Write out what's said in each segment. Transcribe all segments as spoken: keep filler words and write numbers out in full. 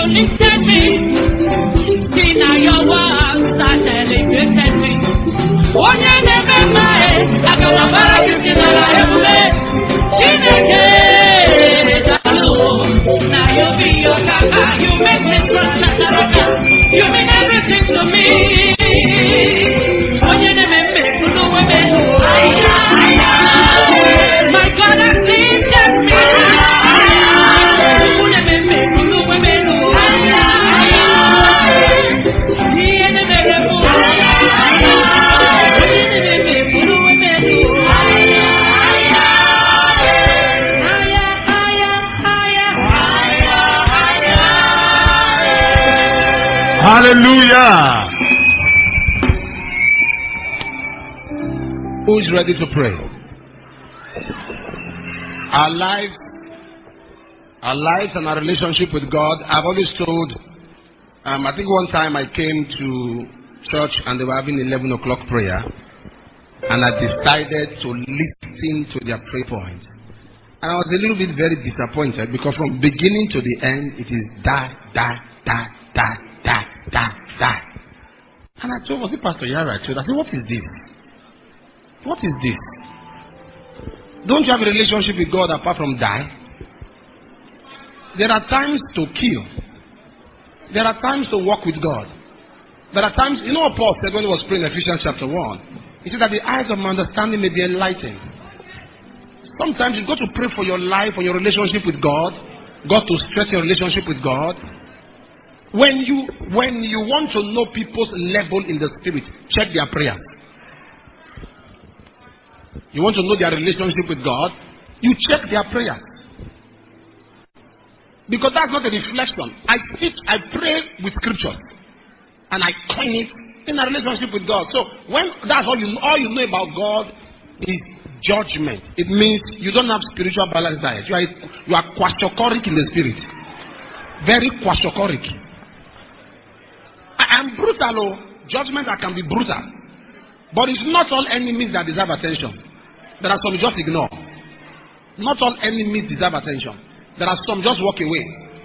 you lifted me. See now your words are elevated me. Oh, you never mind. I got my back in the life. Chineke, now you be your kaka. You make me strong like a rocker. You mean everything to me. Oh, you never make me do what I do. My God has lifted me. Oh, you never make me do what I do. He never make me do. Hallelujah. Who is ready to pray? Our lives, our lives and our relationship with God. I've always told, um, I think one time I came to church and they were having eleven o'clock prayer, and I decided to listen to their prayer points. And I was a little bit very disappointed because from beginning to the end, it is da, da, da, da, da, da, da. And I told, was it Pastor Yara? I told, I said, what is this? What is this? Don't you have a relationship with God apart from die? There are times to kill. There are times to walk with God. There are times, you know what Paul said when he was praying in Ephesians chapter one? He said that the eyes of my understanding may be enlightened. Sometimes you go to pray for your life, for your relationship with God, God to strengthen your relationship with God. When you when you want to know people's level in the spirit, check their prayers. You want to know their relationship with God, you check their prayers. Because that's not a reflection. I teach, I pray with scriptures, and I coin it in a relationship with God. So when that's all you all you know about God is judgment. It means you don't have spiritual balanced diet. You are you are kwashiorkoric in the spirit. Very kwashiorkoric. I am brutal. Oh, judgment I can be brutal. But it's not all enemies that deserve attention. There are some you just ignore. Not all enemies deserve attention. There are some just walk away.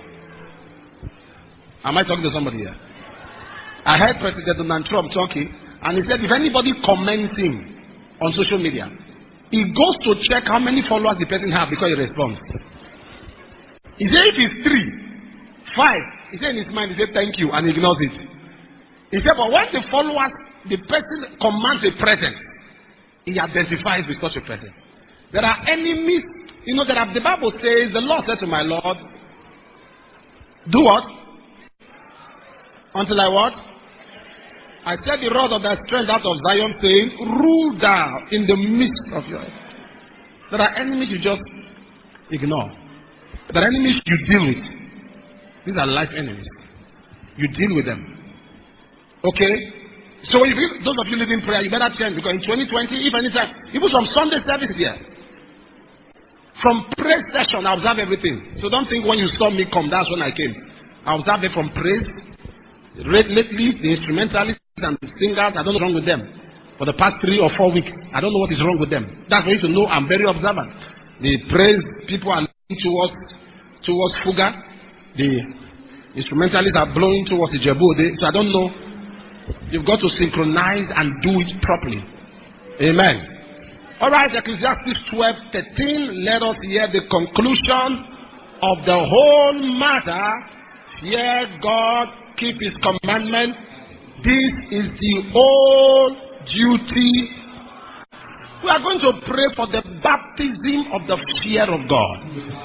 Am I talking to somebody here? I heard President Donald Trump talking, and he said if anybody comments him on social media, he goes to check how many followers the person has before he responds. He said if it's three, five, he said in his mind, he said thank you, and he ignores it. He said, but when the followers, the person commands a presence, he identifies with such a person. There are enemies. You know, there are, the Bible says, the Lord said to my Lord, do what? Until I what? I set the rod of thy strength out of Zion, saying, rule thou in the midst of your head. There are enemies you just ignore. There are enemies you deal with. These are life enemies. You deal with them. Okay? So if you, those of you living prayer, you better change, because in twenty twenty, if anytime, even some Sunday service here, from praise session, I observe everything. So don't think when you saw me come, that's when I came. I observe it from praise. Lately, the instrumentalists and the singers, I don't know what's wrong with them. For the past three or four weeks, I don't know what is wrong with them. That's for you to know I'm very observant. The praise people are looking towards, towards Fuga. The instrumentalists are blowing towards the Jebode. So I don't know. You've got to synchronize and do it properly. Amen. Alright, Ecclesiastes twelve thirteen. Let us hear the conclusion of the whole matter. Fear God, keep his commandment. This is the whole duty. We are going to pray for the baptism of the fear of God.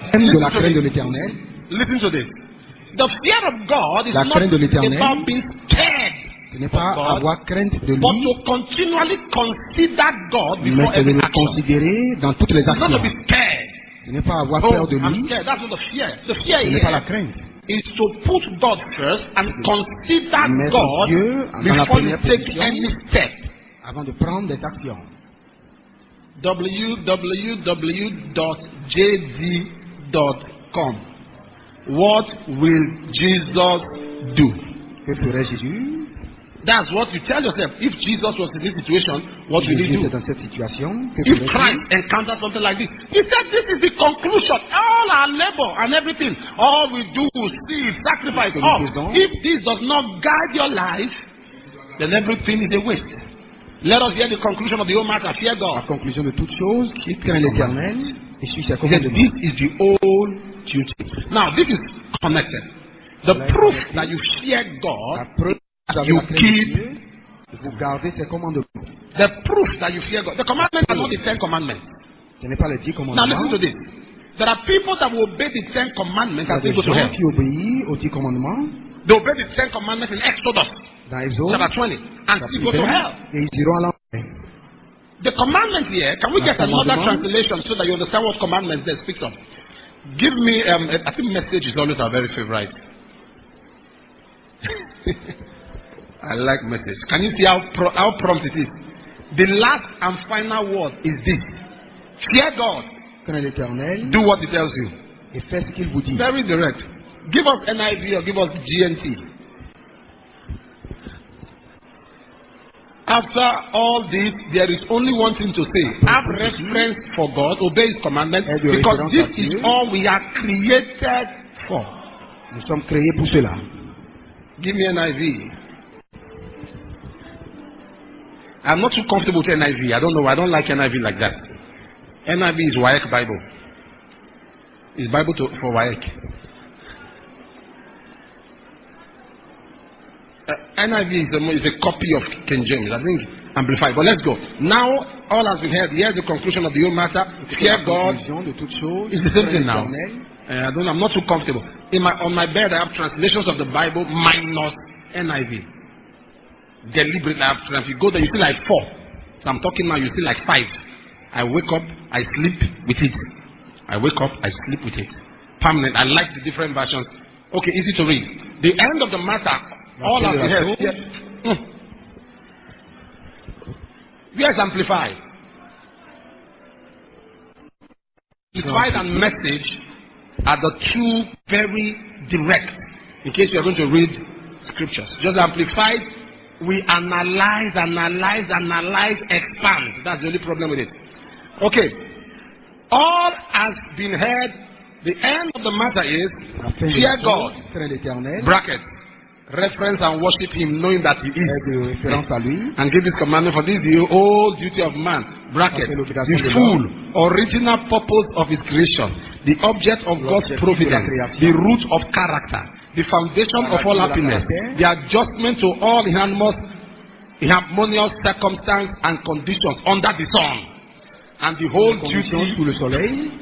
Listen to this. The fear of God is not about being scared. Ce n'est pas God, avoir crainte de lui, but to continually consider God before mais de every le action. considérer dans toutes les It's not actions. to be scared. Ce n'est pas avoir Oh, peur de I'm lui, scared. That's not the fear. The fear ce n'est pas la here crainte. is to put God first and consider Mettre God Dieu dans la before you première take position any step. avant de prendre des actions. w w w dot j d dot com. What will Jesus do? Que ferait Jésus? That's what you tell yourself. If Jesus was in this situation, what will he Jésus do? était dans cette situation. Que If ferait-il? Christ encounters something like this, he said this is the conclusion. All our labor and everything, all we do, see, sacrifice, all. If this does not guide your life, then everything is a waste. Let us hear the conclusion of the whole matter. Fear La God. conclusion de toute chose, crains l'Éternel et suis sa He said commandement. this is the whole duty. Now this is connected. The proof that you fear La God, preuve que vous avez you la crainte de keep. Dieu, vous gardez ses commandements. The proof that you fear God. The commandments are not the Ten Commandments. Ce n'est pas les dix Now commandements. listen to this. There are people that will obey the Ten Commandments Il y a and still des go to gens hell. qui obéissent aux dix commandements They obey the Ten Commandments in Exodus dans Exode, chapter twenty and still go to hell. et ils iront à l'enfer. The commandment here, can we get another Commandment. translation so that you understand what commandments there speaks of? Give me, um, I think message is always our very favorite. I like message. Can you see how, pro- how prompt it is? The last and final word is this. Fear God. Crains l'Éternel Do what he tells you. et fais ce qu'il vous dit. Very direct. Give us N I V or give us G N T. After all this, there is only one thing to say. Have reverence for God, obey His commandments, because this is all we are created for. Nous sommes créés pour cela. Give me N I V. I'm not too comfortable with N I V. I don't know. I don't like N I V like that. N I V is W A E C Bible. It's Bible to, for W A E C. Uh, N I V is a, is a copy of King James. I think amplified. But let's go. Now, all has been heard. Here's the conclusion of the whole matter. Fear God. It's the same thing now. Uh, I don't, I'm not too comfortable. In my, on my bed, I have translations of the Bible minus N I V. Deliberately, I have trans- you go there, you see like four. So I'm talking now, you see like five. I wake up, I sleep with it. I wake up, I sleep with it. Permanent. I like the different versions. Okay, easy to read. The end of the matter, all has been heard. Here, mm. Here's amplified. Amplified and message are the two very direct. In case you are going to read scriptures, just amplified. We analyze, analyze, analyze, expand. That's the only problem with it. Okay. All has been heard. The end of the matter is fear God. Bracket. Reference and worship Him, knowing that He is. And give His commandment, for this is the whole duty of man. Bracket. The full original purpose of His creation. The object of God's providence. The root of character. The foundation of all happiness. The adjustment to all harmonious, harmonious circumstances and conditions under the sun. And the whole duty sous le soleil.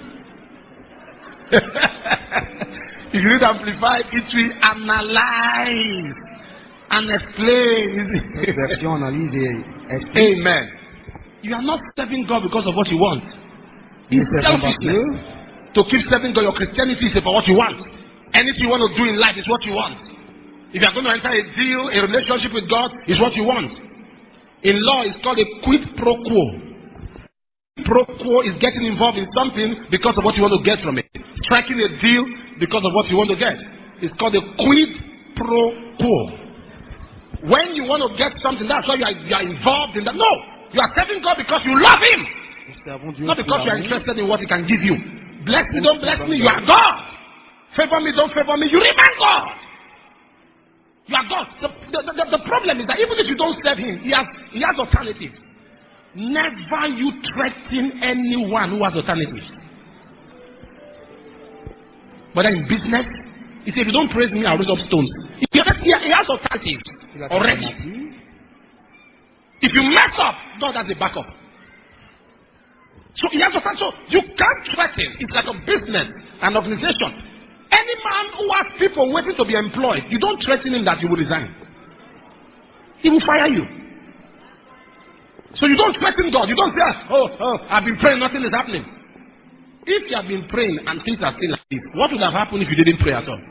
If you read Amplified, it will analyze and explain. Version analyse et explique. Amen. You are not serving God because of what you want. It's selfishness. To keep serving God, your Christianity is for what you want. Anything you want to do in life is what you want. If you are going to enter a deal, a relationship with God, is what you want. In law, it's called a quid pro quo. Pro quo is getting involved in something because of what you want to get from it. Striking a deal because of what you want to get. It's called a quid pro quo. When you want to get something, that's why you are, you are involved in that. No, you are serving God because you love Him, not because you are interested in what He can give you. Bless me, don't bless me. You are God. Favor me, don't favor me. You remain God. You are God. The, the, the, the problem is that even if you don't serve Him, He has He has alternatives. Never you threaten anyone who has alternatives. But in business, he said, if you don't praise me, I'll raise up stones. He has alternatives already. If you mess up, God has a backup. So he has alternatives. So you can't threaten. It's like a business, an organization. Any man who has people waiting to be employed, you don't threaten him that he will resign. He will fire you. So you don't threaten God. You don't say, oh, oh, I've been praying, nothing is happening. If you have been praying and things are still like this, what would have happened if you didn't pray at all?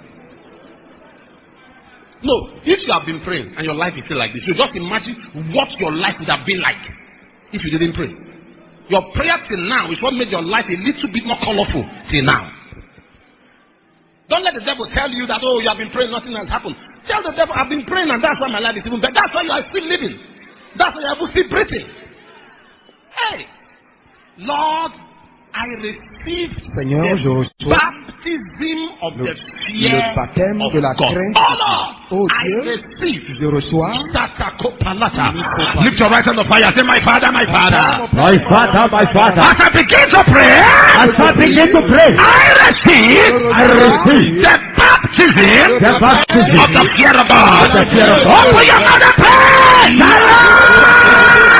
No, if you have been praying and your life is still like this, you just imagine what your life would have been like if you didn't pray. Your prayer till now is what made your life a little bit more colorful till now. Don't let the devil tell you that, oh, you have been praying, nothing has happened. Tell the devil, I've been praying and that's why my life is even better. That's why you are still living. That's why you are still breathing. Hey, Lord, I receive Seigneur, je the reçois baptism of le, the fear le baptême of de la God. crainte. Oh Lord, Oh I Dieu, receive. je reçois. Lift your right hand of fire. Say, my Father, my Father. My Father, my Father. As I begin to pray, As I begin to pray, I receive, I receive the baptism, the baptism of the fear of God. of the fear of God. Open your mouth and pray.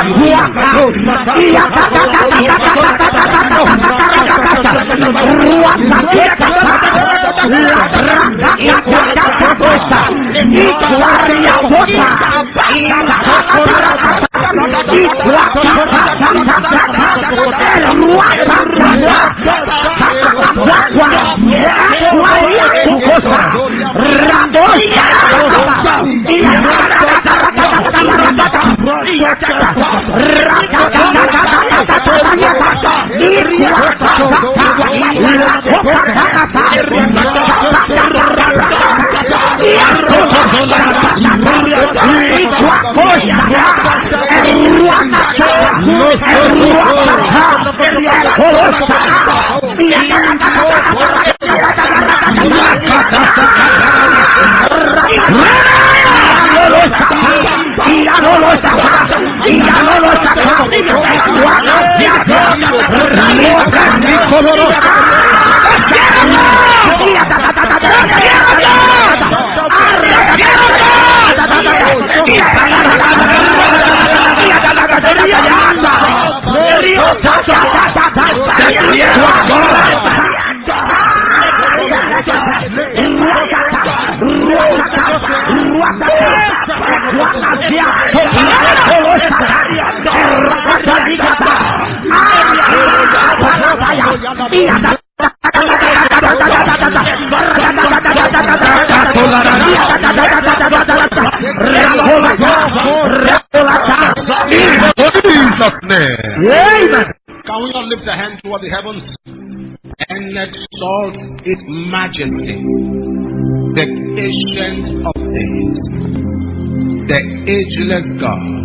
Can we all lift a hand toward the heavens and exalt His majesty, the ancient of days, the ageless God,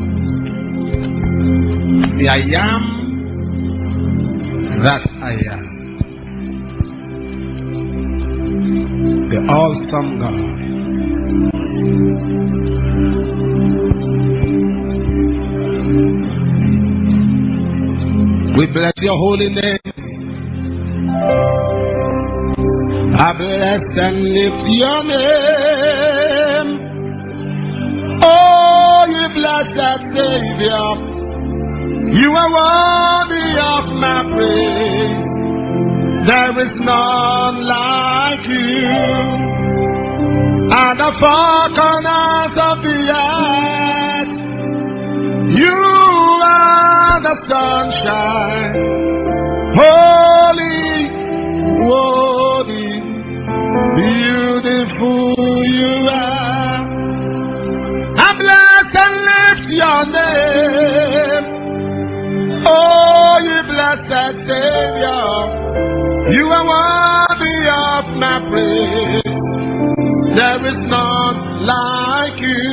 the I am that I am, the awesome God. We bless your holy name. I bless and lift your name. Oh, you blessed Savior, you are worthy of my praise. There is none like you. At the far corners of the earth, you are the sunshine. Holy, worthy, beautiful you are. I bless and lift your name. Oh, you blessed Savior, you are worthy of my praise. There is none like you.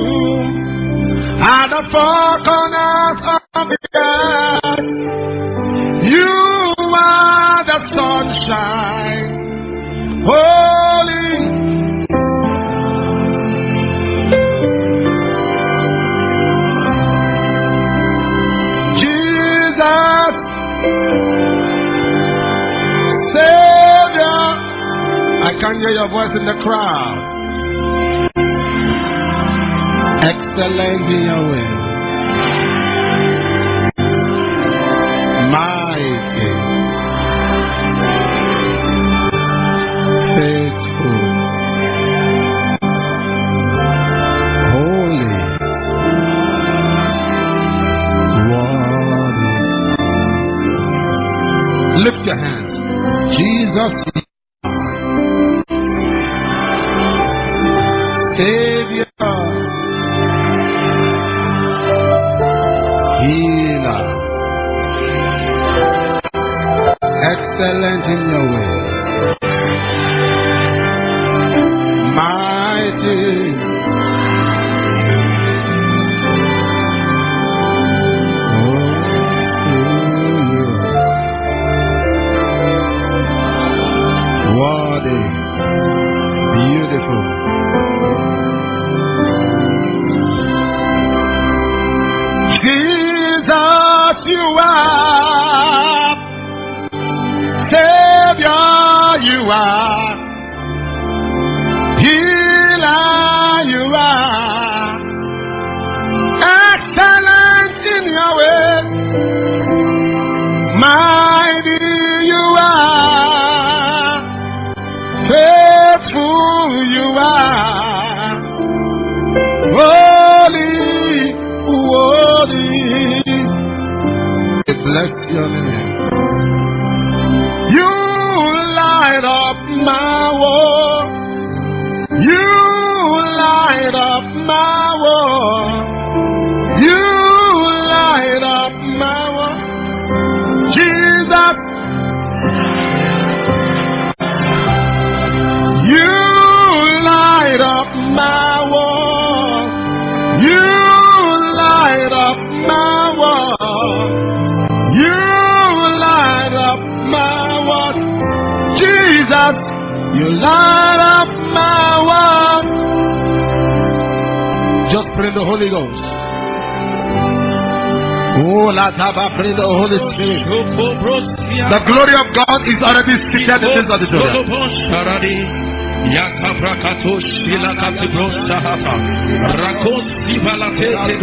At the four corners of the earth, you are the sunshine. Holy, Jesus, Savior. I can hear your voice in the crowd. Excellent in your ways, mighty, faithful, holy, worthy. Lift your hands. Jesus, Savior, healer, excellent in your ways, mighty, Worthy. Beautiful. Jesus, you are. Savior, you are. Healer, you are. Excellent in your way. Mighty you are. Faithful you are. Holy, holy. We bless your name. You light up my world. You light up my world. You light up my world. Jesus. You light up my world. You light up my world. You light up my world. Jesus, you light up my world. Just pray the Holy Ghost. Oh, let's have a pray the Holy Spirit. The glory of God is already seated in this auditorium. Yakabrakato shilakati brosahata rakosi balate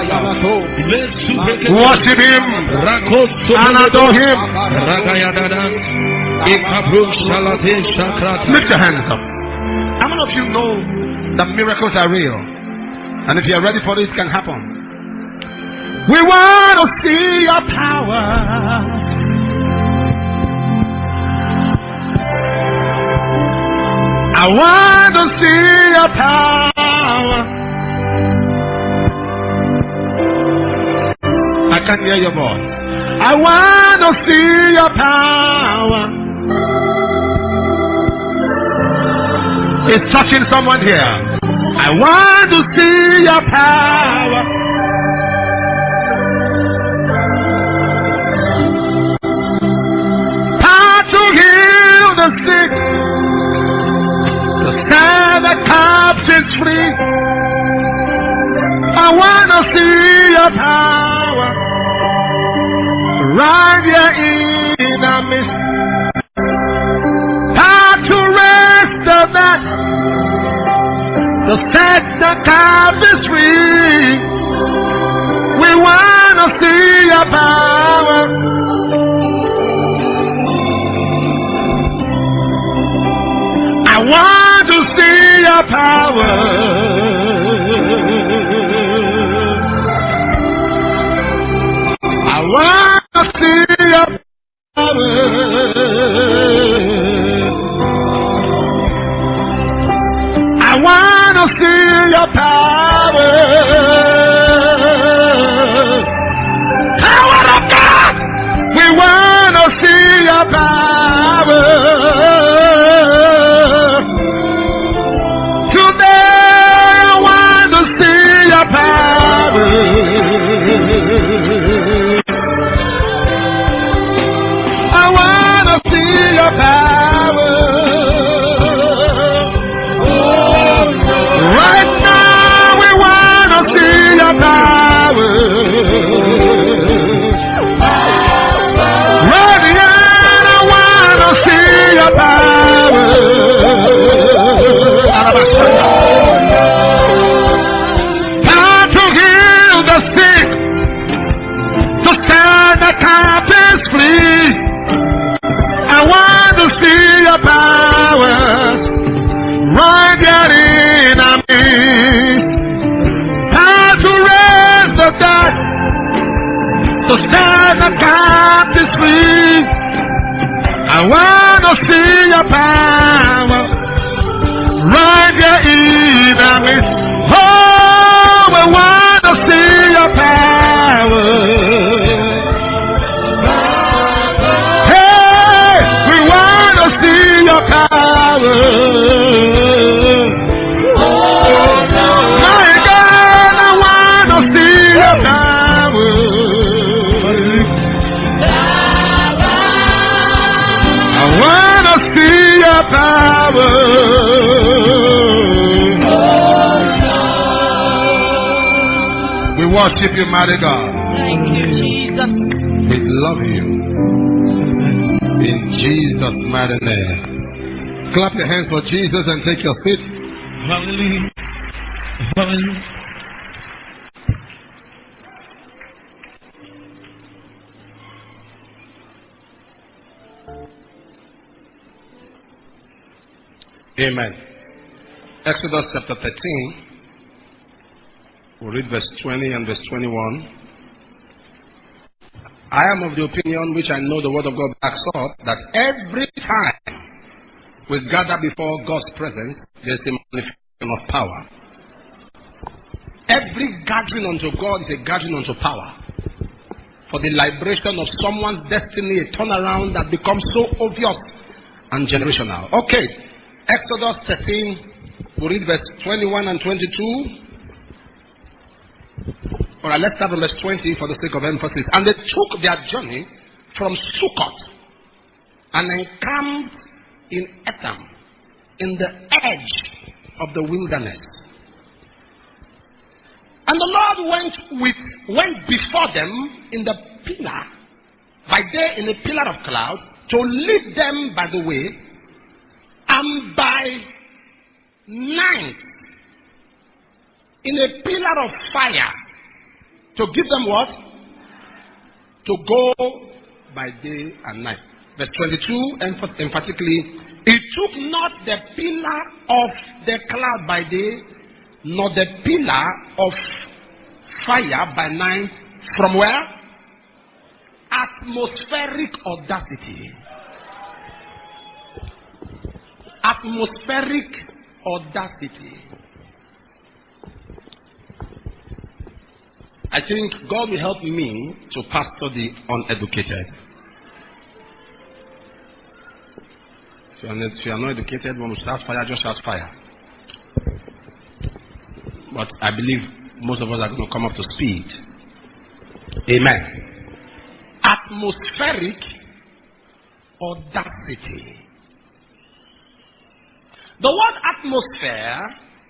worship him and adore him. Lift your hands up. How many of you know that miracles are real? And if you are ready for it, it can happen. We want to see your power. I want to see your power. I can hear your voice. I want to see your power. It's touching someone here. I want to see your power. Power to heal the sick. Set the captives free. I want to see your power right here in the midst. Power to raise the dead, to set the captives free. We want to see your power. I want to see your power. I want to see your power. I want to see your power. Power of God. We want to see your power. To stand the captives free. I want to see your power right here in the midst. Oh, I want to see your power. Hey, we want to see your power. power. We worship you, mighty God. Thank you, Jesus. We love you. In Jesus' mighty name. Clap your hands for Jesus and take your seat. Hallelujah. Hallelujah. Amen. Exodus chapter thirteen. We'll read verse twenty and verse twenty-one. I am of the opinion, which I know the word of God backs up, that every time we gather before God's presence, there's a manifestation of power. Every gathering unto God is a gathering unto power. For the liberation of someone's destiny, a turnaround that becomes so obvious and generational. Okay, Exodus thirteen, we'll read verse twenty-one and twenty-two. Alright, let's start from verse twenty for the sake of emphasis. And they took their journey from Sukkot and encamped in Etham, in the edge of the wilderness. And the Lord went with went before them in the pillar, by day in a pillar of cloud, to lead them by the way, and by night in a pillar of fire, to give them what? To go by day and night. Verse twenty-two, emphatically, it took not the pillar of the cloud by day, nor the pillar of fire by night, from where? Atmospheric audacity. Atmospheric audacity. I think God will help me to pastor the uneducated. If you are not, if you are not educated, when we start fire, just shout fire. But I believe most of us are going to come up to speed. Amen. Atmospheric audacity. The word atmosphere,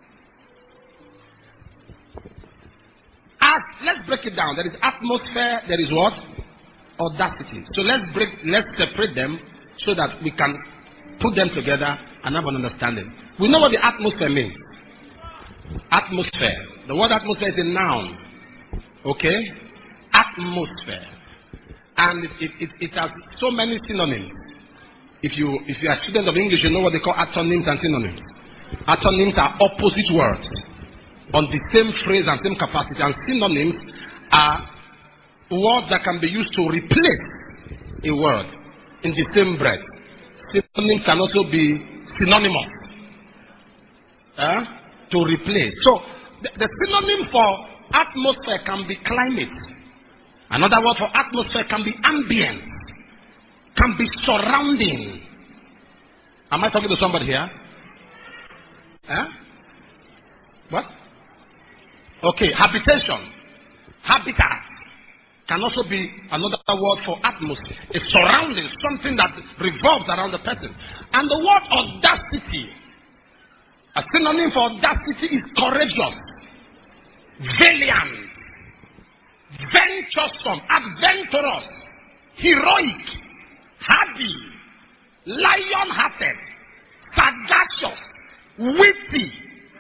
as, let's break it down. There is atmosphere, there is what? Audacity. So let's break, let's separate them so that we can put them together and have an understanding. We know what the atmosphere means. Atmosphere. The word atmosphere is a noun. Okay? Atmosphere. And it, it, it, it has so many synonyms. If you if you are a student of English, you know what they call antonyms and synonyms. Antonyms are opposite words on the same phrase and same capacity. And synonyms are words that can be used to replace a word in the same breath. Synonyms can also be synonymous. Uh, to replace. So the, the synonym for atmosphere can be climate. Another word for atmosphere can be ambience. Can be surrounding. Am I talking to somebody here? Huh? What? Okay, habitation. Habitat can also be another word for atmosphere. A surrounding, something that revolves around the person. And the word audacity, a synonym for audacity is courageous, valiant, venturesome, adventurous, heroic, hardy, lion-hearted, sagacious, witty.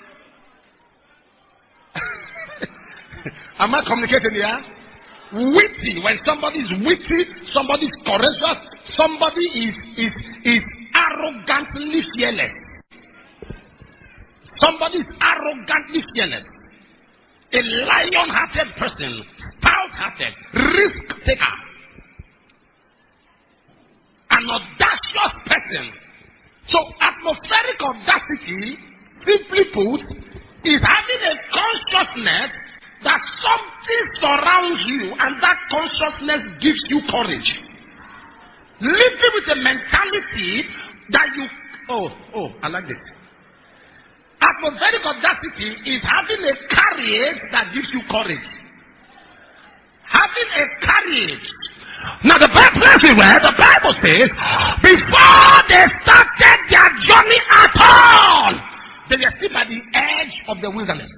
Am I communicating here? Witty. When somebody is witty, somebody is courageous, somebody is, is, is arrogantly fearless. Somebody is arrogantly fearless. A lion-hearted person, stout-hearted, risk-taker. An audacious person. So atmospheric audacity, simply put, is having a consciousness that something surrounds you and that consciousness gives you courage. Living with a mentality that you, oh, oh, I like this. Atmospheric audacity is having a courage that gives you courage. Having a courage. Now the place we read, the Bible says, before they started their of the wilderness.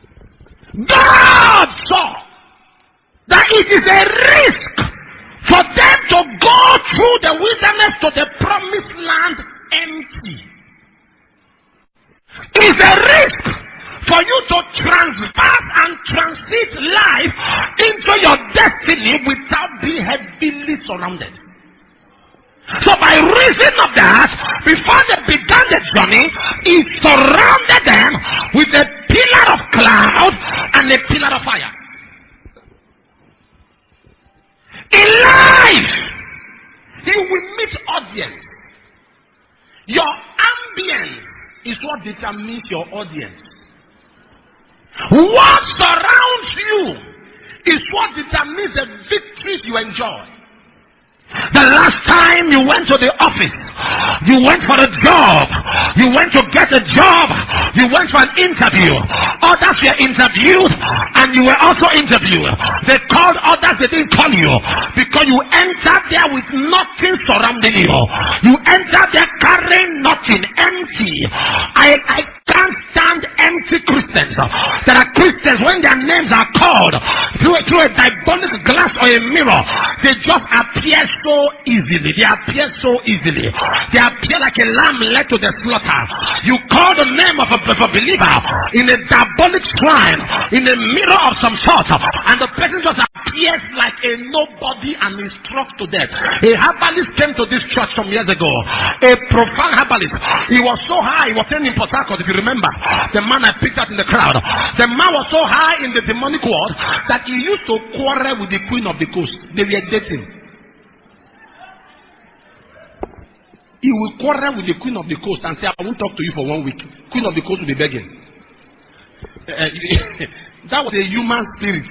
God saw that it is a risk for them to go through the wilderness to the promised land empty. It's a risk for you to transverse and transit life into your destiny without being heavily surrounded. So by reason of that, before they began the journey, he surrounded them with a pillar of cloud and a pillar of fire. In life, he will meet audience. Your ambience is what determines your audience. What surrounds you is what determines the victories you enjoy. The last time you went to the office, you went for a job, you went to get a job, you went for an interview. Others were interviewed and you were also interviewed. They called others, they didn't call you because you entered there with nothing surrounding you. You entered there carrying nothing, empty. I, I can't stand empty Christians. There are Christians, when their names are called through, through a diabolic glass or a mirror, they just appear so easily. They appear so easily. They appear like a lamb led to the slaughter. You call the name of a, of a believer in a diabolic shrine, in a mirror of some sort, and the person just appears like a nobody and is struck to death. A herbalist came to this church some years ago. A profound herbalist. He was so high, he was saying in Port Harcourt, if you remember, the man I picked out in the crowd. The man was so high in the demonic world that he used to quarrel with the queen of the coast. They were dating. He will quarrel with the queen of the coast and say, I won't talk to you for one week. Queen of the coast will be begging. Uh, that was a human spirit.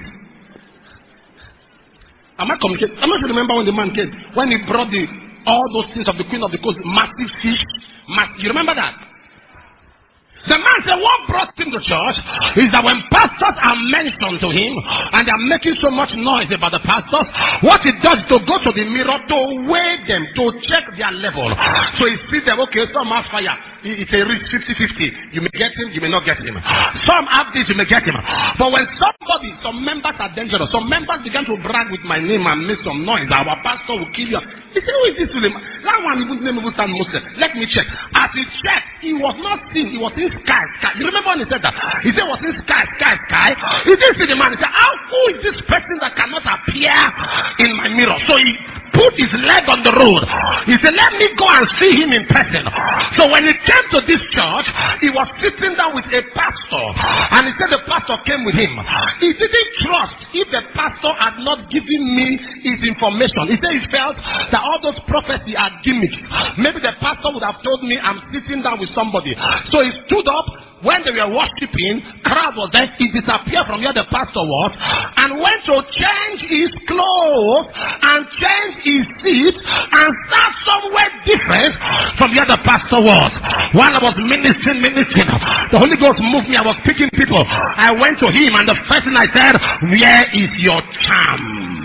Am I communicating? I'm not sure remember when the man came. When he brought the all those things of the queen of the coast, massive fish. Massive, you remember that? The man said, what brought him to church is that when pastors are mentioned to him and they are making so much noise about the pastors, what he does is to go to the mirror to weigh them, to check their level. So he sees them, okay, some have fire. It's a risk fifty fifty. You may get him, you may not get him. Some have this, you may get him. But when somebody, some members are dangerous, some members began to brag with my name and make some noise, our pastor will kill you. He said, who is this Suleiman? That one even name will stand Muslim. Let me check. As he checked, he was not seen, he was in sky, sky. You remember when he said that? He said, was in sky, sky, sky. He didn't see the man. He said, how who is this person that cannot appear in my mirror? So he put his leg on the road. He said, let me go and see him in person. So when he came to this church, he was sitting down with a pastor. And he said the pastor came with him. He didn't trust if the pastor had not given me his information. He said he felt that all those prophecies are gimmicks. Maybe the pastor would have told me I'm sitting down with somebody. So he stood up. When they were worshiping, crowd was there. He disappeared from where the pastor was and went to change his clothes and change his seat and sat somewhere different from where the pastor was. While I was ministering, ministering, the Holy Ghost moved me. I was picking people. I went to him and the first thing I said, where is your charm?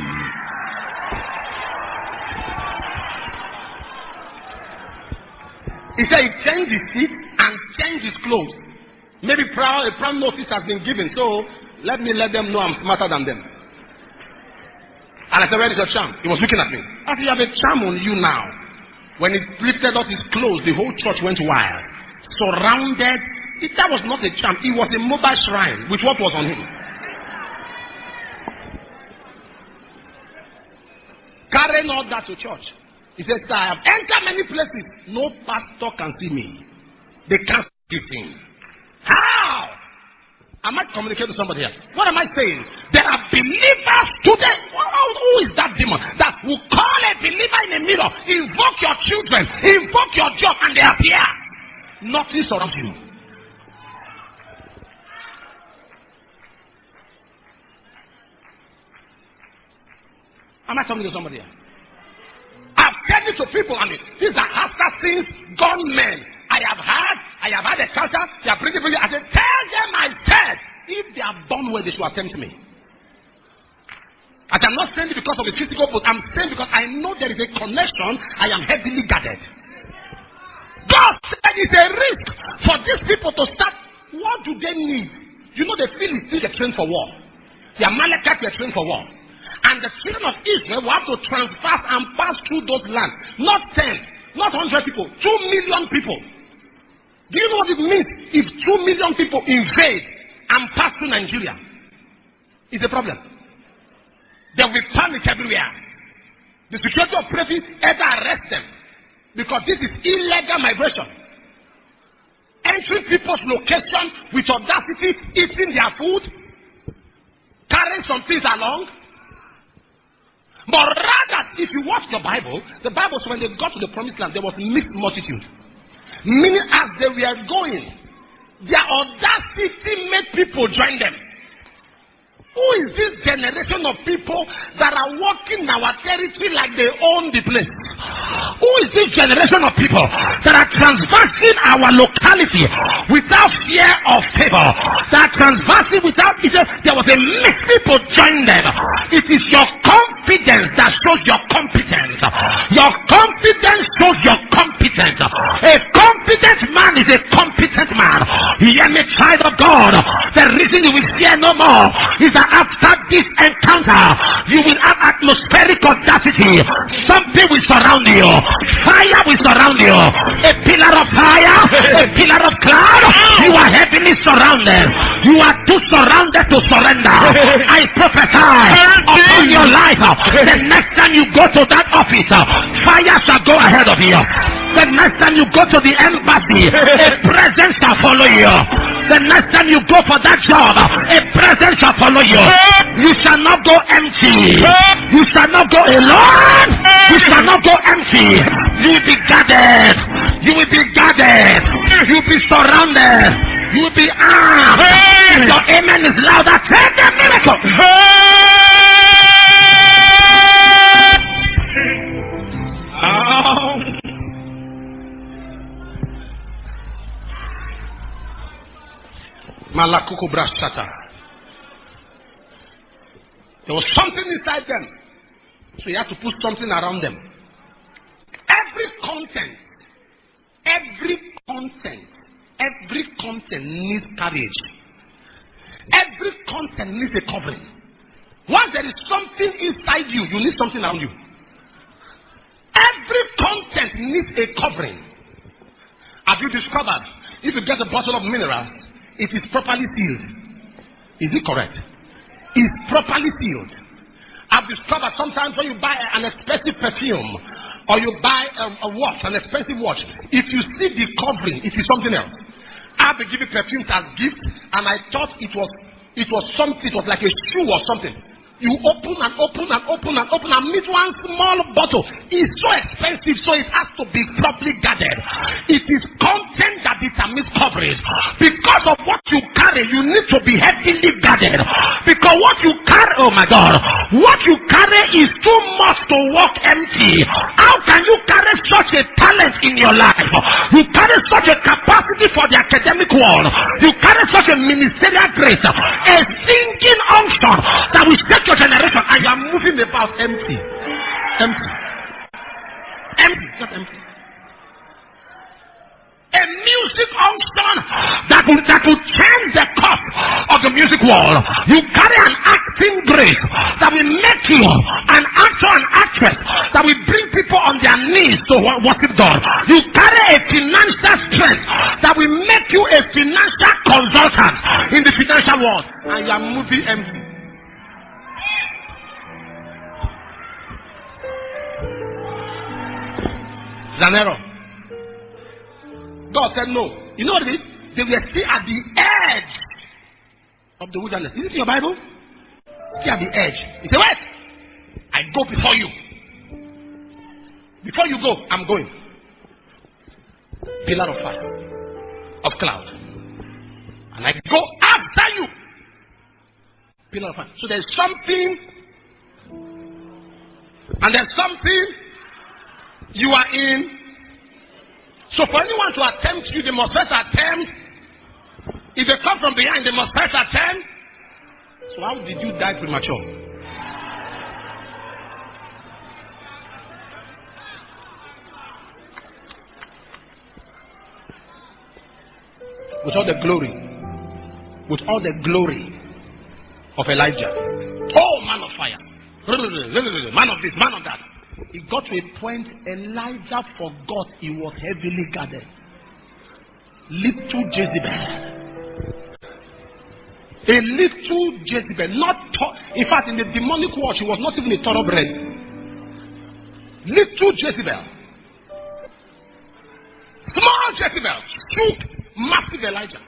He said he changed his seat and changed his clothes. Maybe proud, a proud notice has been given, so let me let them know I'm smarter than them. And I said, where is your charm? He was looking at me. I said, you have a charm on you now. When he lifted up his clothes, the whole church went wild. Surrounded. It, that was not a charm. It was a mobile shrine with what was on him. Carrying all that to church. He said, sir, I have entered many places. No pastor can see me. They can't see this thing. How? Am I communicating to somebody here? What am I saying? There are believers today. Who is that demon that will call a believer in a mirror, invoke your children, invoke your job, and they appear? Nothing surrounds you. Am I talking to somebody here? I've said it to people. I mean, these are assassins, gunmen. I have had, I have had a culture. They are pretty, pretty. I said, tell them I said, if they are born where they should attempt me. And I'm not saying it because of the physical, but I'm saying because I know there is a connection. I am heavily guarded. God said it's a risk for these people to start What do they need? You know, the Philistines were trained for war. The Amalekites were trained for war. And the children of Israel will have to transverse and pass through those lands. Not ten, not one hundred people, two million people. Do you know what it means if two million people invade and pass through Nigeria? It's a problem. There will be panic everywhere. The security authorities either arrest them because this is illegal migration. Entering people's location with audacity, eating their food, carrying some things along. But rather, if you watch the Bible, the Bible says when they got to the promised land, there was mixed multitude. Meaning as they were going, their audacity made people join them. Who is this generation of people that are walking in our territory like they own the place? Who is this generation of people that are transversing our locality without fear of favor? That are transversing without fear. There was a mix people join them. It is your confidence that shows your competence. Your confidence shows your competence. A competent man is a competent man. Hear me, child of God. The reason you will fear no more is that after this encounter, you will have atmospheric audacity. Something will surround you. Fire will surround you. A pillar of fire, a pillar of cloud. You are heavily surrounded. You are too surrounded to surrender. I prophesy upon your life. The next time you go to that office, fire shall go ahead of you. The next time you go to the embassy, a presence shall follow you. The next time you go for that job, a presence shall follow you. You shall not go empty. You shall not go alone. You shall not go empty. You will be guarded. You will be guarded. You will be surrounded. You will be armed. If your amen is louder, take a miracle. Malakuku Brashata. There was something inside them. So you have to put something around them. Every content, every content, every content needs courage. Every content needs a covering. Once there is something inside you, you need something around you. Every content needs a covering. Have you discovered if you get a bottle of mineral, it is properly sealed? Is it correct? It's properly sealed. I've discovered sometimes when you buy an expensive perfume or you buy a, a watch, an expensive watch, if you see the covering, it is something else. I've been given perfumes as gifts, and I thought it was it was something, it was like a shoe or something. You open and open and open and open and meet one small bottle. It's so expensive, so it has to be properly guarded. It is content that determines coverage. Because of what you carry, you need to be heavily guarded. Because what you carry, oh my God, what you carry is too much to walk empty. How can you carry such a talent in your life? You carry such a capacity for the academic world. You carry such a ministerial grace, a singing unction that will take generation, and you are moving about empty. Empty. Empty. Just empty. A music unction that will, that will change the course of the music world. You carry an acting grace that will make you an actor and actress that will bring people on their knees to worship God. You carry a financial strength that will make you a financial consultant in the financial world, and you are moving empty. Zanero. God said no. You know what it is? They were still at the edge of the wilderness. Is it in your Bible? Still at the edge. He said, wait. I go before you. Before you go, I'm going. Pillar of fire. Of cloud. And I go after you. Pillar of fire. So there's something. And there's something you are in. So for anyone to attempt you, they must first attempt. If they come from behind, they must first attempt. So how did you die premature? With all the glory. with all the glory of Elijah. Oh, man of fire. Man of this, man of that. It got to a point Elijah forgot he was heavily guarded. Little Jezebel. A little Jezebel. Not to- in fact, in the demonic world, she was not even a thoroughbred. Little Jezebel. Small Jezebel shook massive Elijah.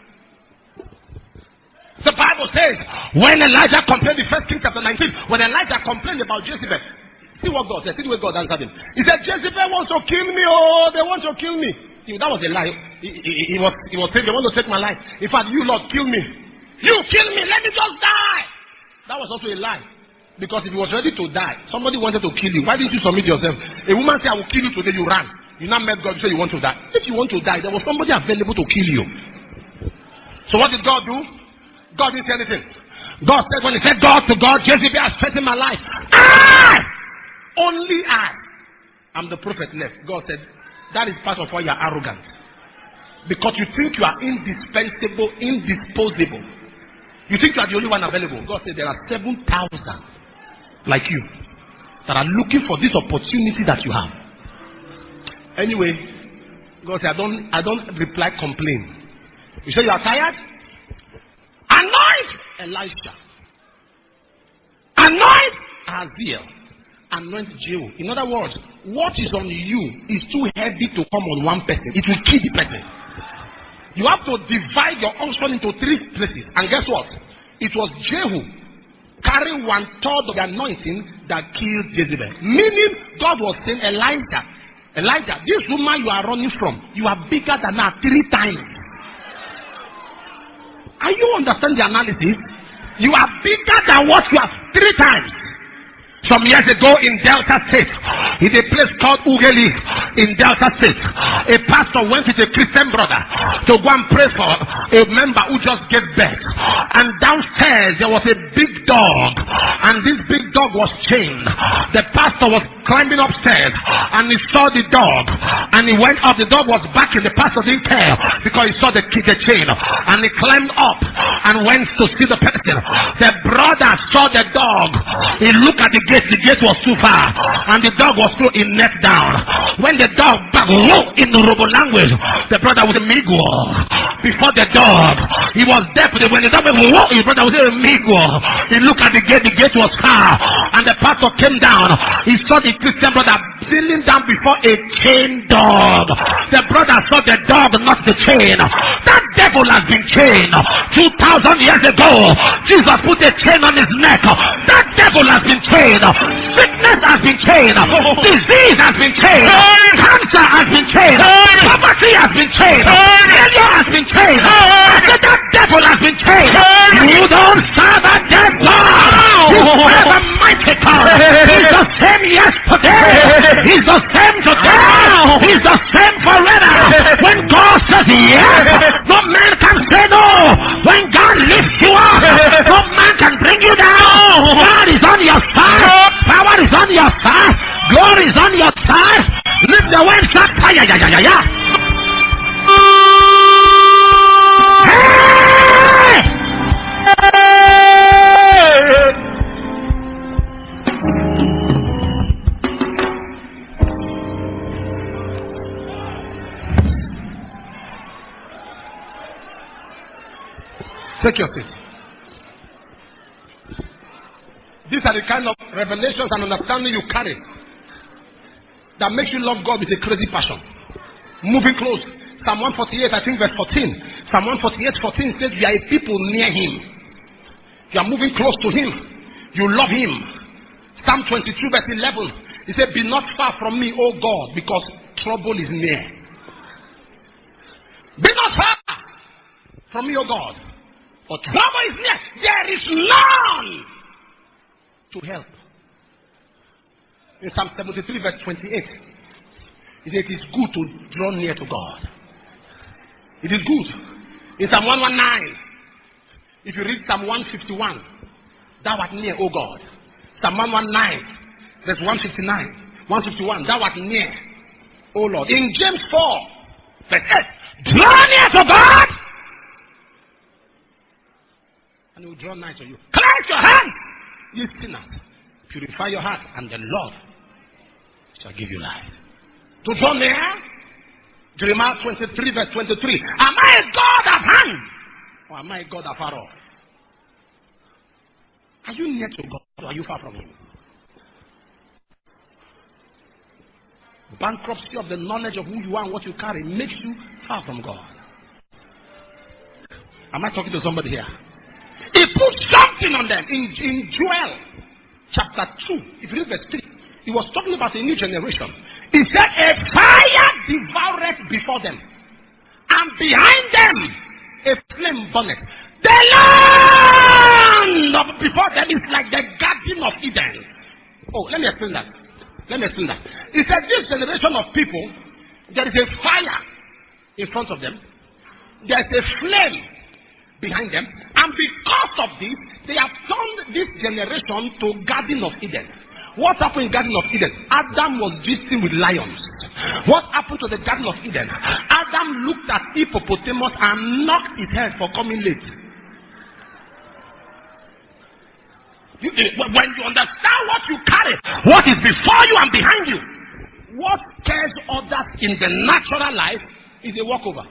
The Bible says, when Elijah complained, the first King chapter nineteen, when Elijah complained about Jezebel, see what God said, see the way God answered him. He said, Jezebel wants to kill me, oh, they want to kill me. That was a lie. He, he, he, was, he was saying, they want to take my life. In fact, you Lord, kill me. You kill me, let me just die. That was also a lie. Because if he was ready to die, somebody wanted to kill you. Why didn't you submit yourself? A woman said, I will kill you today, you ran. You now met God, you say you want to die. If you want to die, there was somebody available to kill you. So what did God do? God didn't say anything. God said, when he said God to God, Jezebel has threatened my life. I, only I, am the prophet left. God said, that is part of why you are arrogant. Because you think you are indispensable, indisposable. You think you are the only one available. God said there are seven thousand like you that are looking for this opportunity that you have. Anyway, God said, I don't, I don't reply, complain. You say you are tired? Anoint Elisha. Anoint Hazael. Anoint Jehu. In other words, what is on you is too heavy to come on one person. It will kill the person. You have to divide your unction into three places. And guess what? It was Jehu carrying one third of the anointing that killed Jezebel. Meaning, God was saying, Elijah, Elijah, this woman you are running from, you are bigger than her three times. Are you understand the analysis? You are bigger than what you are three times. Some years ago in Delta State, in a place called Ugeli, in Delta State, a pastor went with a Christian brother to go and pray for a member who just gave birth. And downstairs there was a big dog, and this big dog was chained. The pastor was climbing upstairs, and he saw the dog, and he went up. The dog was backing. The pastor didn't care because he saw the, the chain, and he climbed up and went to see the person. The brother saw the dog. He looked at the gate. The gate was too far, and the dog was thrown in neck down. When the dog back whoa, in the Robo language, the brother was a migwo. Before the dog, he was deaf. When the dog went whoa, his brother was a migwo. He looked at the gate. The gate was far, and the pastor came down. He saw the Christian brother kneeling down before a chained dog. The brother saw the dog, not the chain. That devil has been chained two thousand years ago. Jesus put a chain on his neck. That devil has been chained. Sickness has been chained. Disease has been chained. Cancer has been chained. Poverty has been chained. Failure has been chained. I said that devil has been chained. You don't serve a dead God. You serve a mighty God. He's the same yesterday. He's the same today. He's the same forever. When God says yes, no man can say no. When God lifts you up, no man can bring you down. God is on your side. Power is on your side. Glory is on your side. Lift the wings up. Yeah, yeah, yeah, yeah, yeah. Hey! Take your seat. These are the kind of revelations and understanding you carry that makes you love God with a crazy passion. Moving close. Psalm one forty-eight, I think verse fourteen. Psalm one forty-eight, fourteen says, you are a people near him. You are moving close to him. You love him. Psalm twenty-two, verse eleven. He said, be not far from me, O God, because trouble is near. Be not far from me, O God, for trouble is near. There is none to help. In Psalm seventy-three, verse twenty-eight, he said, it is good to draw near to God. It is good. In Psalm one nineteen, if you read Psalm one fifty-one, thou art near, O God. Psalm one nineteen, verse one fifty-nine, one fifty-one, thou art near, O Lord. In James four, verse eight, draw near to God, and he will draw nigh to you. Cleanse your hands, ye sinners. Purify your heart, and the Lord shall give you life. To draw near, Jeremiah twenty-three, verse twenty-three. Am I a God at hand? Or am I a God afar off? Are you near to God, or are you far from Him? Bankruptcy of the knowledge of who you are and what you carry makes you far from God. Am I talking to somebody here? He put something on them in, in Joel chapter two. If you read verse three, he was talking about a new generation. He said, a fire devoureth before them, and behind them a flame burneth. The land of before them is like the Garden of Eden. Oh, let me explain that. Let me explain that. He said, this generation of people, there is a fire in front of them. There is a flame behind them. And because of this, they have turned this generation to Garden of Eden. What happened in Garden of Eden? Adam was gisting with lions. What happened to the Garden of Eden? Adam looked at hippopotamus and knocked his head for coming late. You, when you understand what you carry, what is before you and behind you, what scares others in the natural life is a walkover.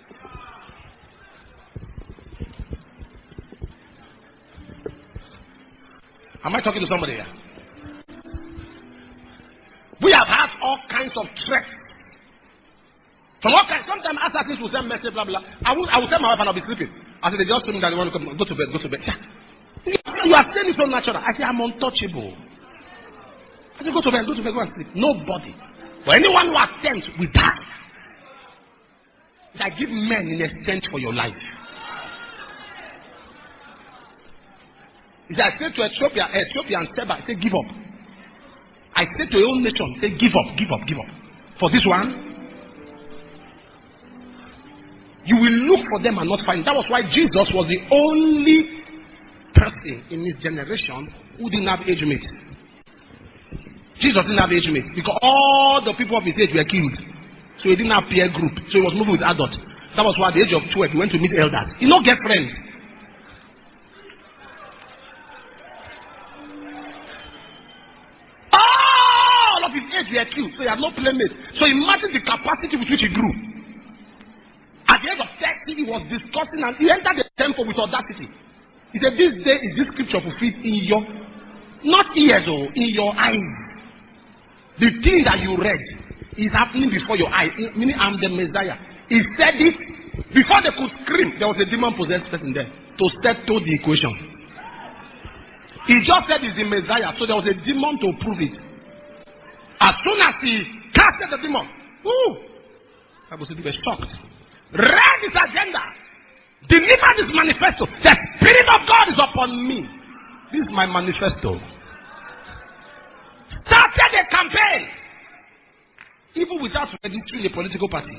Am I talking to somebody here? We have had all kinds of threats. From all kinds. Sometimes assassins will send message, blah, blah. I will, I will tell my wife and I'll be sleeping. I said, they just told me that they want to come. Go to bed, go to bed. You are saying it so natural. I say, I'm untouchable. I say, go to bed, go to bed, go and sleep. Nobody. For anyone who attempts, we die. I give men in exchange for your life. He said, I say to Ethiopia, Ethiopia and Seba, I say, give up. I say to your own nation, say, give up, give up, give up. For this one, you will look for them and not find. That was why Jesus was the only person in his generation who didn't have age mate. Jesus didn't have age mate because all the people of his age were killed. So he didn't have peer group. So he was moving with adults. That was why at the age of twelve he went to meet elders. He not get friends. All of his age were killed. So he had no playmate. So imagine the capacity with which he grew. At the age of thirty, he was discussing and he entered the temple with audacity. He said, this day is this scripture fulfilled in your, not ears, oh, in your eyes. The thing that you read is happening before your eyes, meaning I'm the Messiah. He said it before they could scream. There was a demon-possessed person there to settle the equation. He just said he's the Messiah, so there was a demon to prove it. As soon as he casted the demon, whoo, I was shocked. Read his agenda. Deliver this manifesto. The Spirit of God is upon me. This is my manifesto. Started a campaign. Even without registering a political party.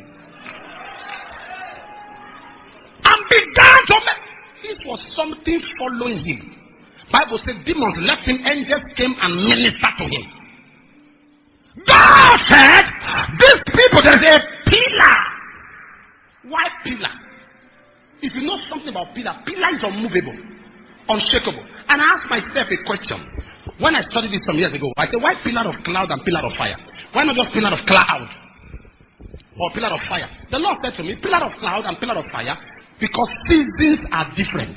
And began to make. This was something following him. Bible said demons left him. Angels came and ministered to him. God said, these people, there is a pillar. Why pillar? If you know something about pillar, pillar is unmovable, unshakable. And I asked myself a question. When I studied this some years ago, I said, why pillar of cloud and pillar of fire? Why not just pillar of cloud or pillar of fire? The Lord said to me, pillar of cloud and pillar of fire, because seasons are different.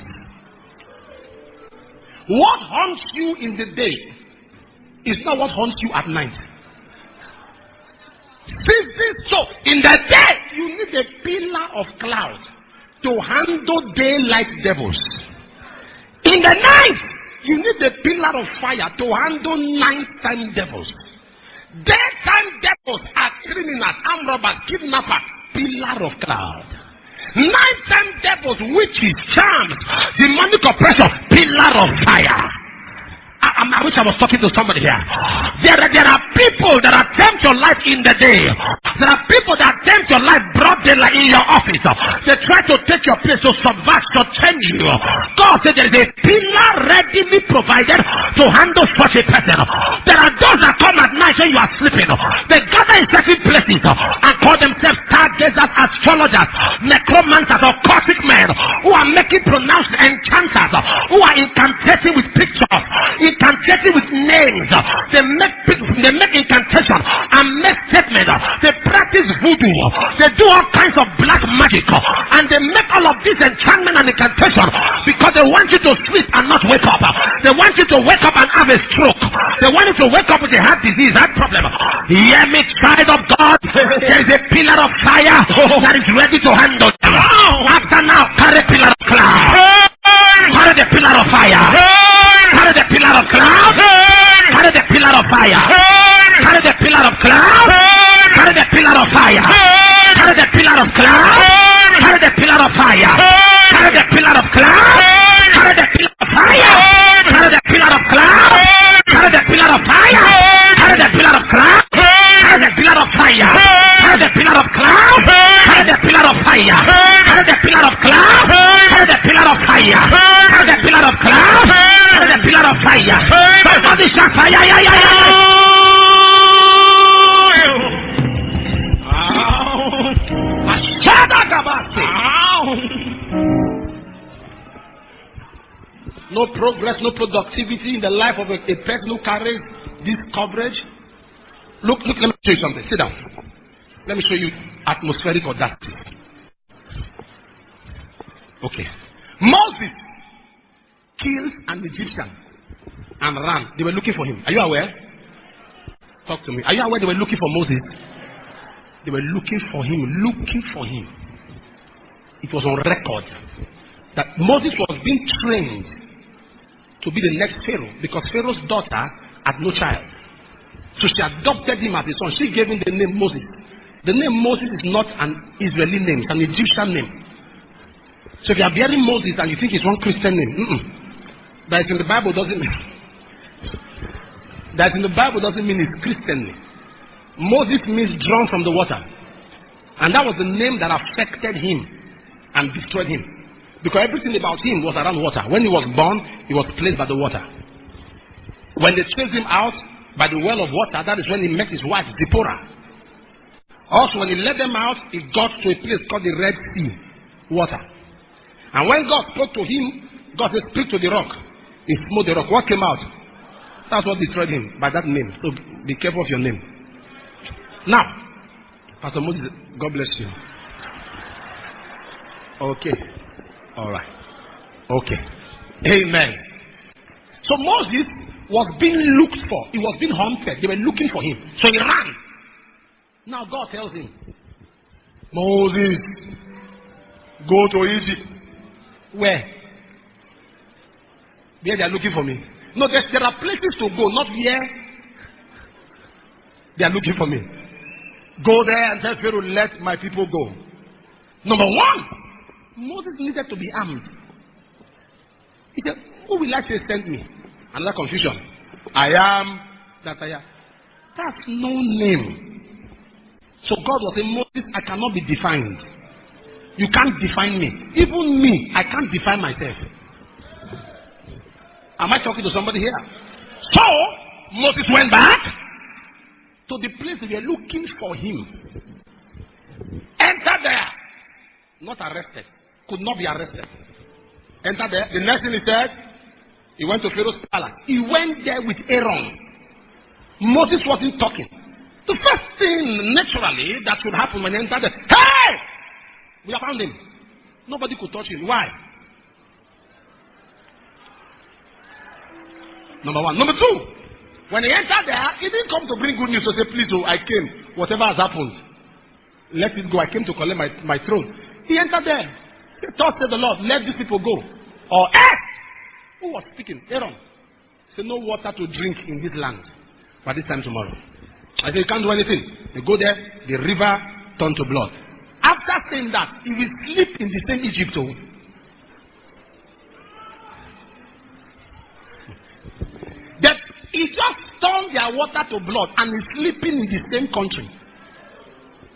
What haunts you in the day is not what haunts you at night. Seasons, so in the day, you need a pillar of cloud to handle daylight devils. In the night, you need a pillar of fire to handle nighttime devils. Daytime devils are criminals, armed robbers, kidnappers, pillar of cloud. Nighttime devils, witches, charms, demonic oppression, pillar of fire. I, I wish I was talking to somebody here. There, there are people that attempt your life in the day There are people that attempt your life broad daylight in your office. They try to take your place, to subvert, to change you. God said there is a pillar readily provided to handle such a person. There are those that come at night when you are sleeping. They gather in certain places and call themselves stargazers, astrologers, necromancers, or cosmic men who are making pronounced enchanters, who are incantating with pictures, incantating with names. They make they make incantation and make statements. They practice voodoo. They do all kinds of black magic, and they make all of this enchantment and incantation because they want you to sleep and not wake up. They want you to wake up and have a stroke. They want you to wake up with a heart disease, heart problem. Hear me, child of God. There is a pillar of fire that is ready to handle them. After now, carry a pillar of cloud. Carry the pillar of fire. Carry the pillar of cloud. Carry the pillar of fire. Carry the pillar of cloud. Carry the pillar of fire. Carry the pillar of cloud. Carry the pillar of fire. Carry the pillar of cloud. Carry the pillar of fire. Carry the pillar of cloud. Carry the pillar of fire. Carry the pillar of cloud. Carry the pillar of fire. Carry the pillar of cloud. Carry the pillar of fire. Carry the pillar of cloud. Carry the pillar of fire. Carry the pillar of cloud. Carry the pillar of fire. Somebody shout fire! Yeah, yeah, yeah. No progress, no productivity in the life of a, a person who carries this coverage. Look, look, let me show you something. Sit down. Let me show you atmospheric audacity. Okay. Moses killed an Egyptian and ran. They were looking for him. Are you aware? Talk to me. Are you aware they were looking for Moses? They were looking for him, looking for him. It was on record that Moses was being trained to be the next Pharaoh because Pharaoh's daughter had no child. So she adopted him as a son. She gave him the name Moses. The name Moses is not an Israeli name, it's an Egyptian name. So if you are bearing Moses and you think it's one Christian name, mm-mm. that is in the Bible doesn't mean that in the Bible doesn't mean it's Christian name. Moses means drawn from the water. And that was the name that affected him and destroyed him. Because everything about him was around water. When he was born, he was placed by the water. When they chased him out by the well of water, that is when he met his wife, Zipporah. Also, when he led them out, he got to a place called the Red Sea water. And when God spoke to him, God said, speak to the rock. He smote the rock. What came out? That's what destroyed him, by that name. So be careful of your name. Now, Pastor Moses, God bless you. Okay. All right. Okay. Amen. So Moses was being looked for. He was being hunted. They were looking for him. So he ran. Now God tells him, Moses, go to Egypt. Where? Where they are looking for me. No, there, there are places to go, not where they are looking for me. Go there and tell Pharaoh, let my people go. Number one, Moses needed to be armed. He said, who will I say send me? Another confusion. I am that I am. That's no name. So God was saying, Moses, I cannot be defined. You can't define me. Even me, I can't define myself. Am I talking to somebody here? So, Moses went back to the place they were looking for him. Enter there. Not arrested. Could not be arrested. Enter there. The next thing he said, he went to Pharaoh's palace. He went there with Aaron. Moses wasn't talking. The first thing, naturally, that should happen when he entered there, hey! We have found him. Nobody could touch him. Why? Number one. Number two, when he entered there, he didn't come to bring good news to say, please, oh, I came. Whatever has happened, let it go. I came to collect my, my throne. He entered there. He said, thus said the Lord, let these people go. Or else. Who was speaking? Aaron. He said, no water to drink in this land. By this time tomorrow. I said, you can't do anything. They go there, the river turned to blood. After saying that, he will sleep in the same Egypt. Oh. That he just turned their water to blood and is sleeping in the same country.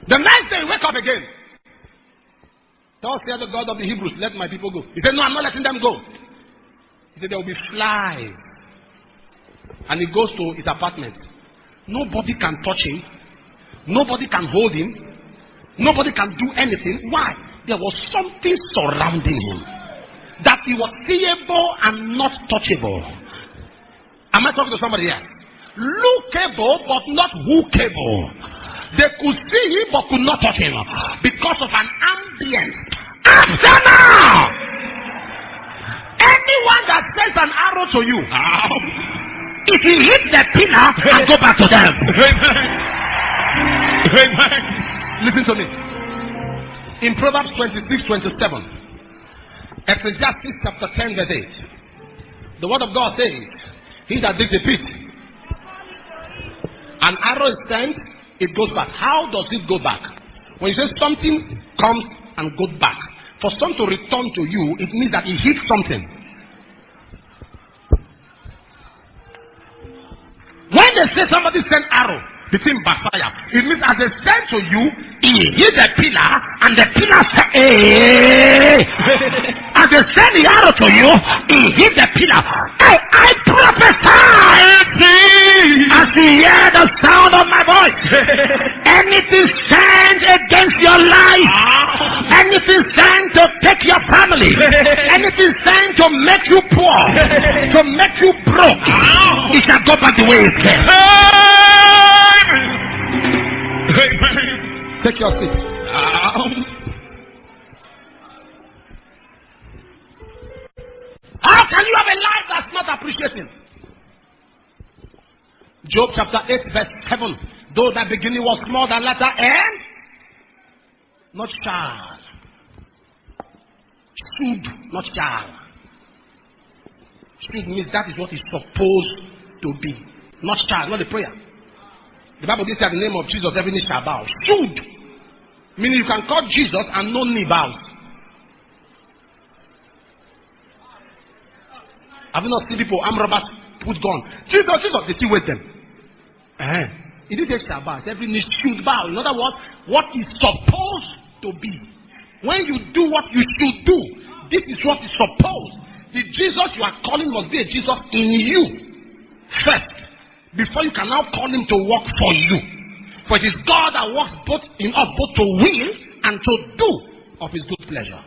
The next day, wake up again. Thus said the God of the Hebrews, let my people go. He said, no, I'm not letting them go. He said, there will be flies. And he goes to his apartment. Nobody can touch him. Nobody can hold him. Nobody can do anything. Why? There was something surrounding him. That he was seeable and not touchable. Am I talking to somebody here? Lookable but not hookable. They could see him but could not touch him because of an ambience. After now, anyone that sends an arrow to you, if he hits the pillar, and go back to them. Listen to me. In Proverbs twenty-six, twenty-seven, Ecclesiastes chapter ten, verse eight, the word of God says, he that digs a pit, an arrow is sent, it goes back. How does it go back? When you say something comes and goes back, for something to return to you, it means that it hit something. When they say somebody sent arrow, the thing backfire. It means as they send to you, he hit the pillar, and the pillar said, hey. As they send the arrow to you, he hit the pillar. Hey, I prophesy as you hear the sound of my voice. Anything sent against your life, anything sent to take your family, anything sent to make you poor, to make you broke, it shall go back the way it came. Take your seat. How can you have a life that's not appreciating? Job chapter eight, verse seven. Though that beginning was more than latter end, not shall. Should, not shall. Should means that is what is supposed to be. Not shall, not the prayer. The Bible didn't say at the name of Jesus, every knee shall bow. Should. Meaning you can call Jesus and no knee bows. Have you not seen people, arm robbers, put gun? Jesus, Jesus, they still wait them. Uh-huh. It didn't say shall bow. Every knee should bow. In other words, what is supposed to be. When you do what you should do, this is what is supposed. The Jesus you are calling must be a Jesus in you first. Before you can now call him to work for you. For it is God that works both in us, both to will and to do of his good pleasure.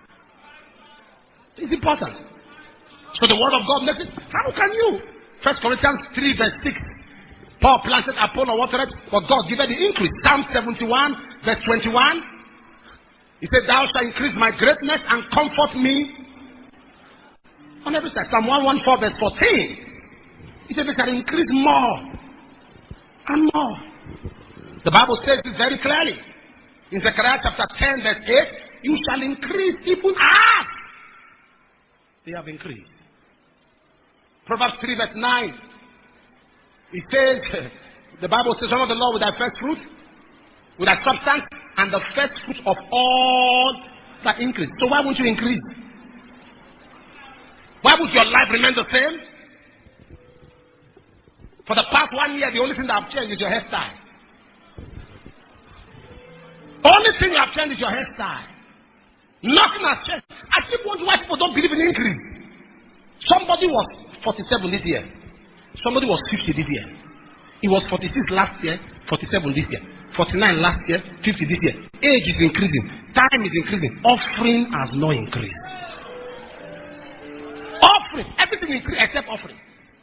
It's important. So the word of God makes it. How can you? First Corinthians three verse six. Paul planted, Apollo watered, but God gave the increase. Psalm seventy-one verse twenty-one. He said, thou shalt increase my greatness and comfort me on every side. Psalm one fourteen verse fourteen. He said, they shall increase more and more. The Bible says this very clearly. In Zechariah chapter ten, verse eight, you shall increase even as they have increased. Proverbs three, verse nine. It says, the Bible says, honor the Lord with thy first fruit, with thy substance, and the first fruit of all that increase. So why won't you increase? Why would your life remain the same? For the past one year, the only thing that have changed is your hairstyle. Only thing you have changed is your hairstyle. Nothing has changed. I keep wondering why people don't believe in increase. Somebody was forty-seven this year. Somebody was fifty this year. He was forty-six last year, forty-seven this year. forty-nine last year, fifty this year. Age is increasing. Time is increasing. Offering has no increase. Offering. Everything increases except offering.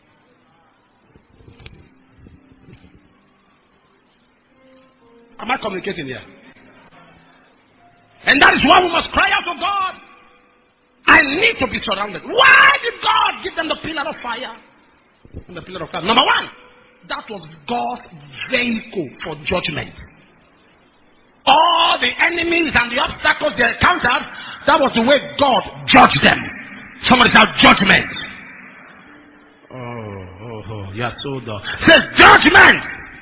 Am I communicating here? And that is why we must cry out to God. I need to be surrounded. Why did God give them the pillar of fire and the pillar of fire? Number one, that was God's vehicle for judgment. All the enemies and the obstacles they encountered, that was the way God judged them. Somebody shout judgment. Oh, oh, oh, yeah, so the says judgment.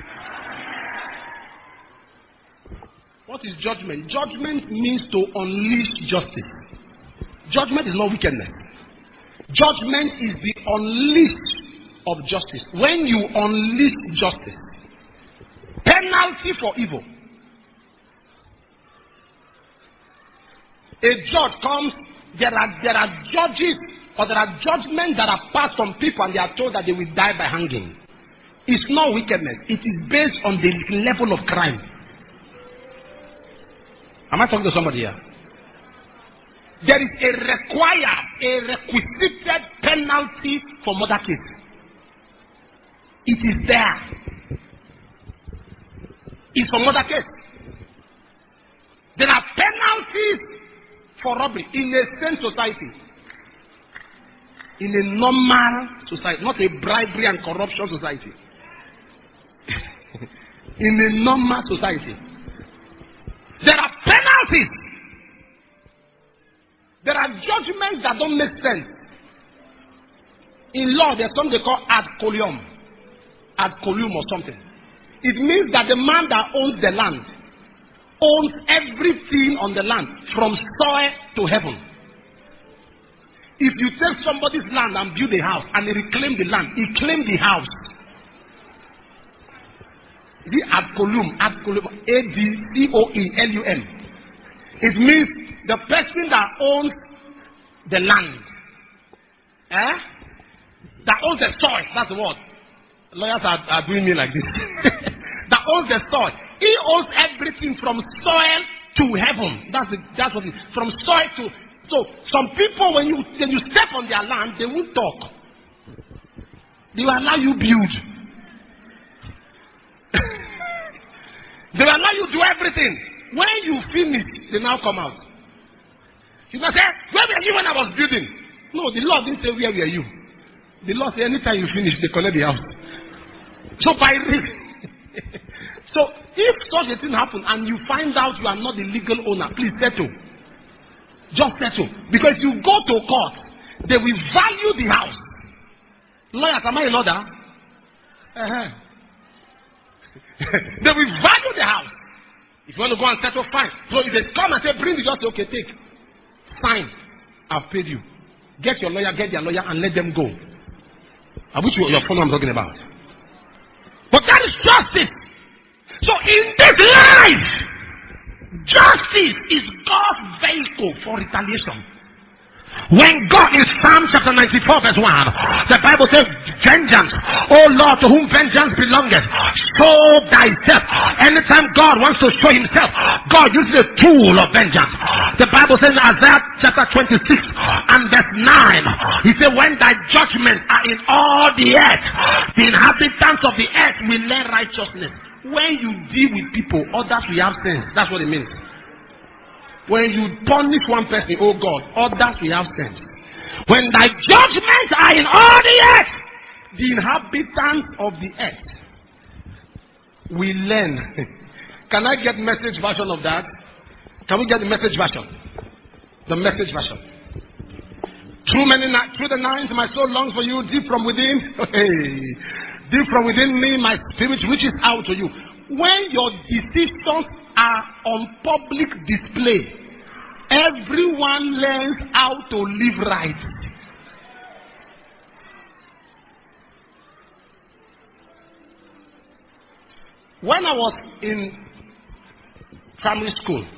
What is judgment? Judgment means to unleash justice. Judgment is not wickedness. Judgment is the unleash of justice. When you unleash justice, penalty for evil A judge comes, there are, there are judges or there are judgments that are passed on people and they are told that they will die by hanging. It's not wickedness. It is based on the level of crime. Am I talking to somebody here? There is a required, a requisited penalty for murder case. It is there. It's for murder case. There are penalties for robbery in a sane society. In a normal society, not a bribery and corruption society. In a normal society. There are penalties. There are judgments that don't make sense. In law, there's something they call ad colium. Ad colium or something. It means that the man that owns the land owns everything on the land from soil to heaven. If you take somebody's land and build a house and he reclaim the land, he claimed the house. The ad colium, ad colium, A D C O E L U M. It means the person that owns the land, eh? That owns the soil. That's the word. Lawyers are, are doing me like this. That owns the soil. He owns everything from soil to heaven. That's the, that's what it is. From soil to. So some people, when you when you step on their land, they won't talk. They will allow you build. They will allow you do everything. When you finish, they now come out. You must say, where were you when I was building? No, the Lord didn't say where were you. The Lord said anytime you finish, they collect the house. So by reason. So if such a thing happens and you find out you are not the legal owner, please settle. Just settle. Because if you go to court, they will value the house. Lawyers, am I a lawyer? Uh-huh. They will value the house. If you want to go and settle, fine. So if they come and say, bring the just say, okay, take. Sign. I've paid you. Get your lawyer, get their lawyer, and let them go. I wish you your phone I'm talking about. But that is justice. So in this life, justice is God's vehicle for retaliation. When God in Psalm chapter ninety-four verse one, the Bible says, vengeance, O Lord, to whom vengeance belongeth, show thyself. Anytime God wants to show himself, God uses a tool of vengeance. The Bible says in Isaiah chapter twenty-six and verse nine, he said, when thy judgments are in all the earth, the inhabitants of the earth will learn righteousness. When you deal with people, others will have sense. That's what it means. When you punish one person, oh God, others will have sense. When thy judgments are in all the earth, the inhabitants of the earth will learn. Can I get message version of that? Can we get the message version? The message version. Through many nights, through the night, my soul longs for you, deep from within. Hey, deep from within me, my spirit reaches out to you. When your decisions are on public display, everyone learns how to live right. When I was in primary school,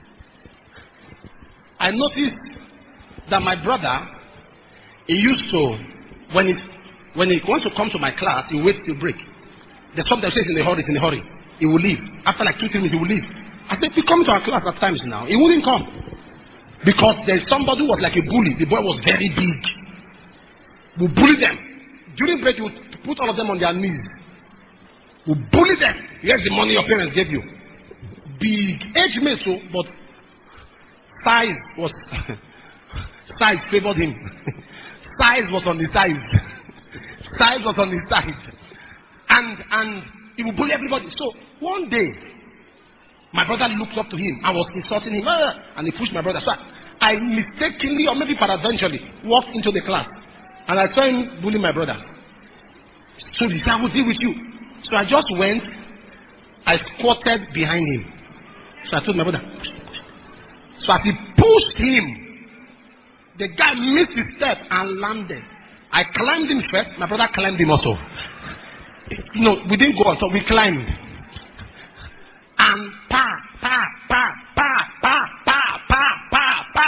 I noticed that my brother, he used to, when he when he wants to come to my class, he waits till break. There's something that says in a hurry, in a hurry. He will leave. After like two, three minutes, he will leave. I said, we come to our class at times now. He wouldn't come. Because there's somebody who was like a bully. The boy was very big. We bully them. During break, you put all of them on their knees. We bully them. Here's the money your parents gave you. Big. Age mate, so, but size was, size favored him. Size was on the side. Size was on the side. And, and he would bully everybody. So, one day, my brother looked up to him. I was insulting him. And he pushed my brother. So I mistakenly, or maybe peradventurely, walked into the class. And I saw him bully my brother. So he said, I will deal with you. So I just went. I squatted behind him. So I told my brother. So as he pushed him, the guy missed his step and landed. I climbed him first. My brother climbed him also. No, we didn't go on. So we climbed. And pa, pa, pa, pa, pa, pa, pa, pa, pa,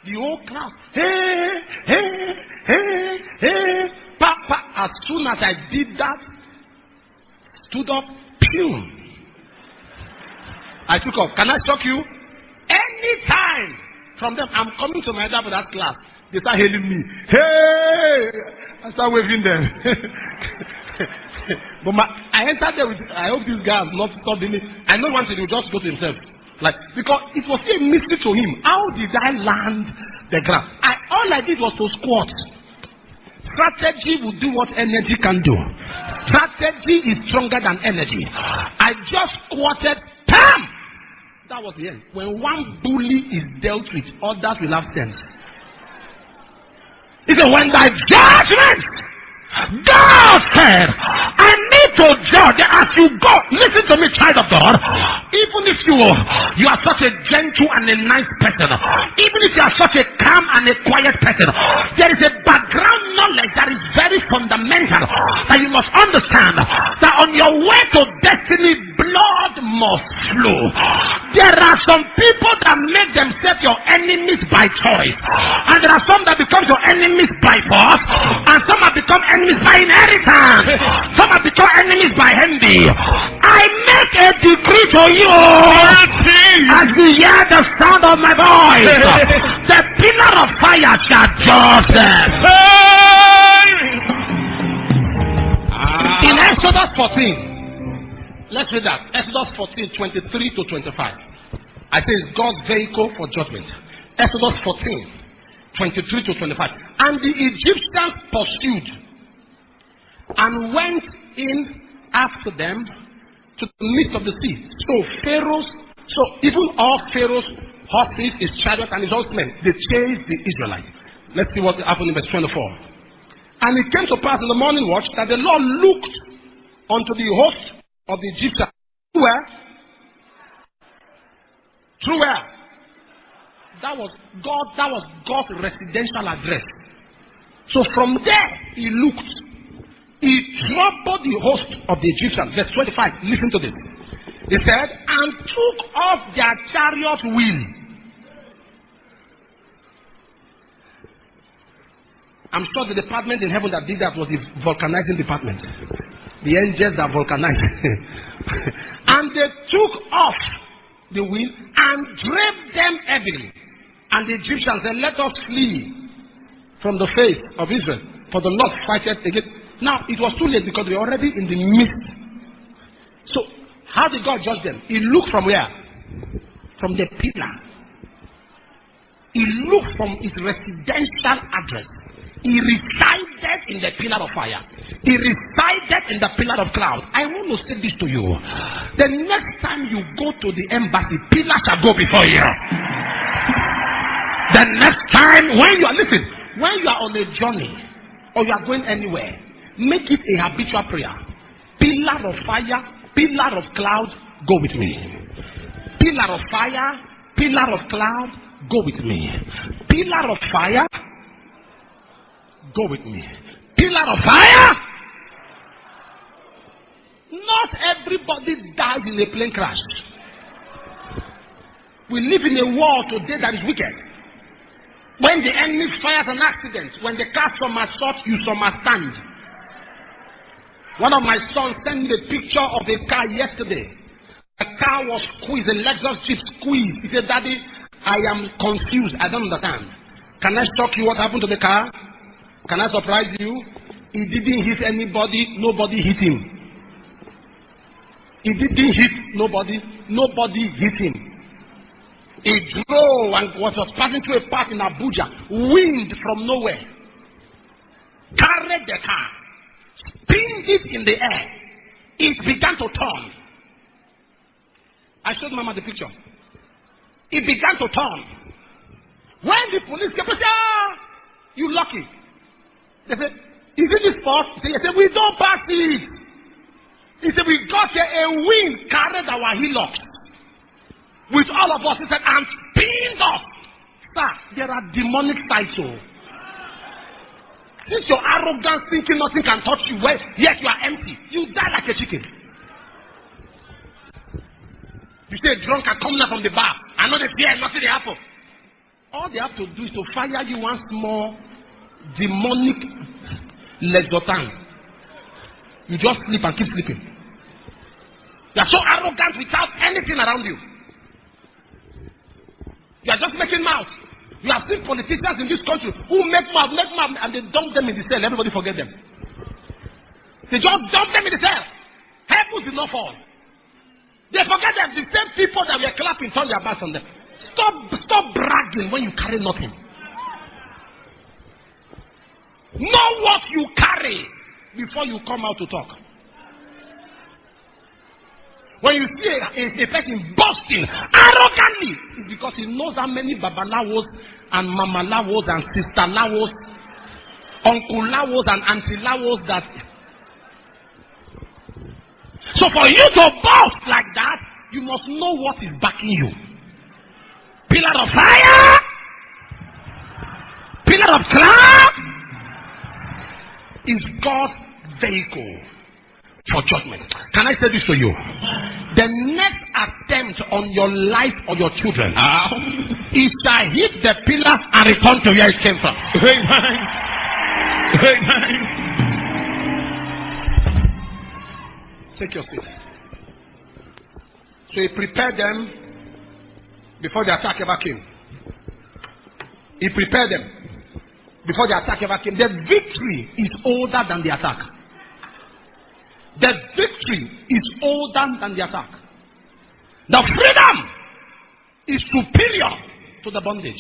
The whole class, hey, hey, hey, hey, papa. As soon as I did that, stood up, pew. I took off. Can I shock you? Anytime from them, I'm coming to my dad for that class. They start hailing me. Hey! I start waving them. But my, I entered there with, I hope this guy has not stopped me. I know one thing, he will just go to himself. Like, because it was still a mystery to him. How did I land the ground? I, all I did was to squat. Strategy will do what energy can do. Strategy is stronger than energy. I just squatted. Pam! That was the end. When one bully is dealt with, others will have sense. He said, when thy judgment, God said, I need to judge as you go. Listen to me, child of God. Even if you, you are such a gentle and a nice person, even if you are such a calm and a quiet person, there is a background knowledge that is very fundamental that you must understand, that on your way to destiny, blood must flow. There are some people that make themselves your enemies by choice, and there are some that become your enemies by force, and some have become enemies by inheritance, some have become enemies by envy. I make a decree to you as you hear the sound of my voice. The pillar of fire shall judge them. In Exodus fourteen, let's read that. Exodus fourteen, twenty-three to twenty-five. I say it's God's vehicle for judgment. Exodus fourteen, twenty-three to twenty-five. And the Egyptians pursued and went in after them to the midst of the sea. So Pharaoh's, so even all Pharaoh's horses, his chariots, and his horsemen, they chased the Israelites. Let's see what happened in verse twenty-four. And it came to pass in the morning watch that the Lord looked unto the host of the Egyptians. Where? Through where? That was God, that was God's residential address. So from there, he looked. He troubled the host of the Egyptians. Verse twenty-five, listen to this. He said, and took off their chariot wheel. I'm sure the department in heaven that did that was the vulcanizing department. The angels that vulcanized. And they took off the wheel and drave them heavily. And the Egyptians said, let us flee from the face of Israel, for the Lord fighteth against. Now, it was too late because they were already in the midst. So, how did God judge them? He looked from where? From the pillar. He looked from his residential address. He resided in the pillar of fire. He resided in the pillar of cloud. I want to say this to you. The next time you go to the embassy, pillars shall go before you. The next time when you are, listen, when you are on a journey or you are going anywhere, make it a habitual prayer. Pillar of fire, pillar of cloud, go with me. Pillar of fire, pillar of cloud, go with me. Pillar of fire, go with me. Pillar of fire. Not everybody dies in a plane crash. We live in a world today that is wicked. When the enemy fires an accident, when the car somersaults, you somerstand. One of my sons sent me the picture of a car yesterday. The car was squeezed, a Lexus Jeep squeezed. He said, Daddy, I am confused. I don't understand. Can I shock you what happened to the car? Can I surprise you? He didn't hit anybody. Nobody hit him. He didn't hit nobody. Nobody hit him. He drove and was passing through a part in Abuja. Wind from nowhere carried the car, pinned it in the air. It began to turn. I showed Mama the picture. It began to turn. When the police came, they said, ah, you lucky. They said, is it this fault? He said, we don't pass it. He said, we got here, a wind carried our hillocks with all of us. He said, and pinned us. Sir, there are demonic sides. So, since your arrogance thinking nothing can touch you, well, yet you are empty, you die like a chicken. You say drunk are coming out from the bar. I know they fear nothing they happen. all they have to do is to fire you one small demonic lezotan. You just sleep and keep sleeping. You are so arrogant without anything around you. You are just making mouth. You have seen politicians in this country who make mouth, make mouth, and they dump them in the cell. Everybody forget them. They just dump them in the cell. Heavens did not fall. They forget them. The same people that were clapping turn their backs on them. Stop, stop bragging when you carry nothing. Know what you carry before you come out to talk. When you see a, a, a person boasting arrogantly, it's because he knows how many babalawos and mamalawos and sisterlawos, uncle-lawos and auntie-lawos that. So for you to boast like that, you must know what is backing you. Pillar of fire, pillar of cloud is God's vehicle for judgment. Can I say this to you? The next attempt on your life or your children is to hit the pillar and return to where it came from. Amen. Amen. Take your seat. So he prepared them before the attack ever came. He prepared them before the attack ever came. The victory is older than the attack. The victory is older than the attack. The freedom is superior to the bondage.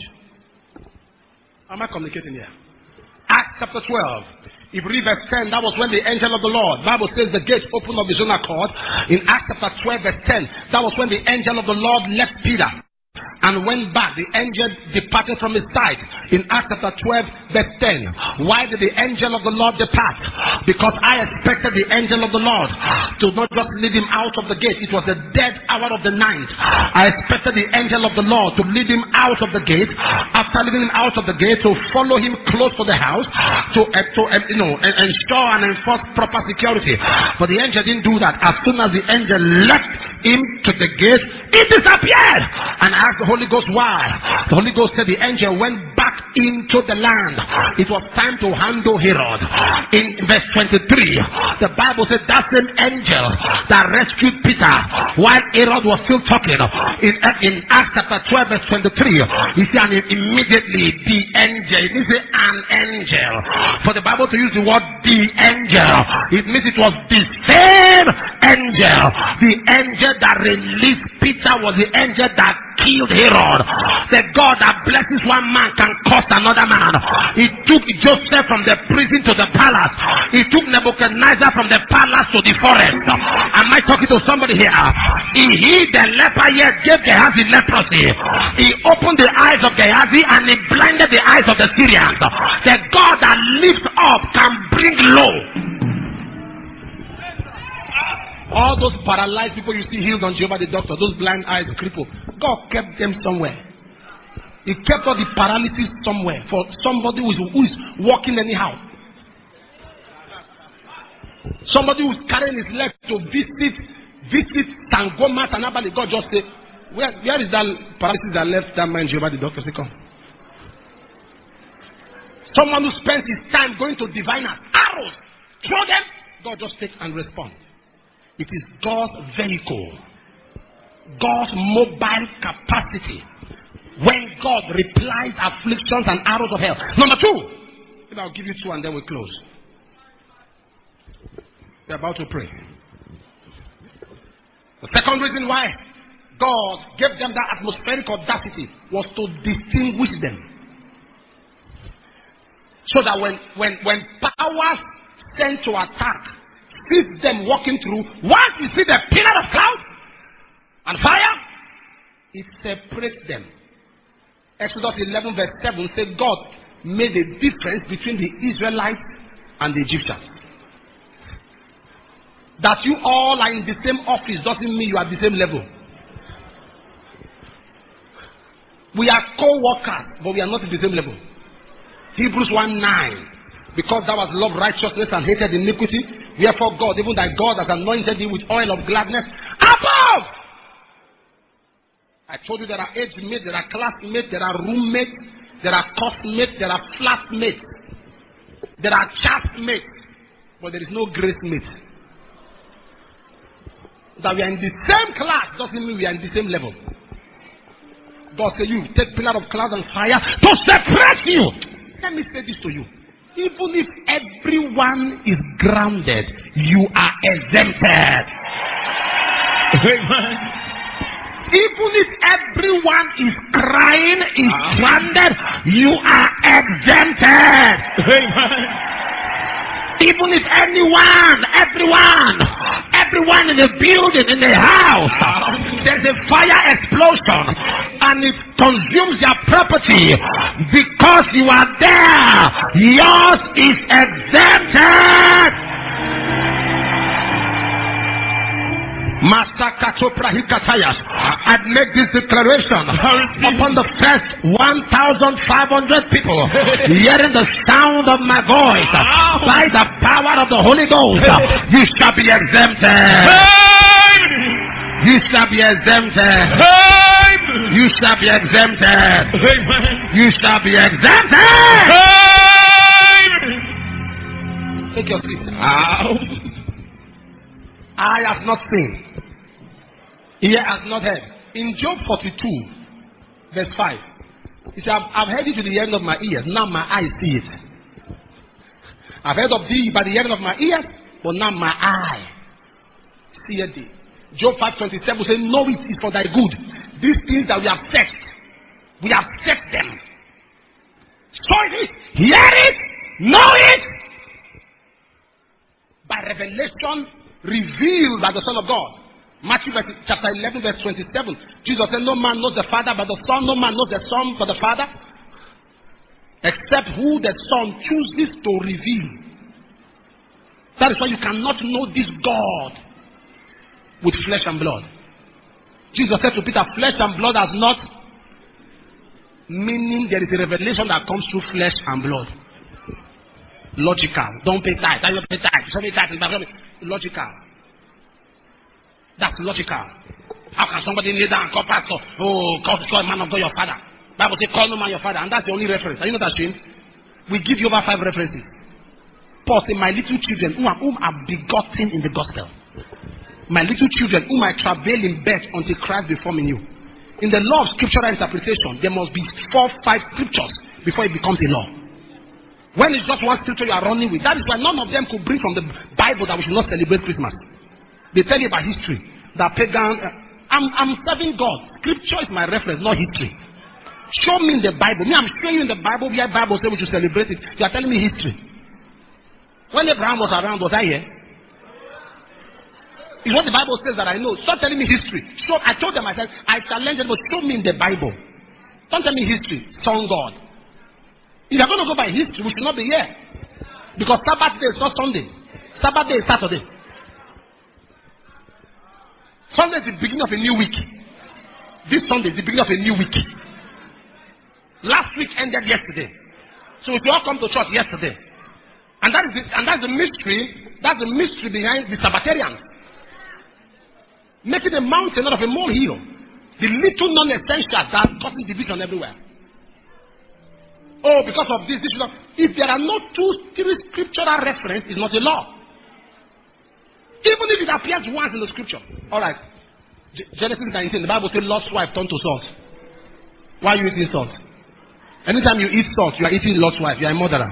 Am I communicating here? Acts chapter twelve. If you read verse ten, that was when the angel of the Lord, Bible says the gate opened of his own accord. In Acts chapter twelve, verse ten, that was when the angel of the Lord left Peter and went back. The angel departed from his sight. In Acts chapter twelve, verse ten. Why did the angel of the Lord depart? Because I expected the angel of the Lord to not just lead him out of the gate. It was the dead hour of the night. I expected the angel of the Lord to lead him out of the gate. After leading him out of the gate, to follow him close to the house, to, uh, to uh, you know, ensure and enforce proper security. But the angel didn't do that. As soon as the angel left him to the gate, he disappeared. And I asked the Holy Ghost why. The Holy Ghost said the angel went back into the land. It was time to handle Herod. In verse twenty-three, the Bible said that same angel that rescued Peter while Herod was still talking. In, in Acts chapter twelve, verse twenty-three, he said, and immediately the angel, it didn't say an angel. For the Bible to use the word the angel, it means it was the same angel. The angel that released Peter was the angel that killed Herod. The God that blesses one man can curse another man. He took Joseph from the prison to the palace. He took Nebuchadnezzar from the palace to the forest. Am I talking to somebody here? He healed the leper, yet gave Gehazi leprosy. He opened the eyes of Gehazi and he blinded the eyes of the Syrians. The God that lifts up can bring low. All those paralyzed people you see healed on Jehovah the doctor, those blind eyes, crippled, God kept them somewhere. He kept all the paralysis somewhere for somebody who is, who is walking anyhow. Somebody who is carrying his leg to visit visit Sangomas and Abali. God just say, where, where is that paralysis that left that man Jehovah the doctor? Say, come. Someone who spends his time going to diviners, arrows, throw them, God just take and respond. It is God's vehicle, God's mobile capacity. When God replies afflictions and arrows of hell. Number two, if I'll give you two and then we close. We're about to pray. The second reason why God gave them that atmospheric audacity was to distinguish them. So that when, when, when powers sent to attack sees them walking through, once you see the pillar of cloud and fire, it separates them. Exodus eleven verse seven said God made a difference between the Israelites and the Egyptians. That you all are in the same office doesn't mean you are at the same level. We are co-workers, but we are not at the same level. Hebrews one nine. Because thou hast loved righteousness and hated iniquity, wherefore God, even thy God, has anointed thee with oil of gladness above. I told you there are age mates, there are classmates, there are roommates, there are classmates, there are flatmates, there are chatmates, but there is no grace mate. That we are in the same class doesn't mean we are in the same level. God said, you take pillar of cloud and fire to separate you. Let me say this to you. Even if everyone is grounded, you are exempted. Amen. Even if everyone is crying, is stranded, you are exempted. Amen. Even if anyone, everyone, everyone in the building, in the house, there's a fire explosion and it consumes their property, because you are there, yours is exempted. I make this declaration upon the first one thousand five hundred people hearing the sound of my voice. By the power of the Holy Ghost, you shall be exempted. You shall be exempted. You shall be exempted. You shall be exempted. Take your seat. Eye has not seen, ear has not heard. In Job forty-two, verse five, he said, I've, I've heard it to the end of my ears, now my eyes see it. I've heard of thee by the end of my ears, but now my eye seeth thee. Job five twenty-seven says, know it is for thy good. These things that we have searched, we have searched them. Saw it, hear it, know it. By revelation, revealed by the Son of God. Matthew chapter eleven, verse twenty-seven. Jesus said, no man knows the Father but the Son. No man knows the Son but the Father, except who the Son chooses to reveal. That is why you cannot know this God with flesh and blood. Jesus said to Peter, flesh and blood has not, meaning there is a revelation that comes through flesh and blood. Logical. Don't pay tithe. I don't pay tithe. Show me tithe. Logical. That's logical. How can somebody kneel down and call pastor? Oh, call, call a man of God your father. Bible says call no man your father, and that's the only reference. Are you not ashamed? We give you over five references. Paul said, my little children whom, whom are begotten in the gospel. My little children whom I travail in bed until Christ be formed in you. In the law of scriptural interpretation, there must be four, five scriptures before it becomes a law. When it's just one scripture you are running with, that is why none of them could bring from the Bible that we should not celebrate Christmas. They tell you about history, that pagan. Uh, I'm, I'm serving God. Scripture is my reference, not history. Show me in the Bible. Me, I'm showing you in the Bible where Bible says we should celebrate it. You are telling me history. When Abraham was around, was I here? It's what the Bible says that I know. Stop telling me history. Show, I told them, I said, I challenge them, but show me in the Bible. Don't tell me history. Son God. If you're going to go by history, we should not be here. Because Sabbath day is not Sunday. Sabbath day is Saturday. Sunday is the beginning of a new week. This Sunday is the beginning of a new week. Last week ended yesterday. So we should all come to church yesterday. And that is the, and that's the mystery. That's the mystery behind the Sabbatarians. Making a mountain out of a molehill. The little non-essentials that are causing division everywhere. Oh, because of this, this is not. If there are no two, three scriptural references, it's not a law. Even if it appears once in the scripture. Alright. Genesis nineteen, the Bible says Lot's wife turned to salt. Why are you eating salt? Anytime you eat salt, you are eating Lot's wife. You are a murderer.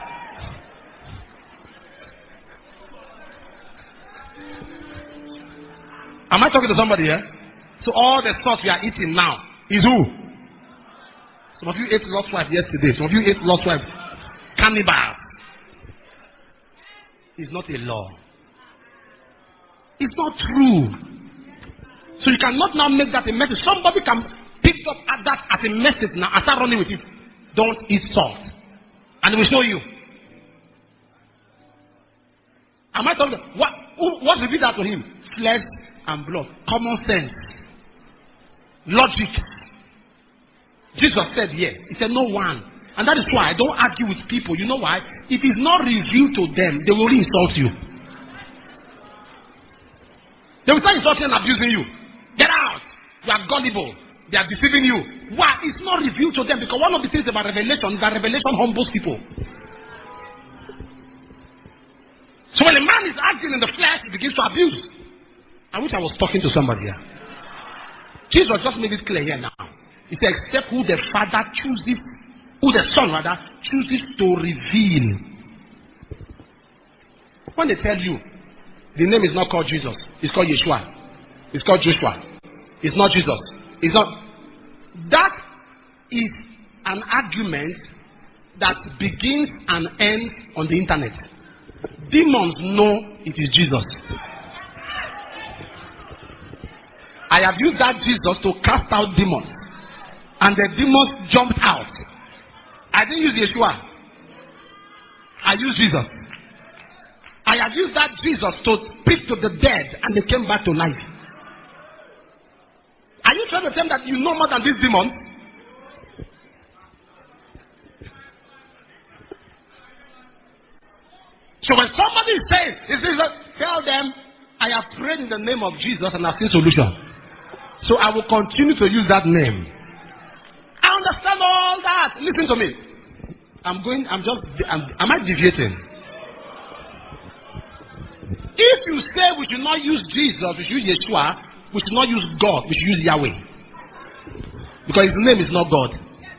Am I talking to somebody here? So all the salt we are eating now is who? Some of you ate Lot's wife yesterday. Some of you ate Lot's wife. Cannibals. It's not a law. It's not true. So you cannot now make that a message. Somebody can pick up at that as a message now and start running with it. Don't eat salt. And we show you. Am I talking? What, what revealed that to him? Flesh and blood. Common sense. Logic. Jesus said, yeah. He said, no one. And that is why I don't argue with people. You know why? If it's not revealed to them, they will only insult you. They will start insulting and abusing you. Get out. You are gullible. They are deceiving you. Why? It's not revealed to them, because one of the things about revelation is that revelation humbles people. So when a man is acting in the flesh, he begins to abuse. I wish I was talking to somebody here. Jesus just made it clear here now. He said, except who the Father chooses, who the Son rather chooses to reveal. When they tell you the name is not called Jesus, it's called Yeshua, it's called Joshua, it's not Jesus, it's not. That is an argument that begins and ends on the internet. Demons know it is Jesus. I have used that Jesus to cast out demons, and the demons jumped out. I didn't use Yeshua. I used Jesus. I have used that Jesus to speak to the dead, and they came back to life. Are you trying to tell me that you know more than these demons? So when somebody says, is this a, tell them, I have prayed in the name of Jesus and I've seen solution. So I will continue to use that name. I understand all that. Listen to me. I'm going, I'm just, I'm, am I deviating? If you say we should not use Jesus, we should use Yeshua, we should not use God, we should use Yahweh. Because his name is not God.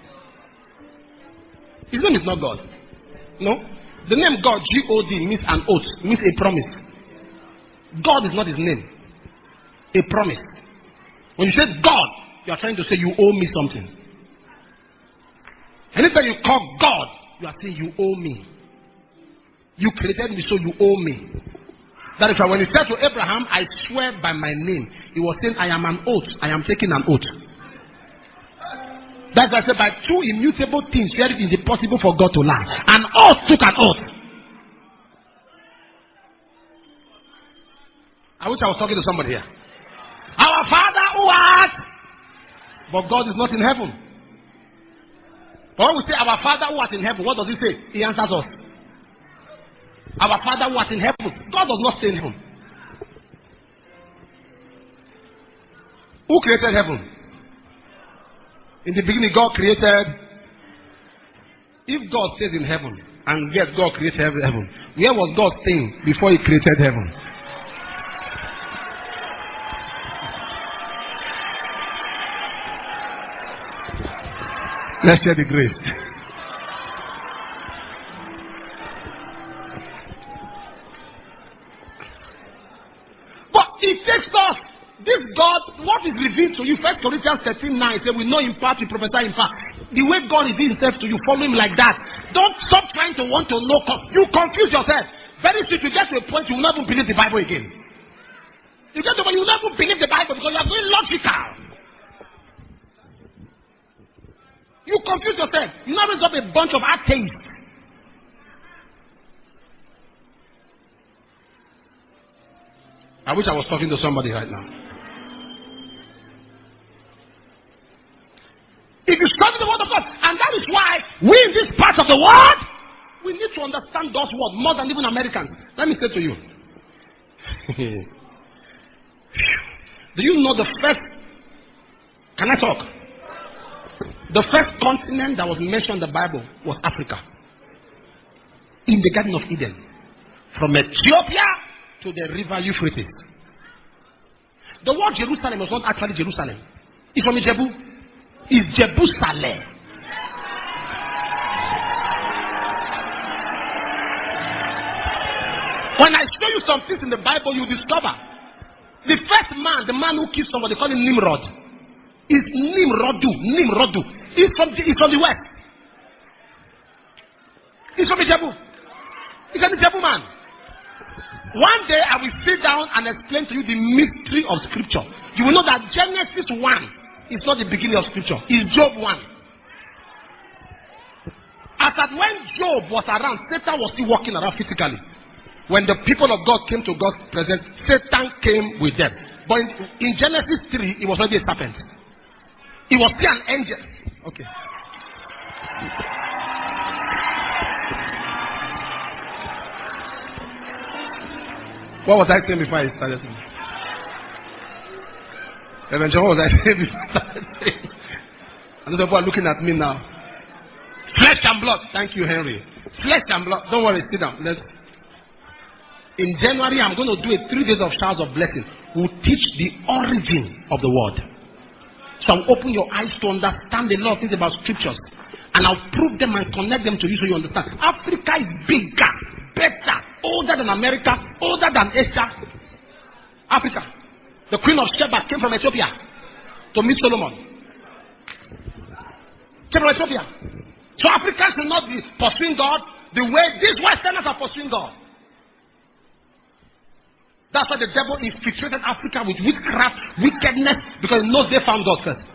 His name is not God. No? The name God, G O D, means an oath, means a promise. God is not his name. A promise. When you say God, you are trying to say you owe me something. Anytime you call God, you are saying you owe me. You created me, so you owe me. That is why when he said to Abraham, I swear by my name, he was saying, I am an oath. I am taking an oath. That's why I said, by two immutable things, where it is impossible for God to lie. An oath took an oath. I wish I was talking to somebody here. Our Father who art, but God is not in heaven. But when we say our Father who art in heaven, what does he say? He answers us. Our Father who art in heaven. God does not stay in heaven. Who created heaven? In the beginning, God created. If God stays in heaven, and yet God created heaven, where was God staying before he created heaven? Let's share the grace. But it takes us. This God, what is revealed to you, First Corinthians thirteen nine says, we know in part, we prophesy in part. The way God reveals himself to you, follow him like that. Don't stop trying to want to know. You confuse yourself. Very soon you get to a point you will never believe the Bible again. You get to a point you will never believe the Bible because you are going logical. You confuse yourself. You now raise up a bunch of atheists. I wish I was talking to somebody right now. If you study the word of God, and that is why we in this part of the world, we need to understand God's word more than even Americans. Let me say to you. Do you know the first, can I talk? The first continent that was mentioned in the Bible was Africa. In the Garden of Eden. From Ethiopia to the river Euphrates. The word Jerusalem was not actually Jerusalem. It's from Ijebu. It's Jerusalem. When I show you some things in the Bible, you discover the first man, the man who killed somebody, they call him Nimrod. Is Nimrodu. Nimrodu. He's from, he's from the west. He's from Ijebu. He's an Ijebu man. One day I will sit down and explain to you the mystery of scripture. You will know that Genesis one is not the beginning of scripture. It's Job one. As at when Job was around, Satan was still walking around physically. When the people of God came to God's presence, Satan came with them. But in, in Genesis three, it was already a serpent. It was still an angel. Okay. What was I saying before I started? Reverend John, what was I saying before? And those people are looking at me now. Flesh and blood. Thank you, Henry. Flesh and blood. Don't worry, sit down. Let's. In January, I'm going to do a three days of showers of blessing. We'll teach the origin of the word. So I'll open your eyes to understand a lot of things about scriptures. And I'll prove them and connect them to you so you understand. Africa is bigger, better, older than America, older than Asia. Africa. The Queen of Sheba came from Ethiopia to meet Solomon. Came from Ethiopia. So Africans will not be pursuing God the way these Westerners are pursuing God. That's why the devil infiltrated Africa with witchcraft, wickedness, because he knows they found God first.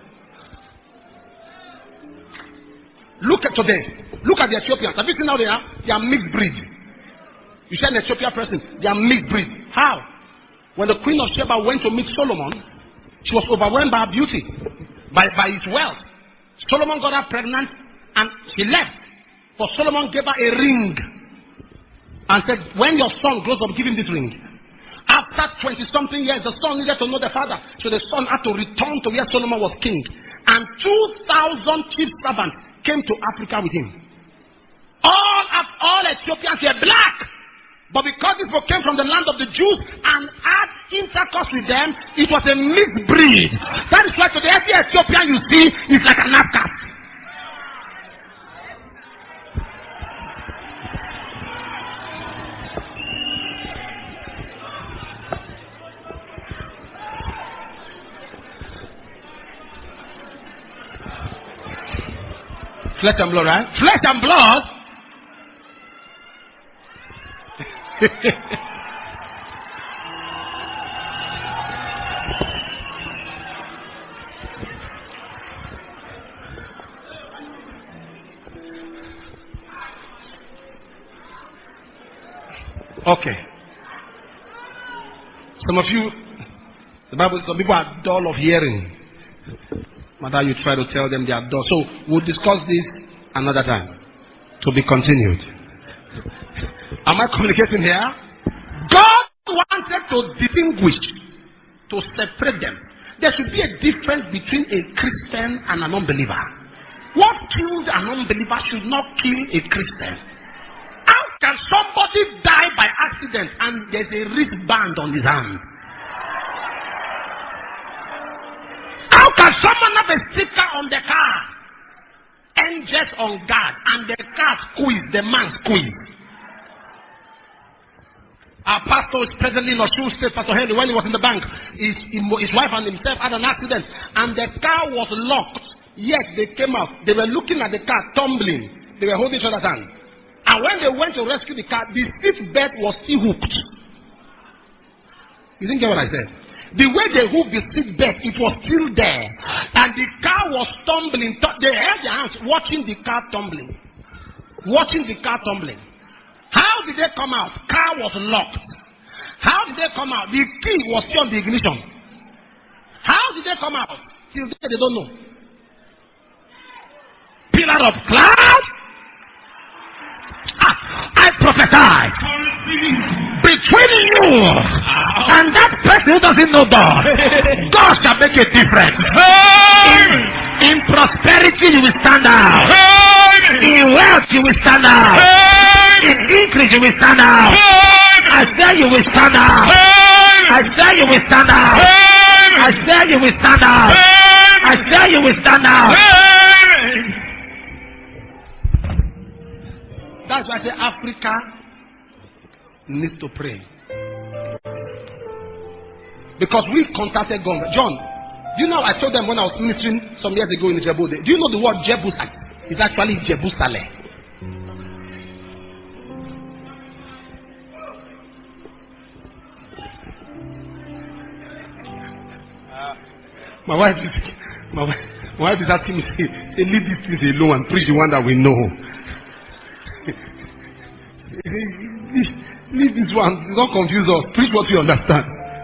Look at today. Look at the Ethiopians. Have you seen how they are? They are mixed breed. You see an Ethiopian person, they are mixed breed. How? When the Queen of Sheba went to meet Solomon, she was overwhelmed by her beauty, by, by his wealth. Solomon got her pregnant and she left. For Solomon gave her a ring and said, when your son grows up, give him this ring. After twenty-something years, the son needed to know the father. So the son had to return to where Solomon was king. And two thousand chief servants came to Africa with him. All, all Ethiopians were black. But because these people came from the land of the Jews and had intercourse with them, it was a mixed breed. That is why today every Ethiopian you see is like an outcast. Flesh and blood, right? Flesh and blood. Okay. Some of you, the Bible, some people are dull of hearing. Mother, you try to tell them they are dull. So we'll discuss this another time. To be continued. Am I communicating here? God wanted to distinguish, to separate them. There should be a difference between a Christian and an unbeliever. What kills an unbeliever should not kill a Christian. How can somebody die by accident and there's a wristband on his hand? How can someone have a sticker on the car? Angels on guard and the car squeeze, the man squeeze. Our pastor is presently in Osun State, Pastor Henry, when he was in the bank, his, his wife and himself had an accident and the car was locked. Yet they came out. They were looking at the car tumbling. They were holding each other's hand. And when they went to rescue the car, the seat belt was still hooked. You didn't get what I said? The way they hooked the seat belt, it was still there. And the car was tumbling. They held their hands watching the car tumbling. Watching the car tumbling. How did they come out? Car was locked. How did they come out? The key was still on the ignition. How did they come out? Till today they don't know. Pillar of cloud. Ah, I prophesy between you and that person who doesn't know God, God shall make a difference. In, in prosperity you will stand out. In wealth you will stand out. In increase you will stand out. I say you will stand out. I say you will stand out. I say you will stand out. I say you will stand out. That's why I say Africa needs to pray. Because we contacted government. John, do you know I told them when I was ministering some years ago in Djibouti? Do you know the word Jebusite? It's actually Jerusalem. My wife is my wife, my wife is asking me, say, say, leave these things alone and preach the one that we know. leave, leave this one. Don't confuse us. Preach what we understand.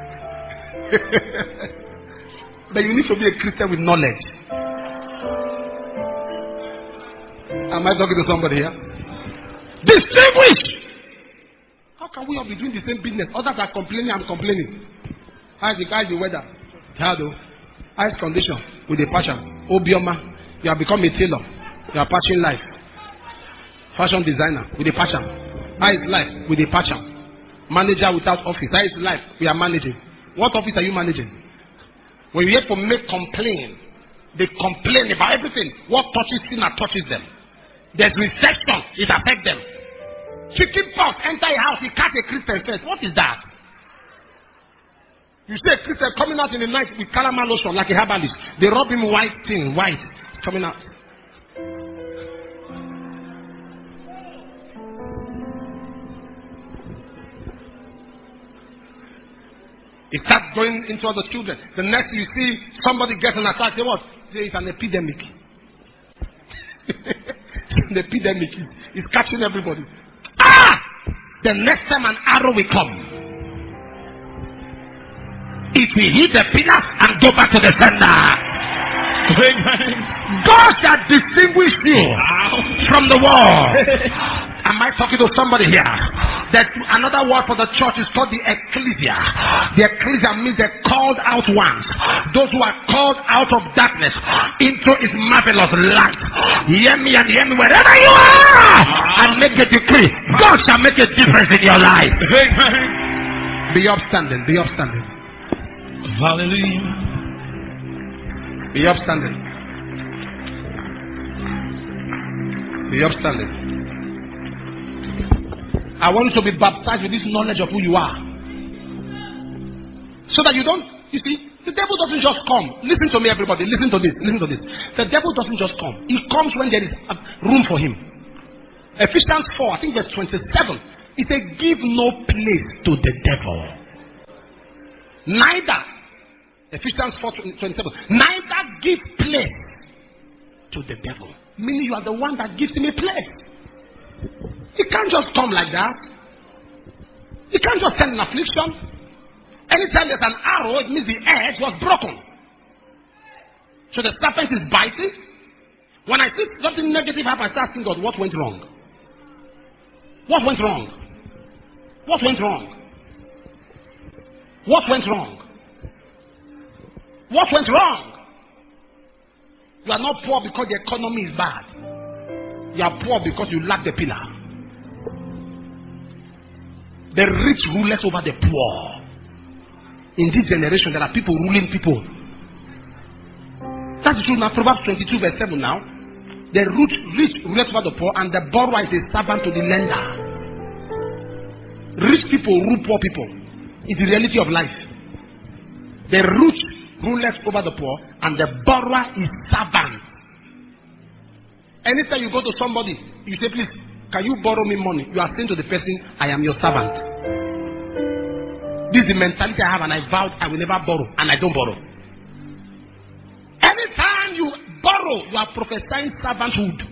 But you need to be a Christian with knowledge. Am I talking to somebody here? Distinguish. How can we all be doing the same business? Others are complaining, I'm complaining. How's the, how's the weather? How do? Eyes condition with a passion. Obioma, you have become a tailor. You are patching life. Fashion designer with a passion. Eyes life with a passion. Manager without office. Eyes life. We are managing. What office are you managing? When you hear from make complain, they complain about everything. What touches sinner touches them. There's recession, it affects them. Chicken pox enter a house, he catch a Christian first. What is that? You see a Christian coming out in the night with calamine lotion like a herbalist. They rub him white thing, white. It's coming out. It starts going into other children. The next you see somebody gets an attack, say what? Say it's an epidemic. It's an epidemic. It's, it's catching everybody. Ah! The next time an arrow will come, it will hit the pillar and go back to the sender. God shall distinguish you from the world. Am I talking to somebody here? That another word for the church is called the ecclesia. The ecclesia means the called out ones. Those who are called out of darkness into his marvelous light. Hear me and hear me wherever you are. And make a decree. God shall make a difference in your life. Be upstanding. Be upstanding. Hallelujah. Be upstanding. Be upstanding. I want you to be baptized with this knowledge of who you are. So that you don't, you see, the devil doesn't just come. Listen to me, everybody. Listen to this. Listen to this. The devil doesn't just come. He comes when there is room for him. Ephesians four, I think verse twenty-seven. It says, give no place to the devil. Neither. Ephesians four, twenty-seven. Neither give place to the devil. Meaning you are the one that gives him a place. He can't just come like that. He can't just send an affliction. Anytime there's an arrow, it means the edge was broken. So the serpent is biting. When I see something negative happen, I start asking God, what went wrong? What went wrong? What went wrong? What went wrong? What went wrong? You are not poor because the economy is bad. You are poor because you lack the pillar. The rich rulers over the poor. In this generation, there are people ruling people. That's true now. Proverbs twenty-two verse seven now. The rich, rich rulers over the poor, and the borrower is a servant to the lender. Rich people rule poor people. It's the reality of life. The rich rulers over the poor, and the borrower is servant. Anytime you go to somebody, you say, please, can you borrow me money? You are saying to the person, I am your servant. This is the mentality I have, and I vowed I will never borrow, and I don't borrow. Anytime you borrow, you are prophesying servanthood.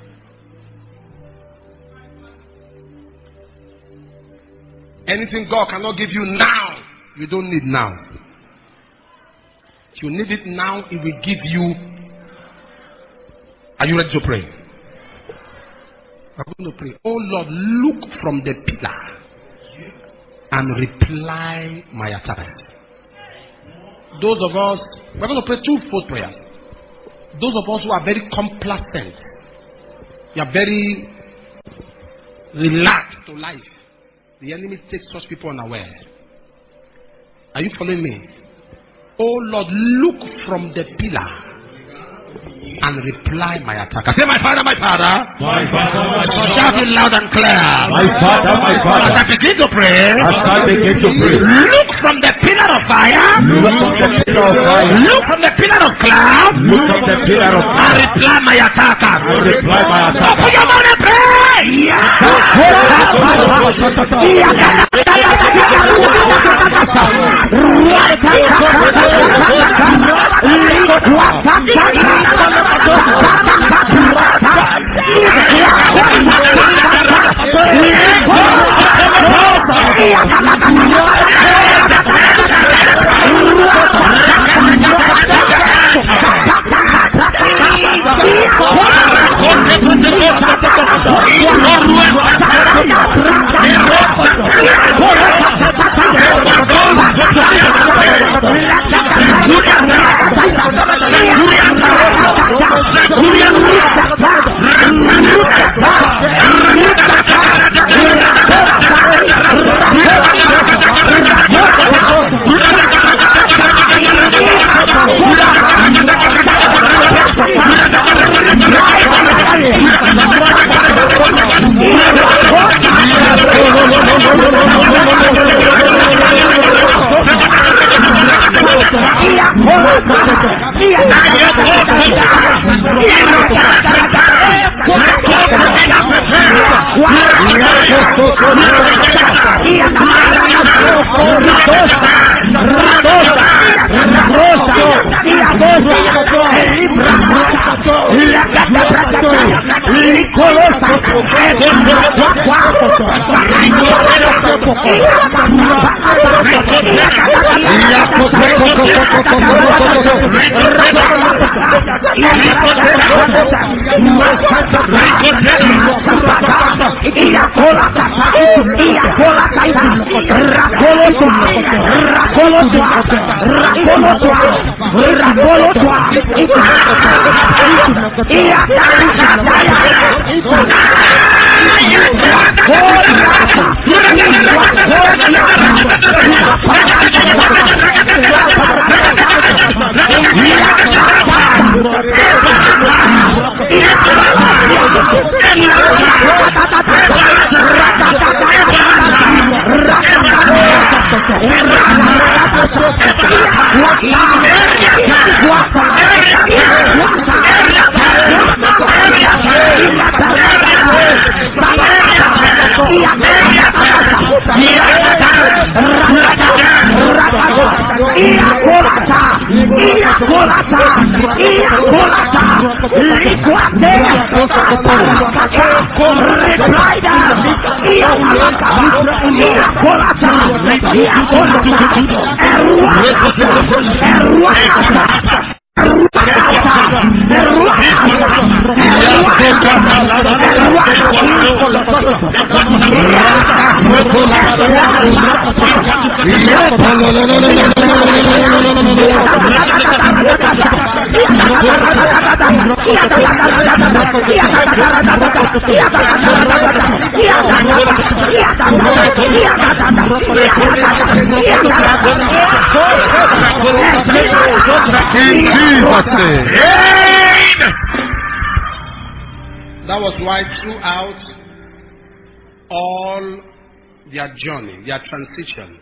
Anything God cannot give you now, you don't need now. If you need it now, it will give you. Are you ready to pray? I'm going to pray. Oh Lord, look from the pillar and reply my attackers. Those of us, we're going to pray two fold prayers. Those of us who are very complacent, you are very relaxed to life. The enemy takes such people unaware. Are you following me? Oh Lord, look from the pillar and reply my attacker. Say, my Father, my Father. My Father, my Father. Shout it loud and clear. My Father, my Father. As I begin to pray. As I begin to pray. Look from the pillar of fire. Look from the pillar of fire. Look from the pillar of cloud. Look from the pillar of And fire. reply my attacker. And reply my attacker. Open your mouth and pray. Yeah. That was why throughout all their journey, their transition,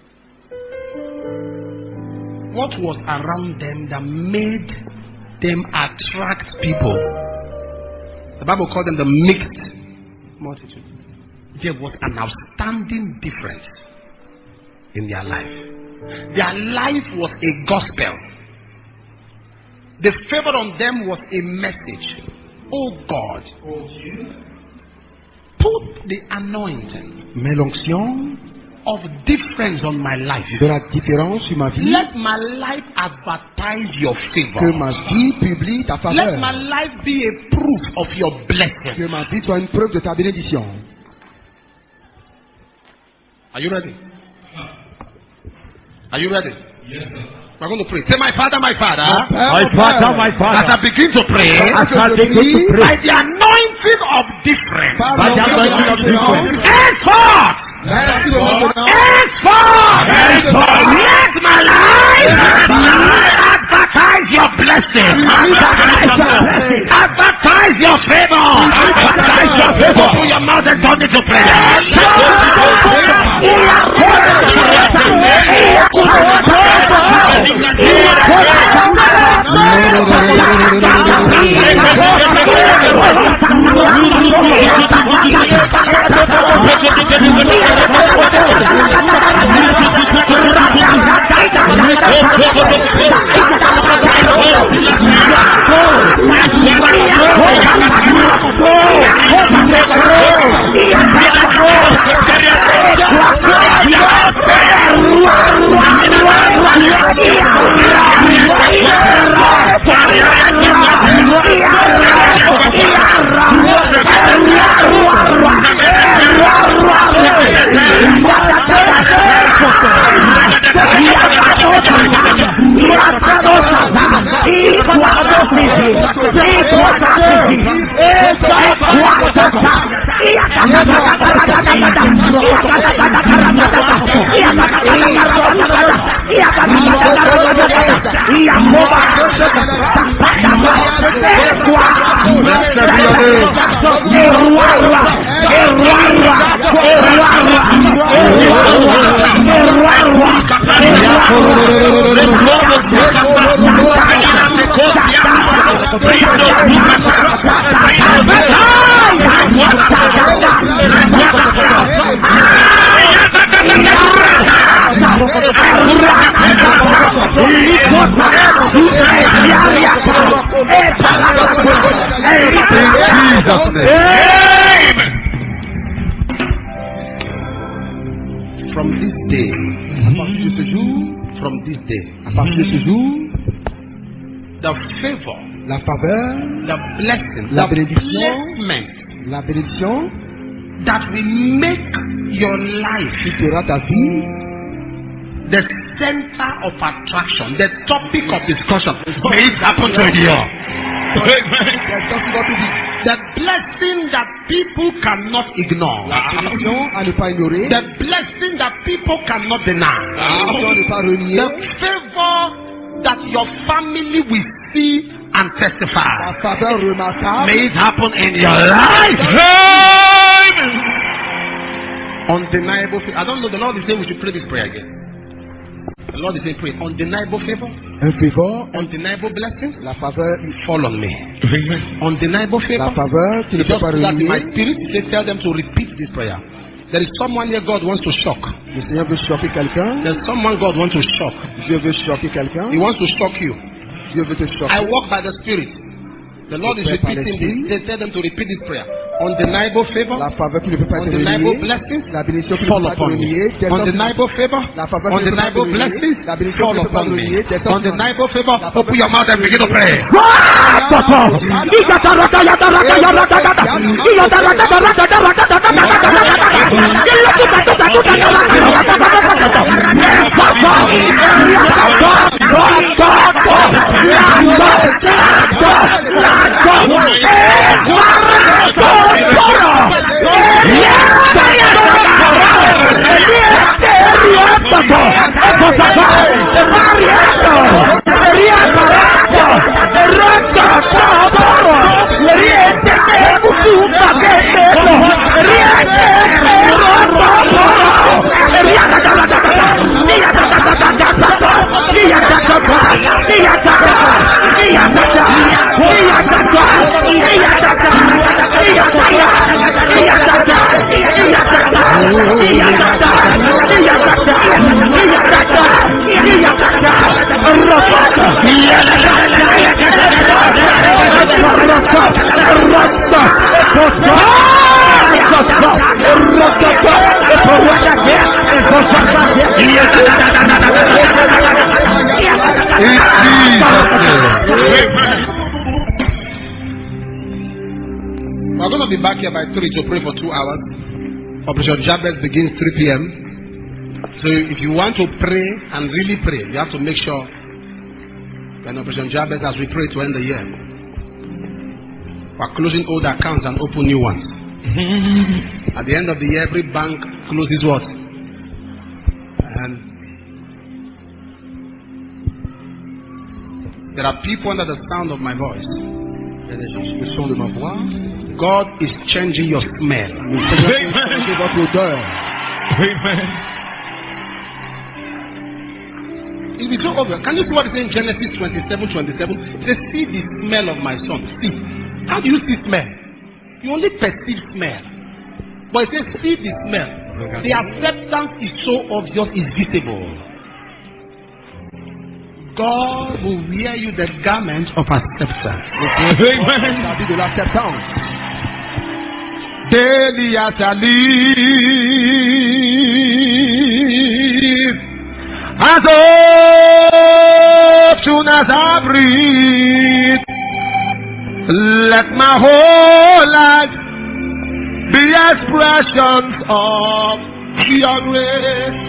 what was around them that made them attract people? The Bible called them the mixed multitude. There was an outstanding difference in their life. Their life was a gospel. The favor on them was a message. Oh God, put the anointing, Mets l'onction of difference on my life. de la différence sur ma vie. Let my life advertise your Que favor. ma vie publie ta Let my faveur. life be a proof of your blessing. Que ma vie soit une preuve de ta bénédiction. Are you ready? Are you ready? Yes, sir. We're going to pray. Say, my Father, my Father. My Father, my As Father, I begin to pray, as I begin to by pray, the anointing of difference, by the anointing of difference, henceforth, henceforth, henceforth, let my life advertise your blessing, advertise your favor, advertise your favor. Open your mouth and turn it to prayer. From this day, from this day, À partir de ce jour, the favor, la faveur, the blessing, La the bénédiction. placement la bénédiction that will make your life qui fera ta vie the center of attraction, the topic of discussion. May it happen to you. The blessing that people cannot ignore. la bénédiction à ne pas ignorer, The blessing that people cannot deny. la bénédiction à ne pas renier, The favor that your family will see and la testify. faveur remarquable. May it happen in your life. Undeniable favor. I don't know. The Lord is saying we should pray this prayer again. The Lord is saying pray. Undeniable favor, Un faveur, undeniable blessings la faveur, fall on me. Undeniable la favor. faveur qui ne He peut just pas put that in my renier. spirit. He said, tell them to repeat this prayer. There is someone here God wants to shock. Le Seigneur veut choquer quelqu'un. There's someone God wants to shock. Dieu veut choquer quelqu'un. He wants to shock you. Dieu veut te I choquer. walk by the Spirit. The Lord is pray by the repeating this. Spirit. They tell them to repeat this prayer. Undeniable favor, La faveur qui ne peut pas être undeniable reniée. blessings La bénédiction qui ne fall peut pas être upon me. reniée. Des hommes- Undeniable favor, La faveur qui ne peut pas être undeniable reniée. blessings La bénédiction fall qui ne peut pas upon être me. reniée. Des hommes- Undeniable favor. Open your mouth and begin to pray. We're going to be back here by three to pray for two hours. Operation Jabez begins three p.m. So if you want to pray and really pray, you have to make sure when Operation Jabez, as we pray to end the year, we're closing old accounts and open new ones. At the end of the year, every bank closes what? And there are people under the sound of my voice. Le son de ma voix. God is changing your smell. C'est votre odeur. It will be so obvious. Can you see what it says in Genesis twenty-seven twenty-seven? It says, see the smell of my son. See. How do you see smell? You only perceive smell. But it says, see the smell. The acceptance is so obvious, it's visible. God will wear you the garment of acceptance. L'habit de l'acceptance. Daily as I live, as often as I breathe, let my whole life be expressions of your grace.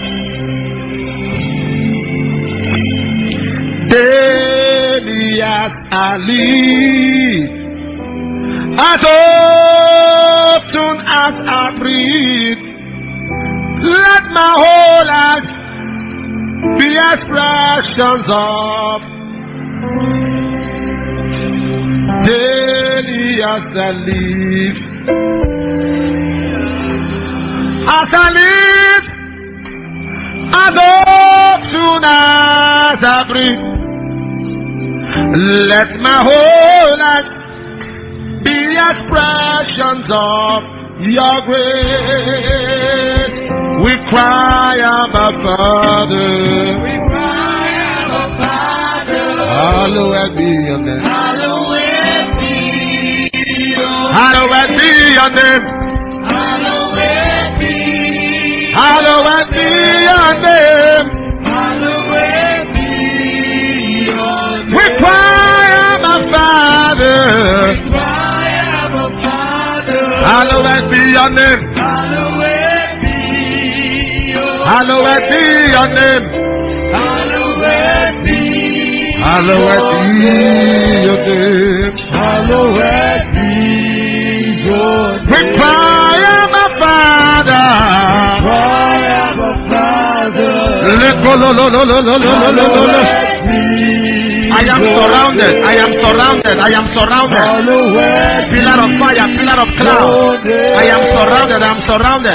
Daily as I live, as often as I breathe, let my whole life be expressions of daily as I live, as I live, as often as I breathe, let my whole life be expressions of your grace. We cry, Abba Father. We cry, Abba Father. Hallowed be your name. Hallowed be your name. Hallowed be your name. Hallowed be. Hallowed be your name. Hallowed Hallowed be your name. Hallowed be your name. Hallowed be Hallowed be your name. Hallowed be your name. We cry, Abba Father. Cry, Abba Father. I am surrounded. I am surrounded. I am surrounded. Pillar of fire, pillar of cloud. I am surrounded. I am surrounded.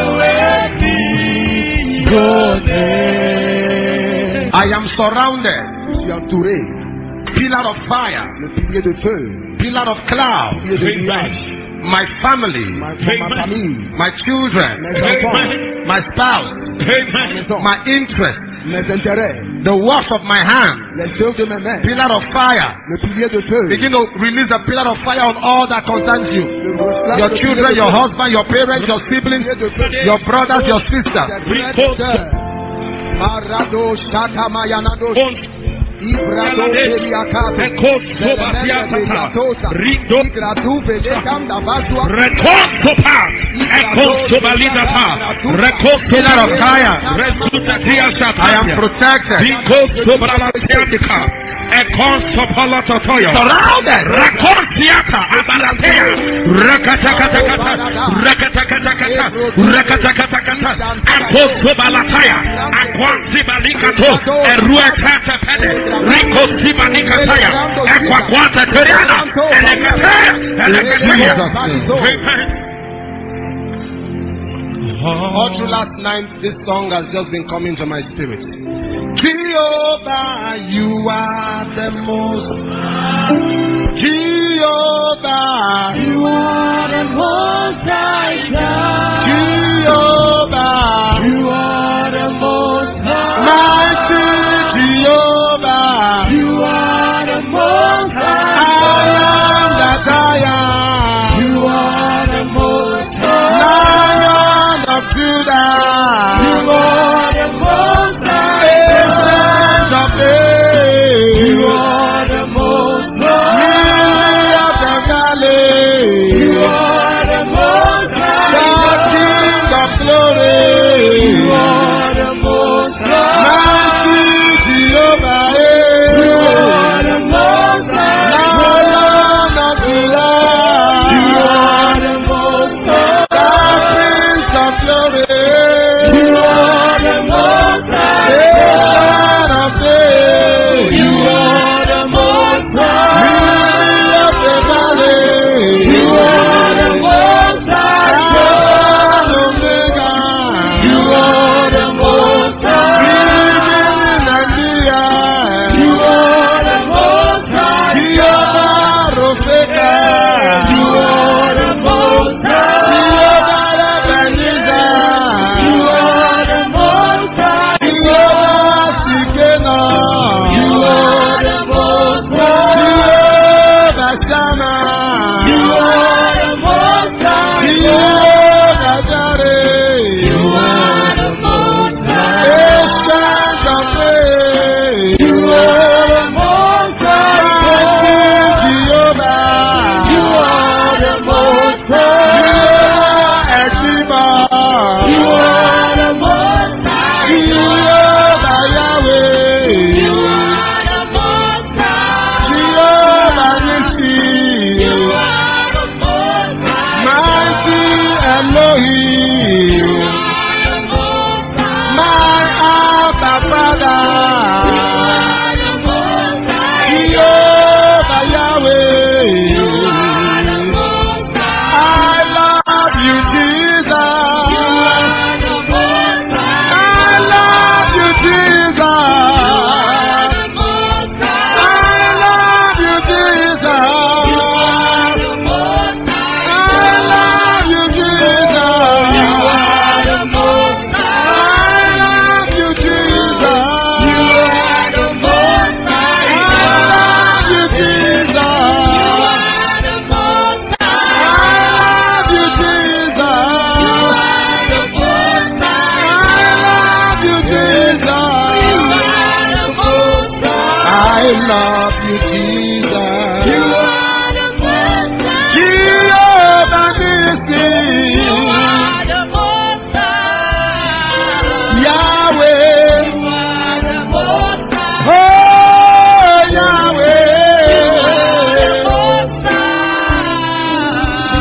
I am surrounded. Pillar of fire, pillar of cloud. My family, my children, my spouse, my interest, the work of my hand, pillar of fire. Begin to release the pillar of fire on all that concerns you. Your children, your husband, your parents, your siblings, your brothers, your sisters. Ibrado Beliakato, Rido, Recostopa, Ecostobalidata, Recostilla of fire, I am protected. Recostobalatiatica, Ecostopalatoya, surrounded, Recostiata, Abalatea, Rakatakata, Rakatakata, Rakatakata, Ecostobalataya, Aquantibalikato, Eruatata Pede. Rico Simanikataya, Aquaquata Teriana, all through last night, this song has just been coming to my spirit. Jehovah, you are the most. Jehovah, you are the most high God. Jehovah, you are the most high. Mighty Jehovah, you are the most high. I am that I am. You are the most high. Lion of Judah, you are the most high. Ancient of days, you are the most high. Lily of the valley,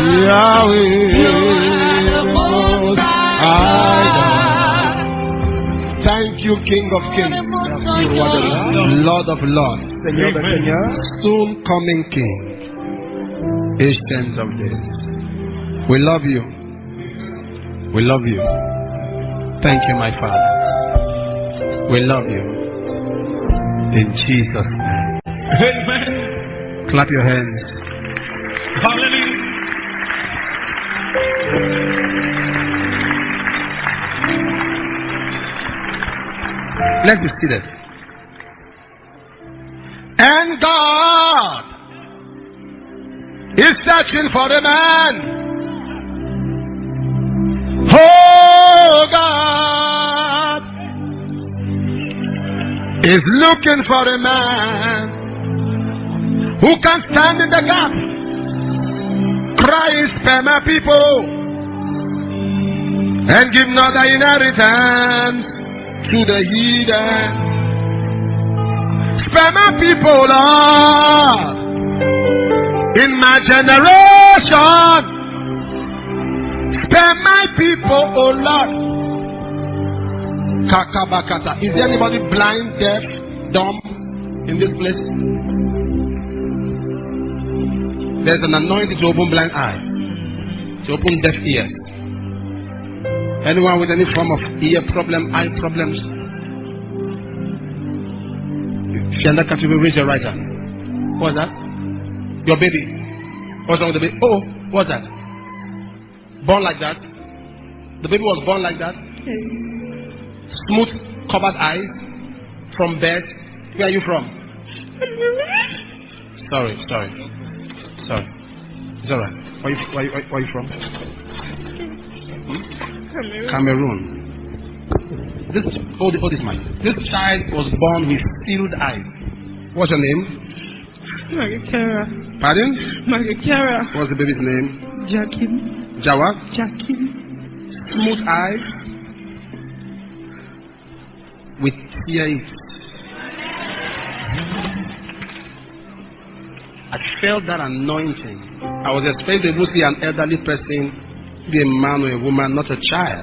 Yahweh, Most High God. Thank you, King of Kings. You are the Lord of Lords. Señor de Señor. Soon coming King. Ancient of days. We love you. We love you. Thank you, my Father. We love you. In Jesus' name. Amen. Clap your hands. Hallelujah. Let's be seated. And God is searching for a man. Oh, God is looking for a man who can stand in the gap. Cry, spare my people, and give not the inheritance to the heathen. Spare my people, Lord, in my generation. Spare my people, oh Lord. Kakabakata. Is there anybody blind, deaf, dumb in this place? There's an anointing to open blind eyes, to open deaf ears. Anyone with any form of ear problem, eye problems? If you're in that category, raise your right hand. What's that? Your baby. What's wrong with the baby? Oh, what's that? Born like that? The baby was born like that? Smooth covered eyes from birth. Where are you from? Sorry, sorry, sorry. It's alright. Where, where, where, where are you from? Hmm? Cameroon. This, hold, hold this mic. This child was born with sealed eyes. What's your name? Magakara. Pardon? Magakara. What's the baby's name? Jakim. Jawab? Jakim. Smooth eyes with tears. I felt that anointing. I was expecting to see an elderly person, be a man or a woman, not a child.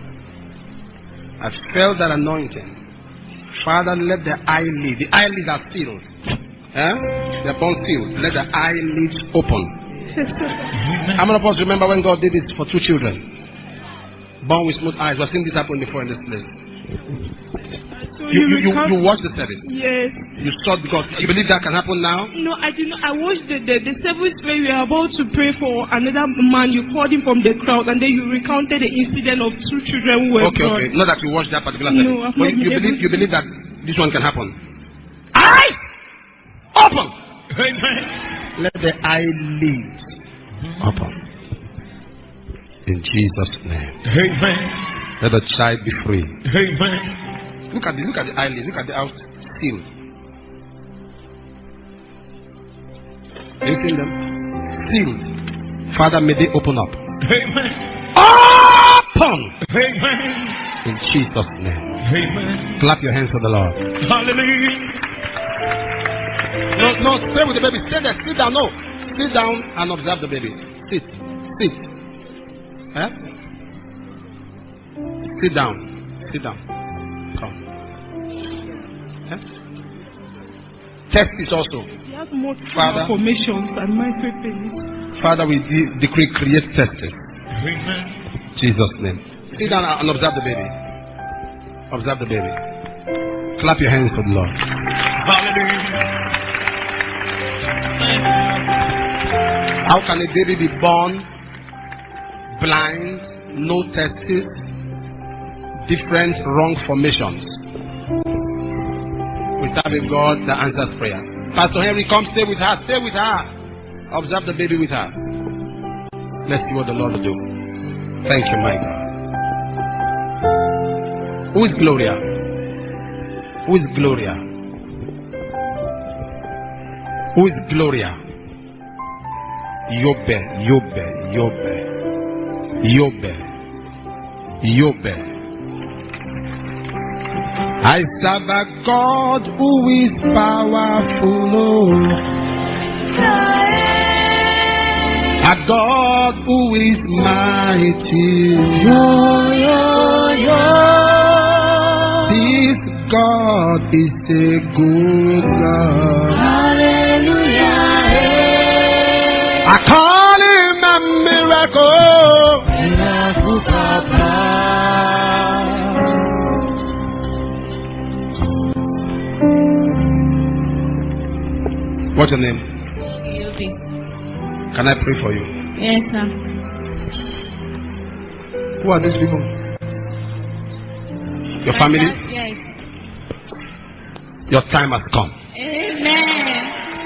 I felt that anointing. Father, let the eyelid, the eyelids are sealed. Eh? They're born sealed. Let the eyelids open. How many of us remember when God did it for two children? Born with smooth eyes. We've seen this happen before in this place. So You, you, you, recount- you watched the service. Yes. You saw because you believe that can happen now? No, I did not. I watched the, the, the service where we were about to pray for another man. You called him from the crowd and then you recounted the incident of two children who were Okay, born. okay. Not that you watched that particular service. No, I've but not you, you been believe able you to. believe that this one can happen. Eyes open. Amen. Let the eyelids open. In Jesus' name. Amen. Let the child be free. Amen. Look at the look at the eyelids. Look at the out sealed. Have you seen them? Sealed. Father, may they open up. Amen. Open. Amen. In Jesus' name. Amen. Clap your hands for the Lord. Hallelujah. No, no, stay with the baby. Stay there. Sit down. No. Sit down and observe the baby. Sit. Sit. Eh? Sit down. Sit down. Come. Eh? Test it also. He has multiple Father. formations and micropenis. Father, we de- decree create testers. Amen. In Jesus' name. Sit down and observe the baby. Observe the baby. Clap your hands for the Lord. Hallelujah. How can a baby be born blind, no testes, different wrong formations? We start with God that answers prayer. Pastor Henry, come stay with her. Stay with her. Observe the baby with her. Let's see what the Lord will do. Thank you, my God. Who is Gloria? Who is Gloria? Who is Gloria? Yobe, Yobe, Yobe, Yobe, Yobe. I serve a God who is powerful. Oh. I That God who is mighty, Yo, yo, yo. this God is a good God. Hallelujah. Hey. I call him a miracle. Miracle Papa. What's your name? Yobi. Can I pray for you? Yes, sir. Who are these people? Your family? Yes. Your time has come. Amen.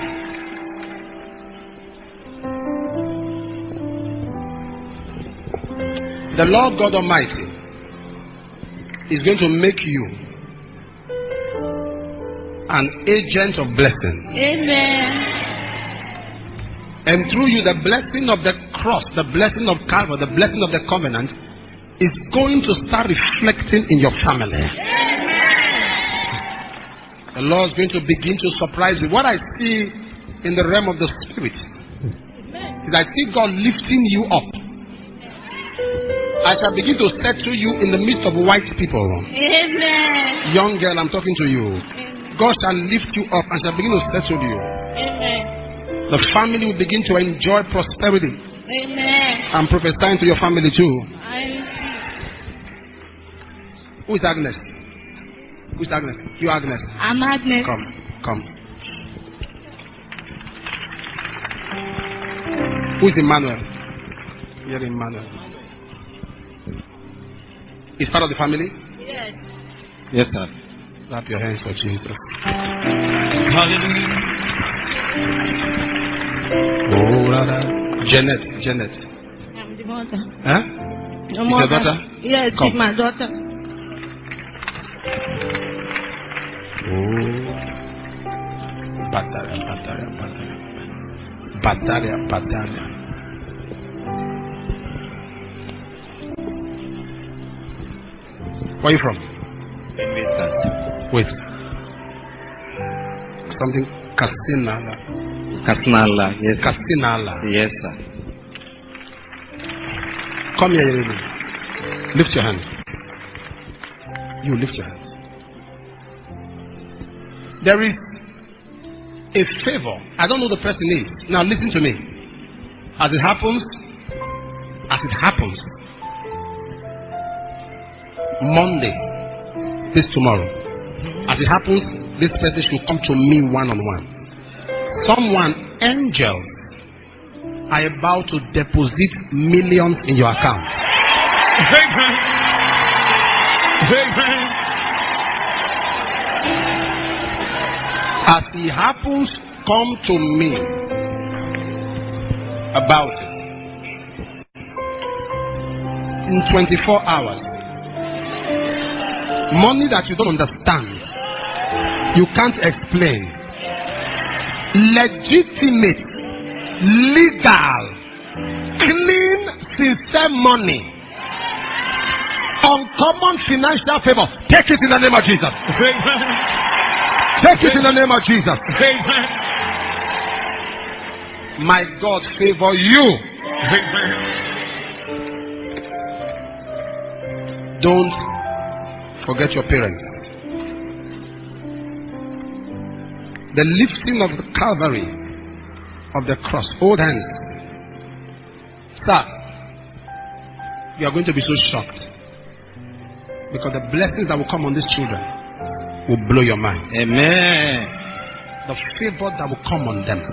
The Lord God Almighty is going to make you an agent of blessing. Amen. And through you, the blessing of the cross, the blessing of Calvary, the blessing of the covenant is going to start reflecting in your family. The Lord is going to begin to surprise you. What I see in the realm of the Spirit is I see God lifting you up. I shall begin to settle you in the midst of white people. Amen. Young girl, I'm talking to you. God shall lift you up and shall begin to settle you. Amen. The family will begin to enjoy prosperity. Amen. I'm prophesying to your family too. I receive. Who is Agnes? Who is Agnes? You, Agnes. I'm Agnes. Come, come. Who is Emmanuel? Here, Emmanuel. Is part of the family? Yes. Yes, sir. Clap your hands for Jesus. Hallelujah. Oh, rather. Janet, Janet. I'm the mother. Huh? The Is your mother. daughter? Yes, Come. it's my daughter. Oh. Bataria, bataria, bataria. Bataria, bataria. Where are you from? Wait. Something Kasinala. Kasnala, yes. Kasinala. Yes, sir. Come here, Yeremi. Lift your hand. You lift your hands. There is a favor. I don't know who the person is. Now listen to me. As it happens, as it happens, Monday, this tomorrow, as it happens, this person should come to me one on one. Someone, angels, are about to deposit millions in your account. Amen. Amen. As it happens, come to me about it. In twenty-four hours. Money that you don't understand, you can't explain. Legitimate, legal, clean, sincere money. Uncommon financial favor. Take it in the name of Jesus. Amen. Take it in the name of Jesus. Amen. My God favor you. Amen. Don't forget your parents. The lifting of the Calvary of the cross. Hold hands. Sir, you are going to be so shocked. Because the blessings that will come on these children will blow your mind. Amen. The favor that will come on them.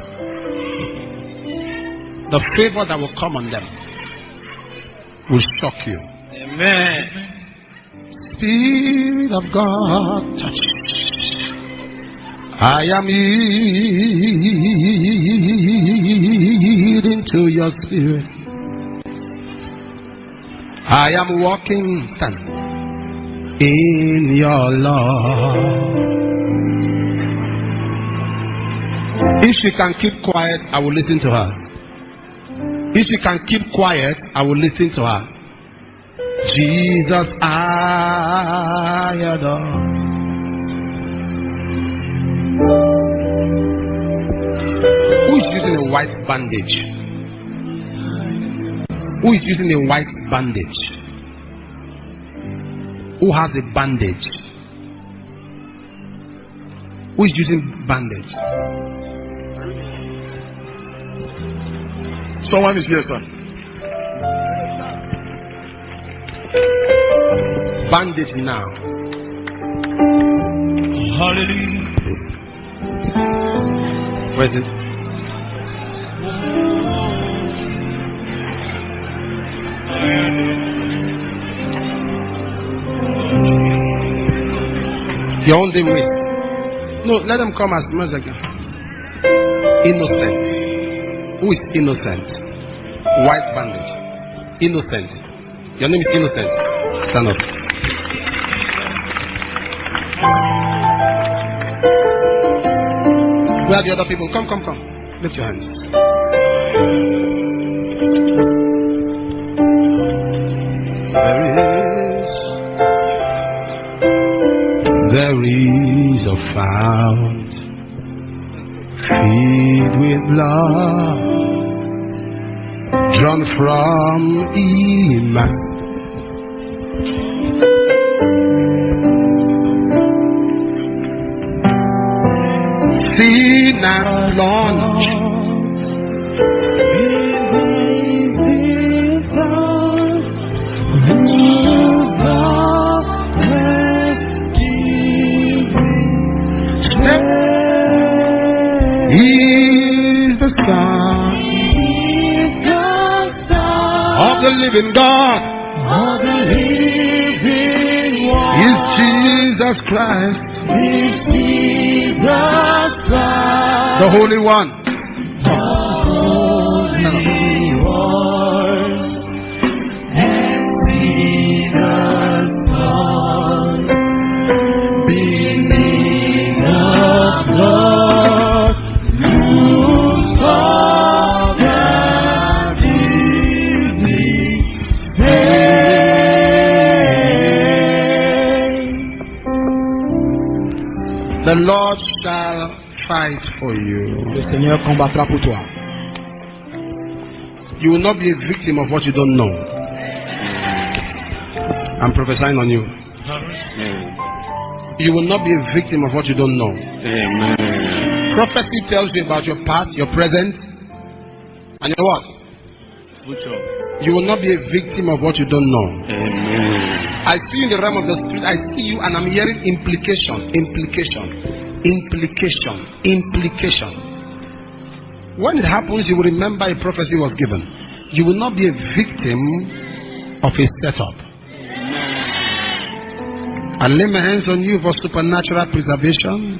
The favor that will come on them will shock you. Amen. Spirit of God, touch. I am yielding to your spirit. I am walking stand in your love. If she can keep quiet, I will listen to her. If she can keep quiet, I will listen to her. Jesus, I adore. Who is using a white bandage? Who is using a white bandage? Who has a bandage? Who is using bandage? Someone is here, sir. Bandage now. Hallelujah. Where is it? Your own day waste. No, let them come as much as again. Innocent. Who is innocent? White bandage. Innocent. Your name is Innocent. Stand up. Where are the other people? Come, come, come. Lift your hands. There is, there is a fount filled with blood, drawn from Emmanuel. Sin and plunge. He's the Son of the living God. Is Jesus Christ, the Holy One. The Lord shall fight for you. Le Seigneur combattra pour toi. You will not be a victim of what you don't know. I'm prophesying on you. You will not be a victim of what you don't know. Amen. Prophecy tells you about your past, your present, and your what? You will not be a victim of what you don't know. Amen. I see you in the realm of the spirit. I see you and I'm hearing implication, implication, implication, implication. When it happens, you will remember a prophecy was given. You will not be a victim of a setup. I lay my hands on you for supernatural preservation.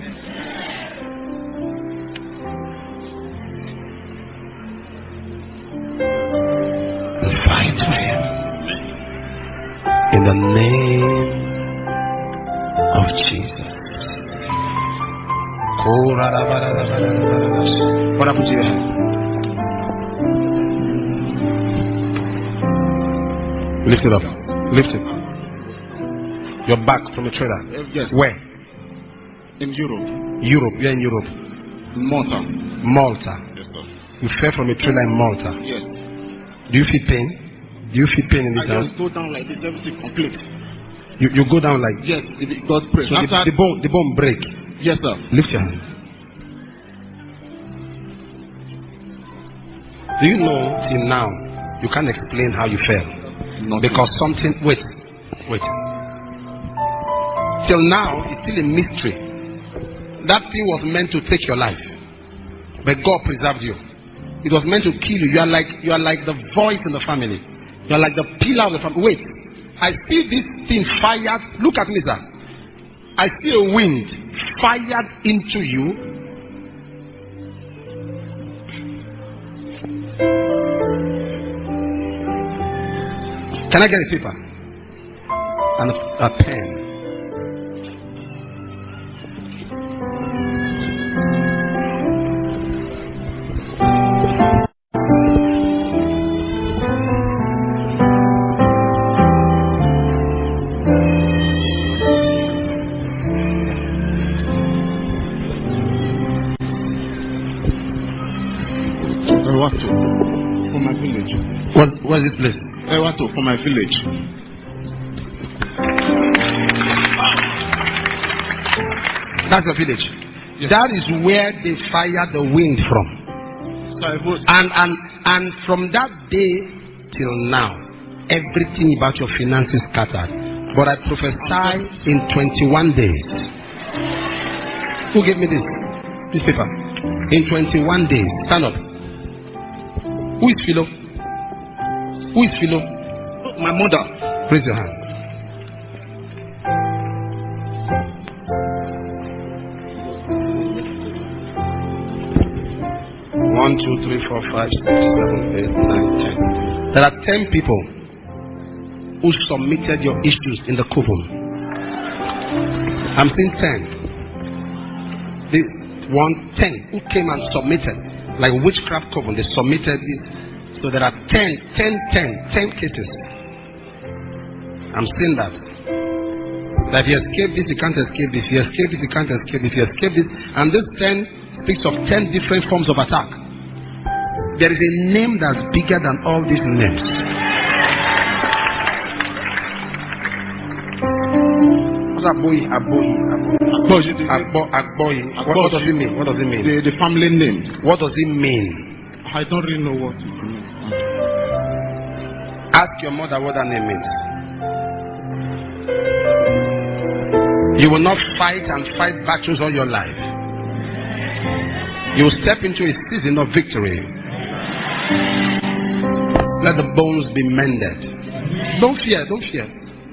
And fight for him. In the name of Jesus. What happened to your hand? Lift it up. Lift it. You're back from a trailer. Yes. Where? In Europe. Europe. You're in Europe. Malta. Malta. Yes, sir. You fell from a trailer in Malta. Yes. Do you feel pain? Do you feel pain in I this house? just go down like this, everything complete. You, you go down like Yes, if God prays. so the, After, the bone the bone break. yes, sir. Lift your hand. Do you know till now you can't explain how you fell? Not Because something wait, wait. Till now it's still a mystery. That thing was meant to take your life, but God preserved you. It was meant to kill you. You are like you are like the voice in the family. You are like the pillar of the family. Wait, I see this thing fired. Look at me, sir. I see a wind fired into you. Can I get a paper and a, a pen? What to? From my village. What, what Where is this place? Ewato, from my village. That's the village. Yes. That is where they fire the wind from. So I vote. And and and from that day till now, everything about your finances scattered. But I prophesy in twenty-one days. Who gave me this? This paper. In twenty-one days. Stand up. Who is Philo? Who is Philo? Oh, my mother. Raise your hand. One, two, three, four, five, six, seven, eight, nine, ten. There are ten people who submitted your issues in the coven. I'm saying ten. The one, ten who came and submitted, like witchcraft coven. They submitted this. So there are ten, ten, ten, ten cases. I'm saying that. That if you escape this, you can't escape this. If you escape this, you can't escape this. If you escape this, and this ten speaks of ten different forms of attack. There is a name that's bigger than all these names. What's Aboyi? Aboyi. Aboyi. Abo, Aboyi. What, what does it mean? What does it mean? The, the family names. What does it mean? I don't really know what it means. Ask your mother what that name means. You will not fight and fight battles all your life. You will step into a season of victory. Let the bones be mended. Don't fear, don't fear.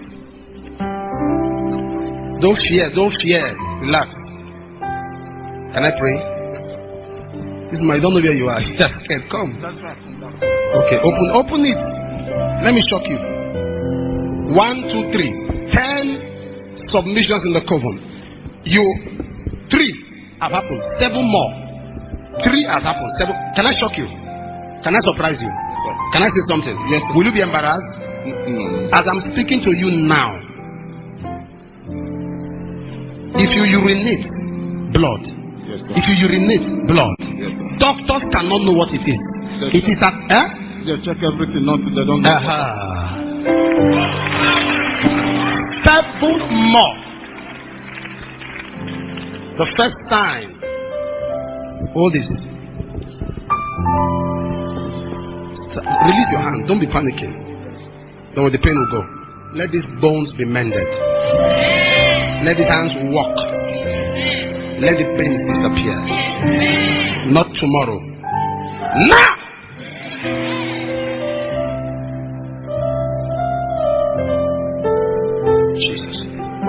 Don't fear, don't fear. Relax. Can I pray? This is my, I don't know where you are. Just can't come. That's right. Okay, open, open it. Let me shock you. One, two, three. Ten submissions in the coven. You, three have happened. Seven more. Three has happened. Seven. Can I shock you? Can I surprise you? Sorry. Can I say something? Yes. Will you be embarrassed? Mm-hmm. As I'm speaking to you now, if you urinate blood, Yes, sir. if you urinate blood, Yes, sir. doctors cannot know what it is. Yes, It sir. is at eh? They check everything, not they don't know. Uh-huh. Seven more. The first time. Hold this. Release your hand. Don't be panicking. Then when the pain will go. Let these bones be mended. Let these hands walk. Let the pain disappear. Not tomorrow. Now! Jesus.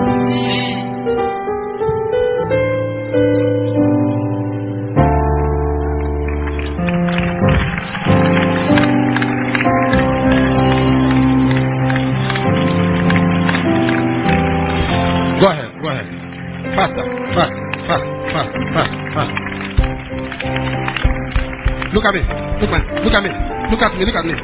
Go ahead, go ahead. Faster, fast, fast, fast, fast, fast. Look at me. Look at me. Look at me. Look at me. Look at me.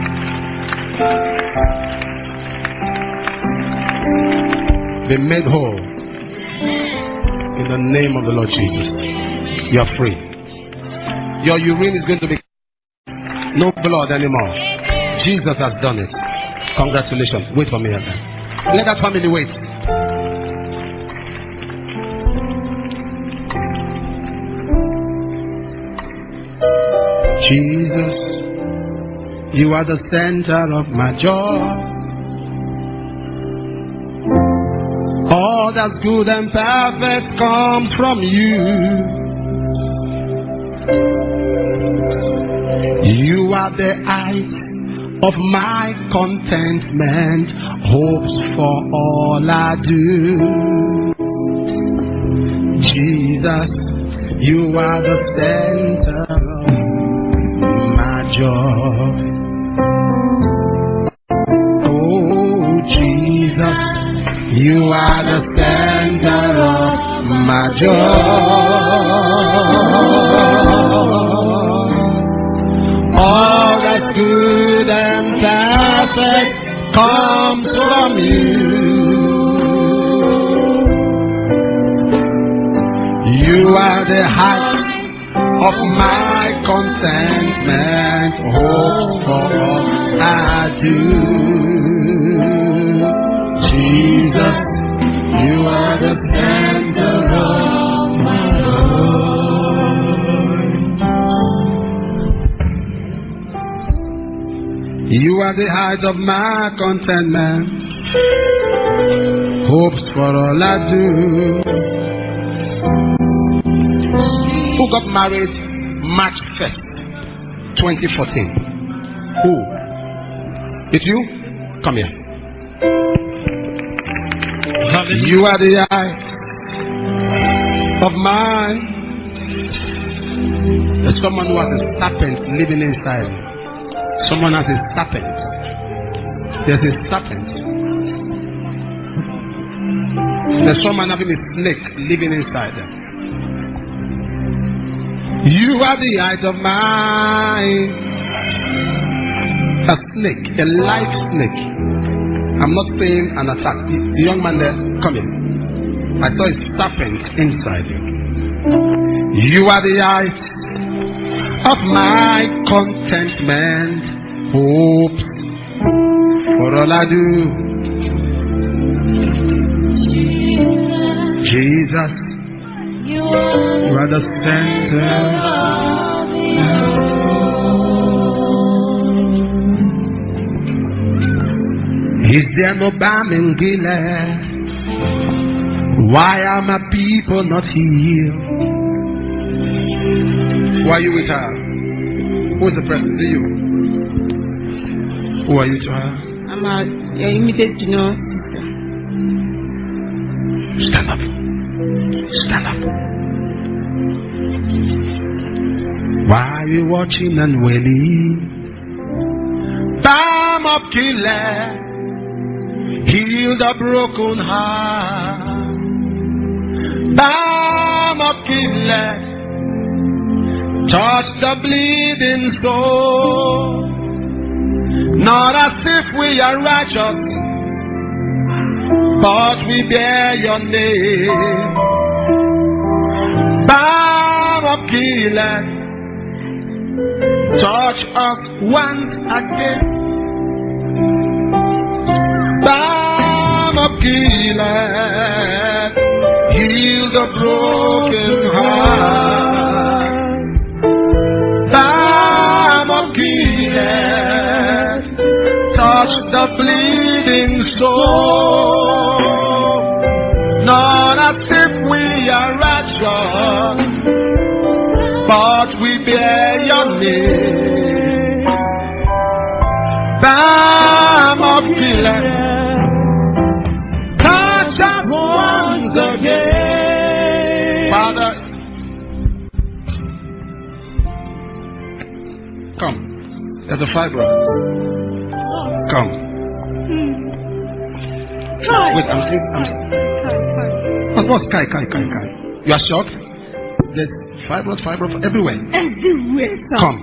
Be made whole in the name of the Lord Jesus. You are free. Your urine is going to be no blood anymore. Jesus has done it. Congratulations. Wait for me again. Let that family wait. Jesus, you are the center of my joy. All that's good and perfect comes from you. You are the height of my contentment, hopes for all I do. Jesus, you are the center of my joy. Oh, Jesus, you are the center of my joy. All that's good and perfect comes from you. You are the height of my contentment, hopes for all I do. Jesus, you are the center of my life. You are the height of my contentment, hopes for all I do. Who got married March first, twenty fourteen? Who? It's you? Come here. Hallelujah. You are the eyes of mine. There's someone who has a serpent living inside. Someone has a serpent. There's a serpent. There's someone having a snake living inside them. You are the eyes of mine. A snake, a live snake. I'm not saying an attack. The, the young man there, come in. I saw a serpent inside you. You are the eyes of my contentment, hopes for all I do. Jesus, you are the center. Is there no balm in Gilead? Why are my people not healed? Who are you with her? Who is the person to you? Who are you to her? I'm a your immediate junior sister. Stand up. Stand up. Why are you watching and wailing? Balm of Gilead, heal the broken heart. Balm of Gilead, touch the bleeding soul. Not as if we are righteous, but we bear your name. Balm of Gilead, touch us once again. Balm of Gilead, heal the broken heart. Balm of Gilead, touch the bleeding soul. Not as if we are righteous, but we bear your name. Balm of Gilead, touch us once again. Father, come. There's a fibroid. Come. Wait, I'm saying. I'm, what's Kai, Kai, Kai, Kai? You are shocked? There's fibroid, fibroid everywhere. Everywhere, sir. Come.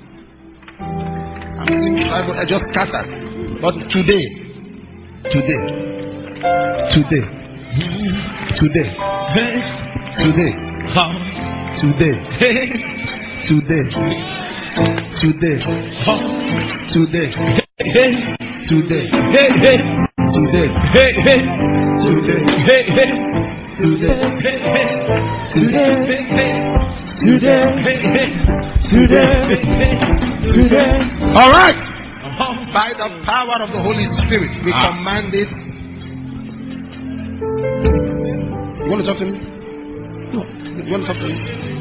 I'm saying fibroid, I just scattered. But today, today, today, today, today, today, today, today, today, today, today, today, today, today, today, today, today. All right. By the power of the Holy Spirit, we ah. command it. You want to talk to me? No. You want to talk to me?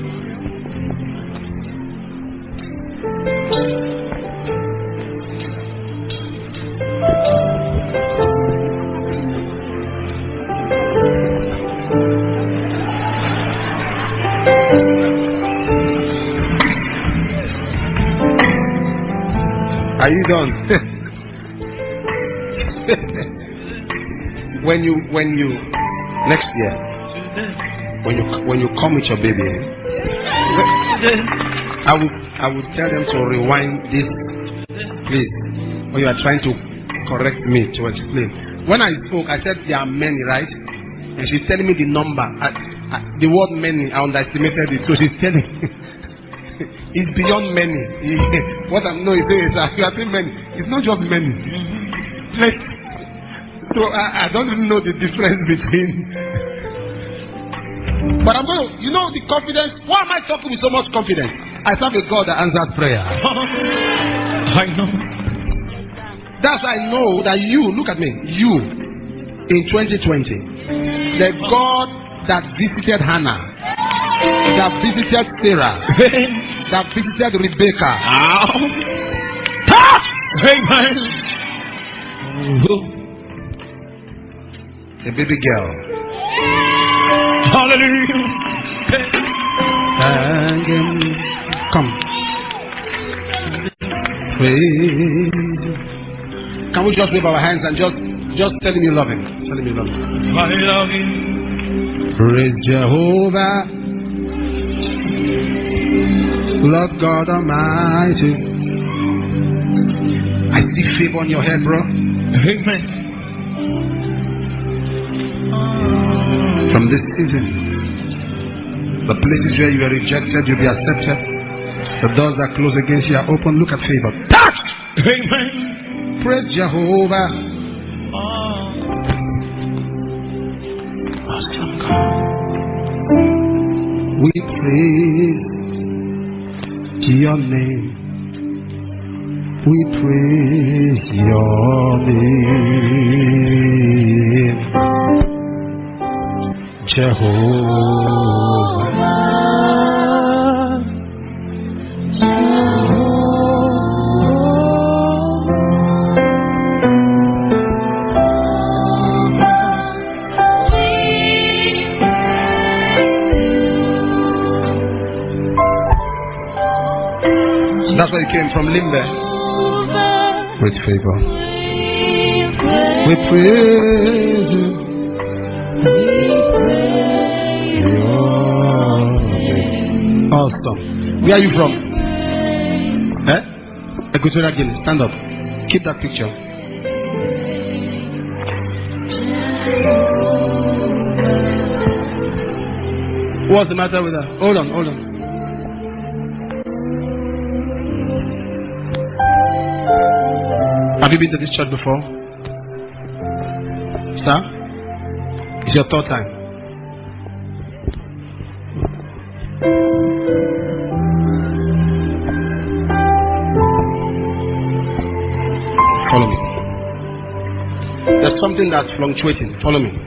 Are you done? when you when you next year when you when you come with your baby, I will I will tell them to rewind this, please. When you are trying to correct me to explain. When I spoke, I said there are many, right? And she's telling me the number. I, I, the word many, I underestimated it, so she's telling me. is beyond many. What I'm no, he says that you are saying many. It's not just many. Like, so I, I don't even know the difference between. But I'm going to, you know, the confidence. Why am I talking with so much confidence? I serve a God that answers prayer. I know. That's why I know that you, look at me, you, in twenty twenty, the God that visited Hannah, that visited Sarah, that visited Rebecca. Touch! Amen. A baby girl. Hallelujah. Come. Praise. Can we just wave our hands and just just tell him you love him? Tell him you love him. I love him. Praise Jehovah, Lord God Almighty. I see favor on your head, bro. Amen. From this season, the places where you are rejected, you'll be accepted. The doors that close against you are open. Look at favor. Touch! Amen. Praise Jehovah. Awesome God. We praise your name. We praise your name. Jehovah. That's where you came from, Limbe. With favor. We praise you. Awesome. Where are you from? Eh? Equatorial Guinea. Stand up. Keep that picture. What's the matter with her? Hold on, hold on. Have you been to this church before? Sir? It's your third time. Follow me. There's something that's fluctuating. Follow me.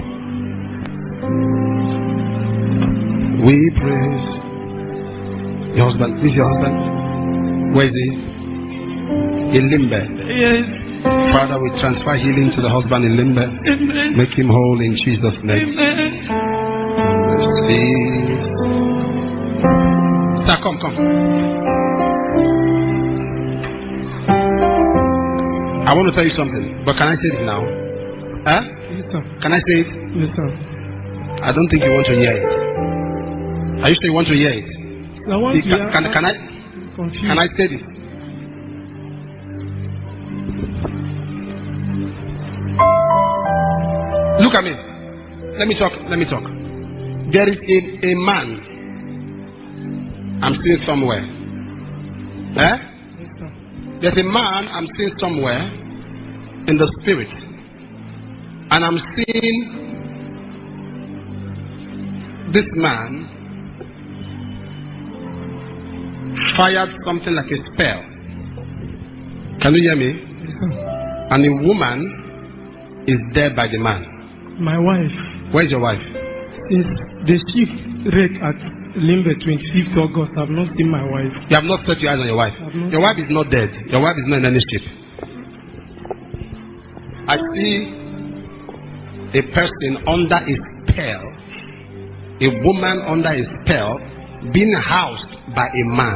We praise your husband. This is your husband? Where is he? In Limbe. Yes. Father, we transfer healing to the husband in Limbe. Amen. Make him whole in Jesus' name. Amen. Mercies. Sir, come, come. I want to tell you something, but can I say it now? Huh? Yes, sir. Can I say it? Yes, sir. I don't think you want to hear it. Are you sure you want to hear it? I want Can, to hear. can, can I? Confused. Can I say this? Look at me. Let me talk. Let me talk. There is a, a man I'm seeing somewhere. Eh? Yes, sir. There's a man I'm seeing somewhere in the spirit. And I'm seeing this man fired something like a spell. Can you hear me? Yes, sir. And a woman is dead by the man. My wife. Where's your wife? Since the ship wreck at Limbe twenty-fifth August, I've not seen my wife. You have not set your eyes on your wife. I've not Your wife is not dead. Your wife is not in any ship. I see a person under a spell, a woman under a spell, being housed by a man.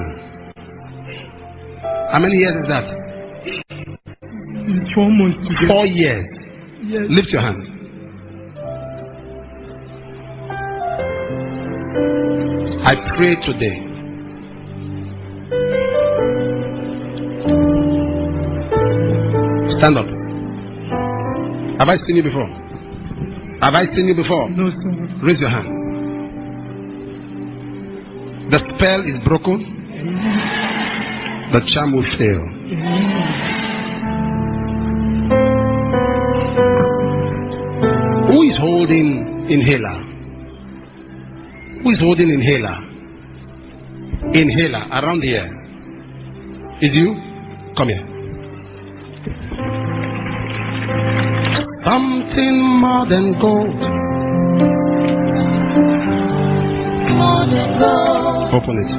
How many years is that? It's four months today. Four years. Yes. Lift your hand. I pray today. Stand up. Have I seen you before? Have I seen you before? No, sir. Raise your hand. The spell is broken. The charm will fail. Who is holding inhaler? Who is holding inhaler? Inhaler around here. Is you? Come here. Something more than gold. More than gold. Open it.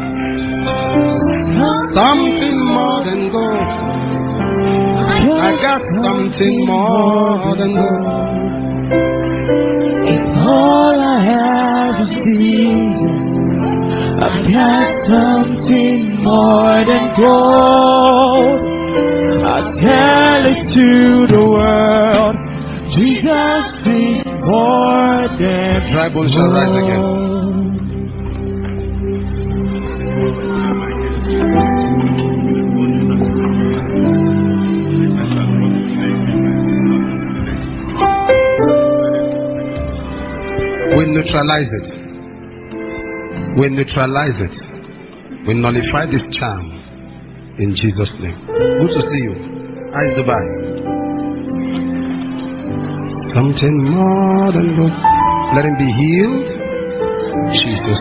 Something more than gold. I got something more than gold. If all I have is Jesus, I've got something more than gold. I tell it to the world, Jesus is more than Dry bones shall rise again. We neutralize it. We neutralize it. We nullify this charm in Jesus' name. Good to see you. How is Dubai? Something more than good. Let him be healed. Jesus.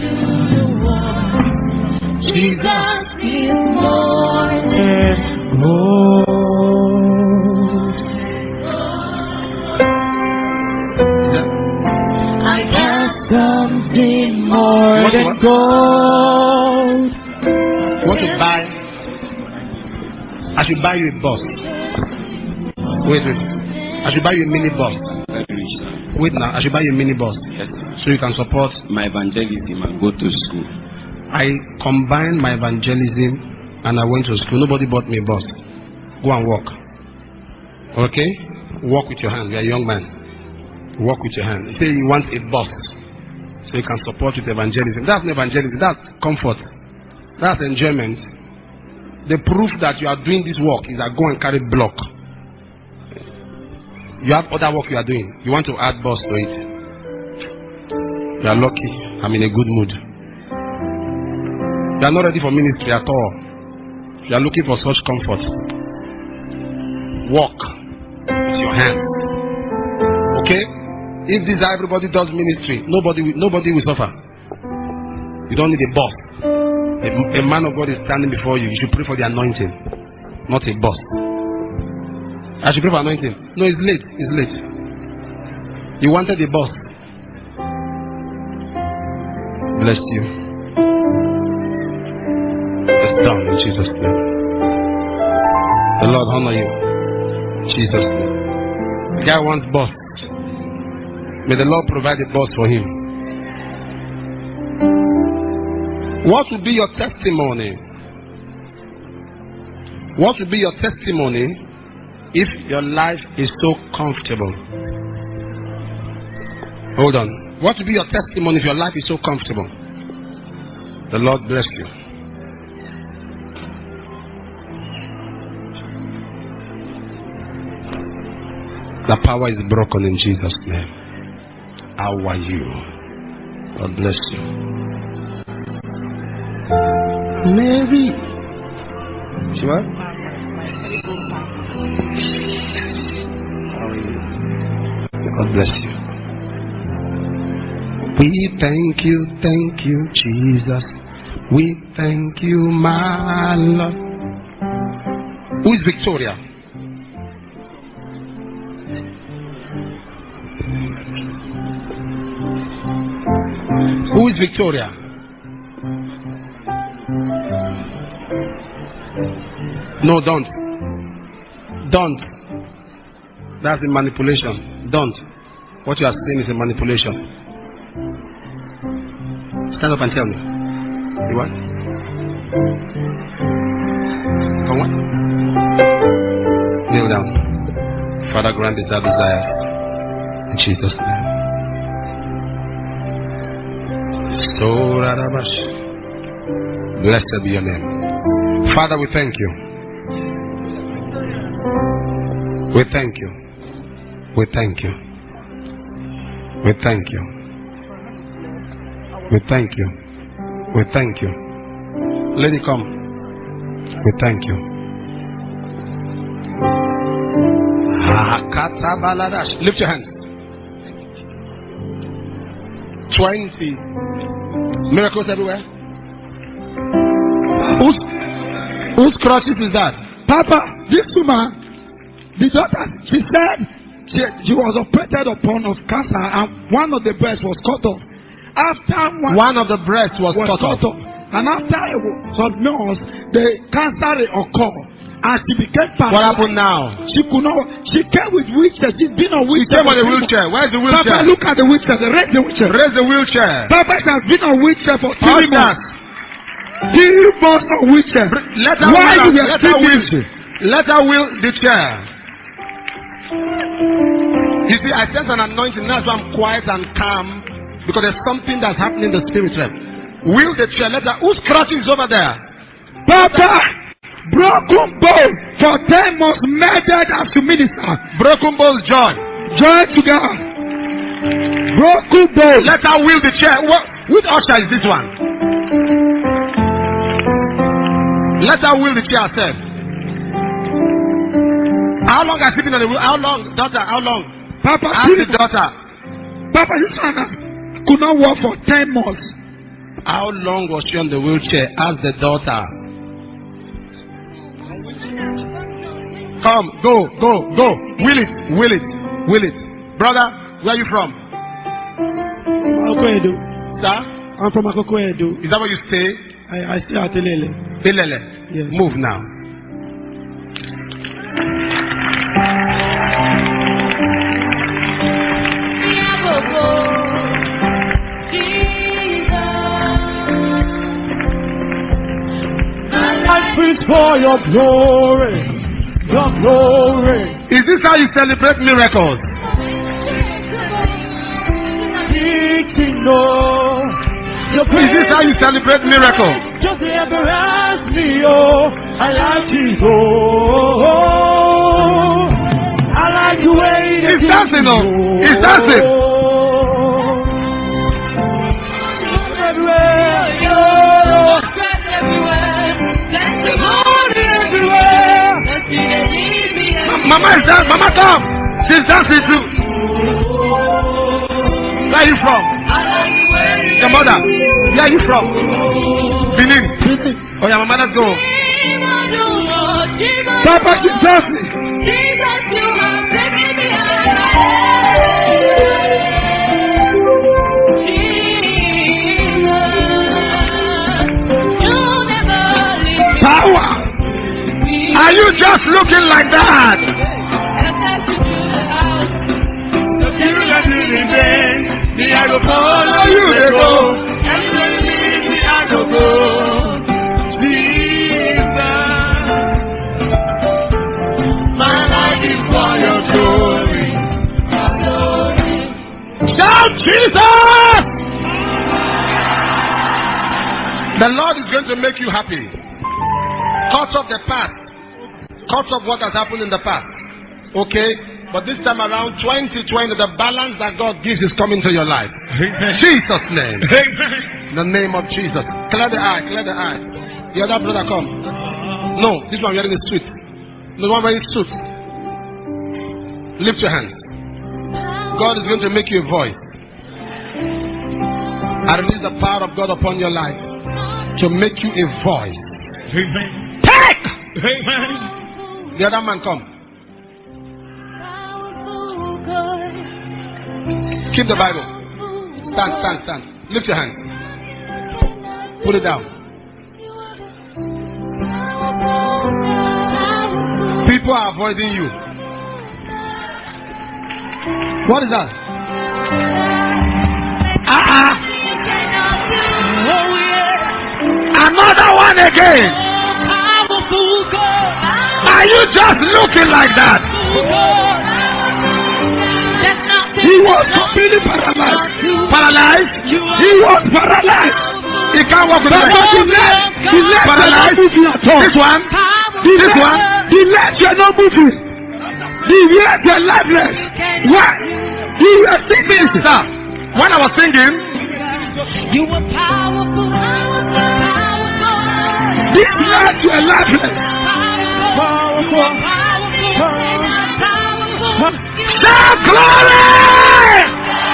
Jesus is more than gold. I got something more What, than what? gold. Want to buy? I should buy you a bus. Wait, wait. I should buy you a mini bus. Wait now. I should buy you a mini bus. Yes, sir. So you can support. My evangelism and go to school. I combined my evangelism and I went to school. Nobody bought me a bus. Go and walk. Okay? Walk with your hand. You are a young man. Walk with your hand. You say you want a bus so you can support with evangelism. That's not evangelism. That's comfort. That's enjoyment. The proof that you are doing this work is that go and carry block. You have other work you are doing. You want to add bus to it. You are lucky. I'm in a good mood. You are not ready for ministry at all. You are looking for such comfort. Walk with your hands. Okay? If this is how everybody does ministry, nobody will, nobody will suffer. You don't need a boss. A, a man of God is standing before you. You should pray for the anointing, not a boss. I should pray for anointing. No, it's late. It's late. You wanted a boss. Bless you. It's done in Jesus' name. The Lord honor you. In Jesus' name. The guy wants boss. May the Lord provide a boss for him. What will be your testimony? What will be your testimony if your life is so comfortable? Hold on. What will be your testimony if your life is so comfortable? The Lord bless you. The power is broken in Jesus' name. How are you? God bless you. Mary. See what? How are you? God bless you. We thank you, thank you, Jesus. We thank you, my Lord. Who is Victoria? Who is Victoria? No, don't. Don't. That's a manipulation. Don't. What you are saying is a manipulation. Stand up and tell me. You what? Come what? Kneel down. Father, grant these our desires. In Jesus' name. So Radabash. Blessed be your name. Father, we thank you. We thank you. We thank you. We thank you. We thank you. We thank you. Lady, come. We thank you. Lift your hands. Twenty miracles everywhere. Whose, whose crutches is that? Papa, this woman, the daughter, she said she, she was operated upon of cancer and one of the breasts was cut off. After one, one of the breasts was, was cut, cut off. off. And after some months, the cancer occurred. And she became paralyzed. What happened now? She could not. She came with wheelchair. She's been on wheelchair. She came on a wheelchair. Where's the wheelchair? Papa, look at the wheelchair. Raise the wheelchair. Raise the wheelchair. Papa has been on wheelchair for How's three months. Three months on wheelchair. Let her Why wheel, do we let her wheel, let her wheel the chair. You see, I sense an anointing. That's why I'm quiet and calm, because there's something that's happening in the spirit realm. Wheel the chair. Let her. Whose crutch is over there? Papa. Broken bowl for ten months murdered as to minister. Broken bowl joy. Joy together. Broken bowl. Let her wheel the chair. What? Which usher is this one? Let her wheel the chair herself. How long has she been on the wheel? How long, daughter? How long? Papa, ask the daughter. Papa, this one could not walk for ten months. How long was she on the wheelchair? Ask the daughter. Come, go, go, go. Will it, will it, will it. Brother, where are you from? Akokoedo. Sir? I'm from Akokoedo. Is that where you stay? I, I stay at Elele. Elele? Yes. Move now. I preach for your glory. Your glory. Is this how you celebrate miracles? Is this how you celebrate miracles? Just ever ask me, oh, I like you, oh, I like the way it's dancing, oh, it's dancing. Mama is dancing. Mama, come. She's dancing too. Where are you from? Your mother. Where are you from? Benin. Oh yeah, Mama, let's go. Papa, she's dancing. Jesus, you have taken me high. Power. Are you just looking like that? Shout Jesus! The Lord is going to make you happy. Cut off the past. Cut off what has happened in the past. Okay? But this time around, twenty twenty, the balance that God gives is coming to your life. Amen. Jesus' name. Amen. In the name of Jesus. Clear the eye, clear the eye. The other brother come. No, this one wearing a suit. The one wearing a suit. Lift your hands. God is going to make you a voice. I release the power of God upon your life to make you a voice. Amen. Take! Amen. The other man come. Keep the Bible. Stand, stand, stand. Lift your hand. Put it down. People are avoiding you. What is that? Ah, uh-uh. Another one again. Are you just looking like that? He was completely paralyzed. Paralyzed? He was paralyzed. He can't walk with the legs. The legs paralyzed. This one? This one? The legs were not moving. The legs were lifeless. Why? You were singing, sir. When I was singing, you were powerful. Declare to a lifeless. Shout glory!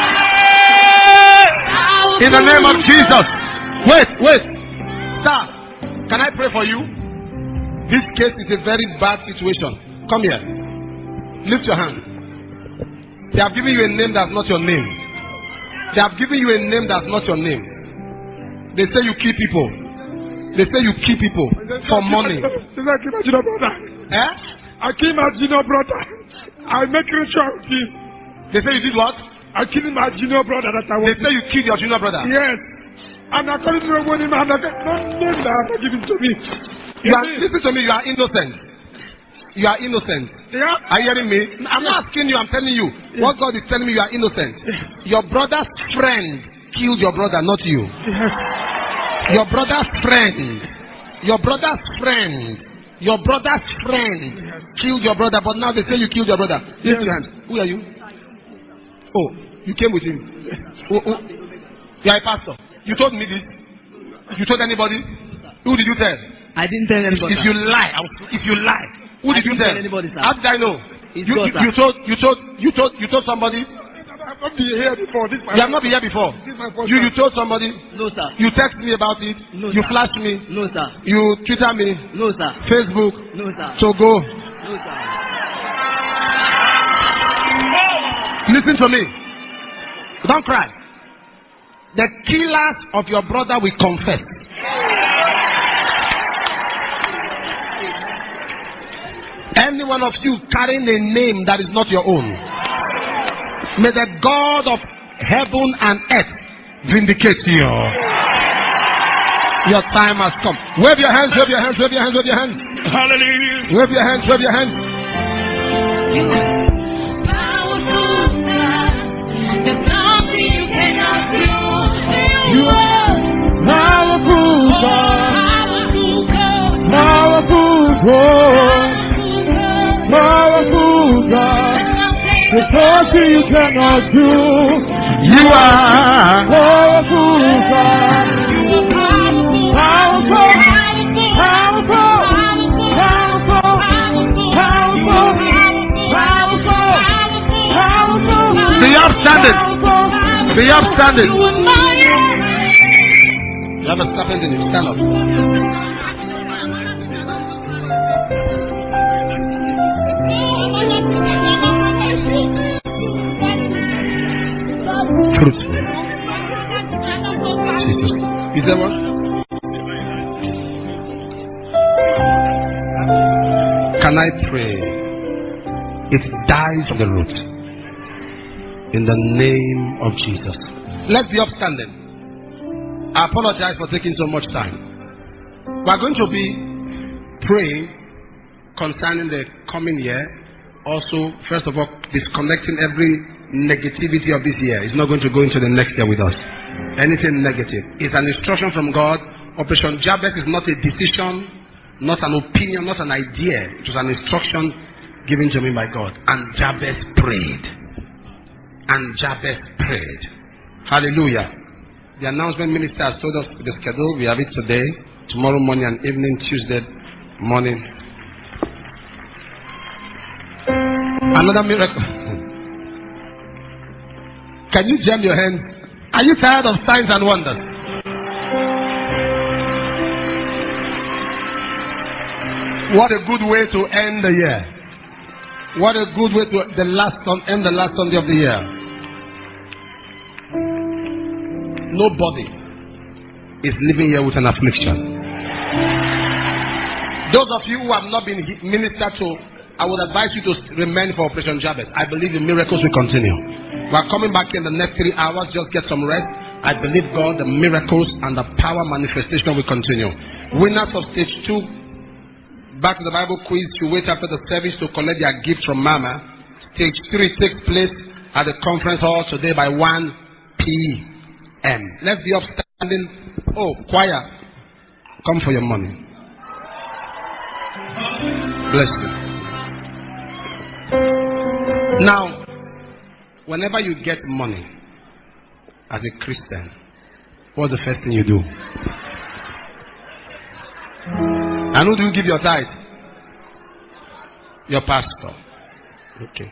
In the name of Jesus. Wait, wait. Sir, can I pray for you? This case is a very bad situation. Come here. Lift your hand. They have given you a name that's not your name. They have given you a name that's not your name. They say you kill people. They say you kill people for money. They say I kill my junior brother. Eh? I kill my junior brother. I make ritual with him. They say you did what? I killed my junior brother that I was. They say you killed your junior brother. Yes. And according to the money man, no name that are given to me. You are, listen to me, you are innocent. You are innocent. Yeah. Are you hearing me? I'm not asking you, I'm telling you. Yes. What God is telling me, you are innocent. Yes. Your brother's friend killed your brother, not you. Yes. Your brother's friend. Your brother's friend. Your brother's friend Yes. killed your brother, but now they say you killed your brother. Lift Yes. your hands. Who are you? Oh, you came with him. Oh, oh. You are a pastor. You told me this. You told anybody? Who did you tell? I didn't tell anybody. If you lie, I will, if you lie, who I did you didn't tell? tell anybody, sir. How did I know? It's You, God, you, sir. you told, you told, you told, you told somebody. I've not been here before. This is my You have not been here before. This is my first You, you time. told somebody. No, sir. You text me about it. No, You sir. flash me. No, sir. You Twitter me. No, sir. Facebook. No, sir. Togo. No, sir. Listen to me. Don't cry. The killers of your brother will confess. Any one of you carrying a name that is not your own, may the God of heaven and earth vindicate you. Your time has come. Wave your hands, wave your hands, wave your hands, wave your hands. Hallelujah. Wave your hands, wave your hands. You are powerful God. Powerful God. Powerful God. There's nothing you cannot do. You are Powerful God. Powerful. Powerful. Powerful. Powerful. Powerful. Powerful. Be upstanding. Be upstanding. You have a serpent in him. Stand up. Fruitful. Jesus. Is there one? Can I pray? It dies from the root. In the name of Jesus. Let's be upstanding. I apologize for taking so much time. We are going to be praying concerning the coming year. Also, first of all, disconnecting every negativity of this year. It's not going to go into the next year with us. Anything negative. It's an instruction from God. Operation Jabez is not a decision, not an opinion, not an idea. It was an instruction given to me by God. And Jabez prayed. And Jabez prayed. Hallelujah. The announcement minister has told us the schedule. We have it today, tomorrow morning and evening, Tuesday morning. Another miracle. Can you jam your hands? Are you tired of signs and wonders? What a good way to end the year. What a good way to the last end the last Sunday of the year. Nobody is living here with an affliction. Those of you who have not been ministered to, I would advise you to remain for Operation Jabez. I believe the miracles will continue. We are coming back in the next three hours. Just get some rest. I believe God, the miracles and the power manifestation will continue. Winners of stage two, back to the Bible quiz, you wait after the service to collect their gift from Mama. Stage three takes place at the conference hall today by one p m Let's be upstanding. Oh, choir, come for your money. Bless you. Now, whenever you get money as a Christian, what's the first thing you do? And who do you give your tithe? Your pastor. Okay.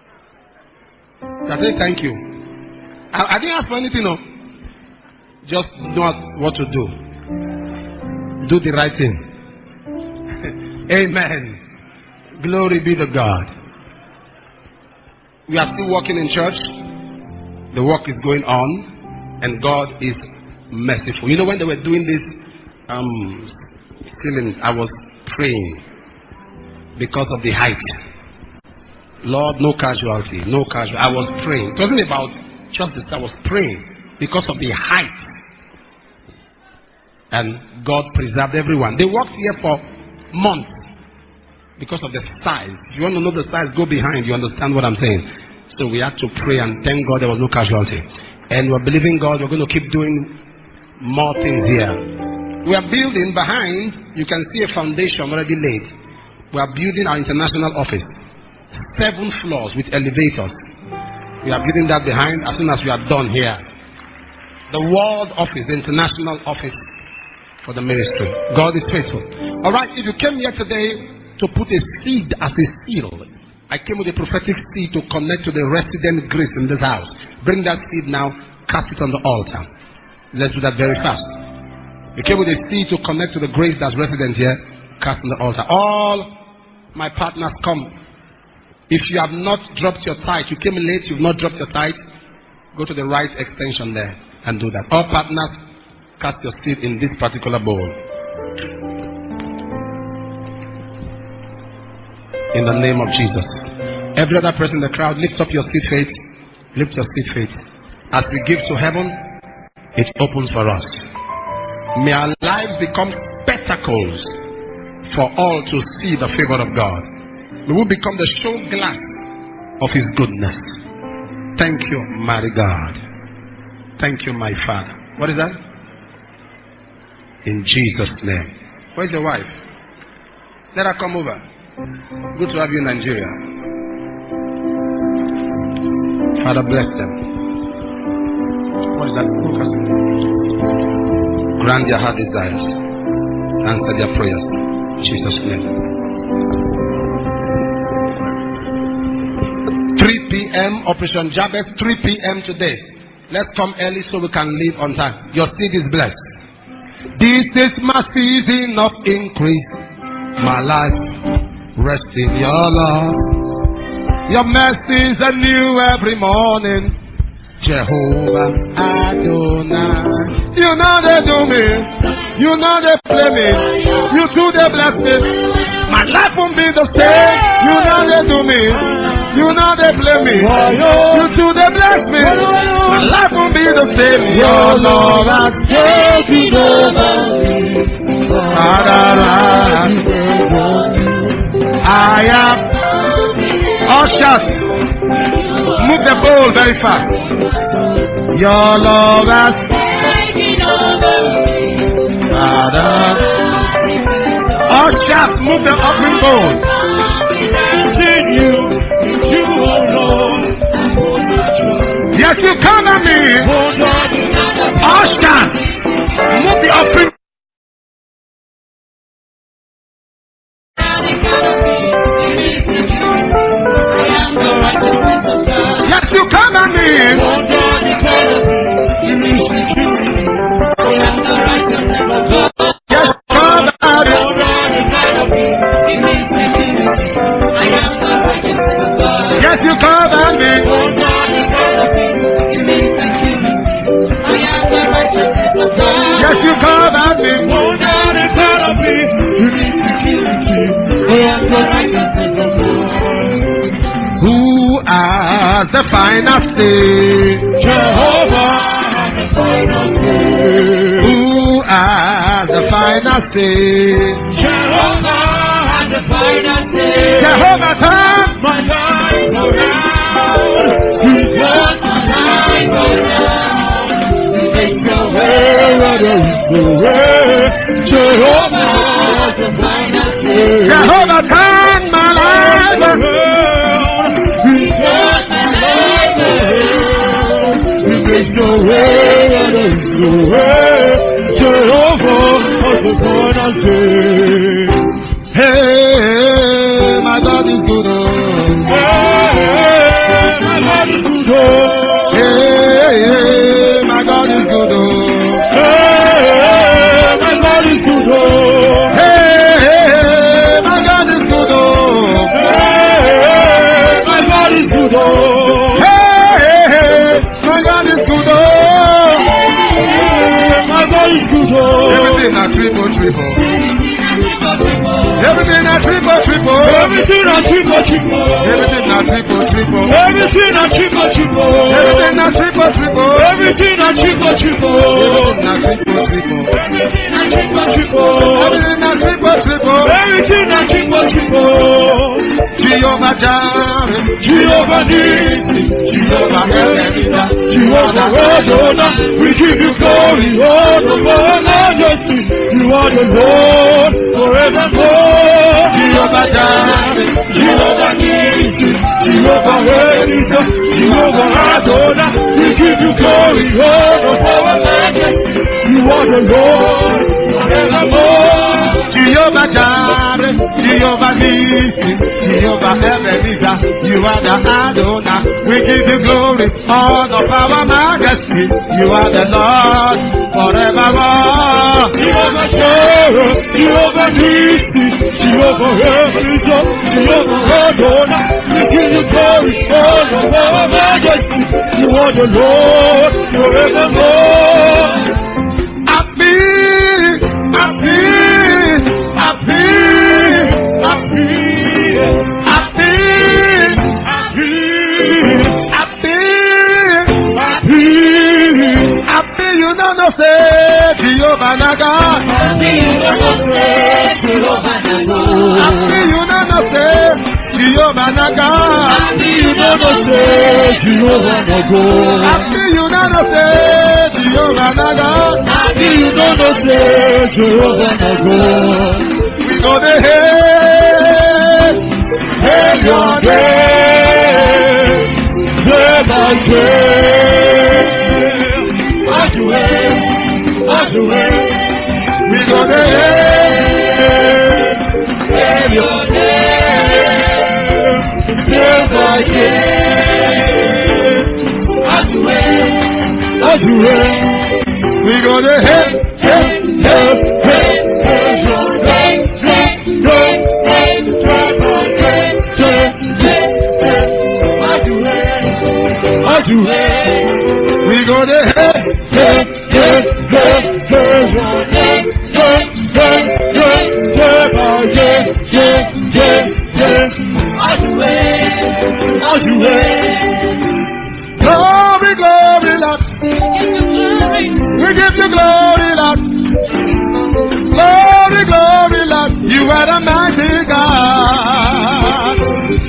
I say thank you. I, I didn't ask for anything, no. Just know what to do. Do the right thing. Amen. Glory be to God. We are still working in church. The work is going on. And God is merciful. You know, when they were doing this um, ceilings, I was praying because of the height. Lord, no casualty, no casualty. I was praying. It wasn't about just this. I was praying because of the height. And God preserved everyone. They worked here for months because of the size. If you want to know the size, go behind. You understand what I'm saying? So we had to pray, and thank God there was no casualty. And we're believing God, we're going to keep doing more things here. We are building behind, you can see a foundation already laid. We are building our international office. Seven floors with elevators. We are building that behind as soon as we are done here. The world office, the international office for the ministry. God is faithful. Alright, if you came here today to put a seed as a seal, I came with a prophetic seed to connect to the resident grace in this house. Bring that seed now, cast it on the altar. Let's do that very fast. You came with a seed to connect to the grace that's resident here, cast on the altar. All my partners, come. If you have not dropped your tithe, you came late, you've not dropped your tithe, go to the right extension there and do that. All partners, cast your seed in this particular bowl. In the name of Jesus. Every other person in the crowd, lift up your seed faith. Lift your seed faith. As we give to heaven, it opens for us. May our lives become spectacles for all to see the favor of God. We will become the show glass of His goodness. Thank you, mighty God. Thank you, my Father. What is that? In Jesus' name. Where's your wife? Let her come over. Good to have you in Nigeria. Father, bless them. What is that? Grant their heart desires. Answer their prayers. In Jesus' name. three p.m. Operation Jabez, three p.m. today. Let's come early so we can leave on time. Your seed is blessed. This is my season of increase. My life rest in your love. Your mercies are new every morning. Jehovah Adonai. You know they do me. You know they play me. You too they bless me. My life won't be the same. You know they do me. You know they play me. You too they bless me. My life won't be the same. Your love has taken over me. I am ushers. Move the bowl very fast. Your love has taken over me. Ushers, move the offering bowl. Yes, you come at me. Ushers, move the offering. Yes, you come at me. Yes, come at me. Yes, you come at me. Yes, you come at me. Who has the final say? Jehovah has the final say. Who has the final say? Jehovah has the final say. Jehovah turn my life around. He turns my life around. He makes the way where there is no way. Jehovah has the final say. Jehovah turn my life around. There's no way, there's no way. Jehovah has the final say. Hey, my God is good. Oh. Hey, my God is good. Oh. Hey, my God is good. Oh. Hey, my God is good. Oh. Hey, my God is good. Oh. Hey, my God is good. Oh. Hey, my God is good. Oh. My God is good. Oh. Everything a triple, triple. Everything a triple, triple. Everything a triple, triple. Everything a triple, triple. Everything a triple, triple. Everything a triple, triple. Everything a triple, triple. Everything a triple, triple. Everything a triple, triple. Everything a triple, triple. Everything a triple, triple. Jehovah Jireh, Jehovah Nissi, Jehovah Ebenezer, Jehovah Adonai, we give you glory, honor, and majesty. You are the Lord forevermore. Jehovah Jireh, Jehovah Nissi, Jehovah Ebenezer, Jehovah Adonai, we give you glory, honor, and majesty. You are the Lord forevermore. Jehovah Jireh, Jehovah Nissi, Jehovah Ebenezer, you are the Adonai. We give you glory, honor, power, majesty. You are the Lord forevermore. Jehovah Jireh, Jehovah Nissi, Jehovah Ebenezer, Jehovah Adonai. We give you glory, honor, power, majesty. You are the Lord forevermore. Happy, happy, happy, happy, happy, Happy, happy, happy, happy. You know no say Jehovah Naga. happy, you don't say Jehovah Nago. Happy you know no say Jehovah Naga. Happy, you don't say Jehovah Nago. Happy you know no say Jehovah Naga. Happy, you don't say Jehovah Nago. We go the head, Hail your name, day by day. As you hail, as you hail, we go the head. hail your name, day by day. As you hail, as you hail, We go the head, hail, hail, hail, hail your name, day, day, day, day by day, day, day, day. As you hail, as you hail. we go the head. Hey, hey, hey, hey, your name, hey, hey, hey, hey, by day, day, day, day. As you wait, as you wait. Glory, glory, Lord. We give you glory, Lord. Glory, glory, Lord. You are the mighty God.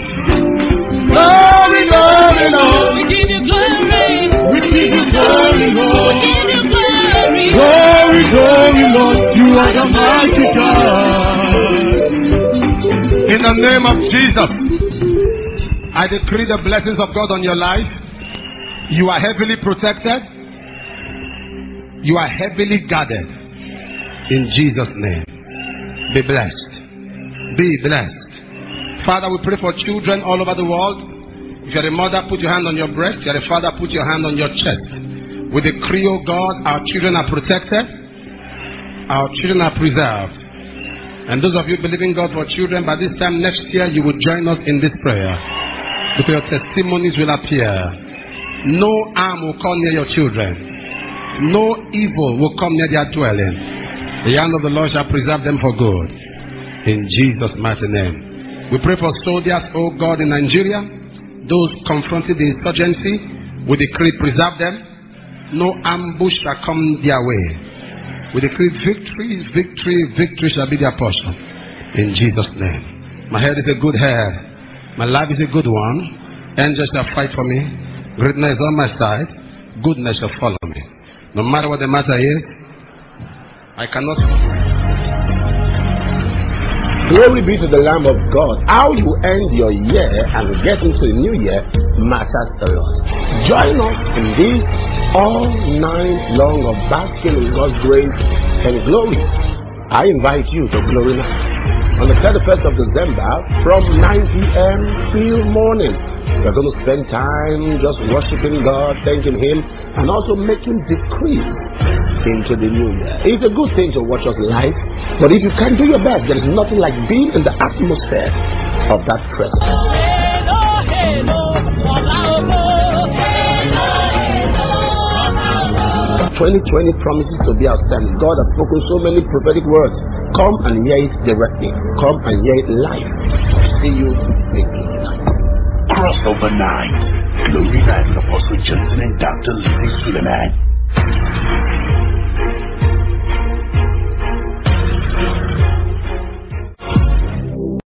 Glory, glory, Lord. We give you glory. We give you glory, Lord. We give you glory. Glory, glory, Lord. You are the mighty God. In the name of Jesus, I decree the blessings of God on your life. You are heavily protected. You are heavily guarded. In Jesus' name. Be blessed. Be blessed. Father, we pray for children all over the world. If you're a mother, put your hand on your breast. If you're a father, put your hand on your chest. We decree, oh God, our children are protected. Our children are preserved. And those of you believing God for children, by this time next year, you will join us in this prayer. Because your testimonies will appear. No harm will come near your children. No evil will come near their dwelling. The hand of the Lord shall preserve them for good. In Jesus' mighty name. We pray for soldiers, oh God, in Nigeria. Those confronting the insurgency, we decree preserve them. No ambush shall come their way. We decree victory, victory, victory shall be their portion. In Jesus' name. My head is a good head. My life is a good one. Angels shall fight for me. Greatness is on my side. Goodness shall follow me. No matter what the matter is, I cannot. Glory be to the Lamb of God. How you end your year and get into the new year matters a lot. Join us in this all night long of basking in God's grace and glory. I invite you to Glory Night on the thirty-first of December from nine p.m. till morning. We're going to spend time just worshiping God, thanking Him, and also making decrees into the new year. It's a good thing to watch us live, but if you can do your best, there is nothing like being in the atmosphere of that presence. twenty twenty promises to be outstanding. God has spoken so many prophetic words. Come and hear it directly. Come and hear it live. See you in Glory Night. Crossover Night. Glory Night. Apostle Johnson and Doctor Lucy Suleiman.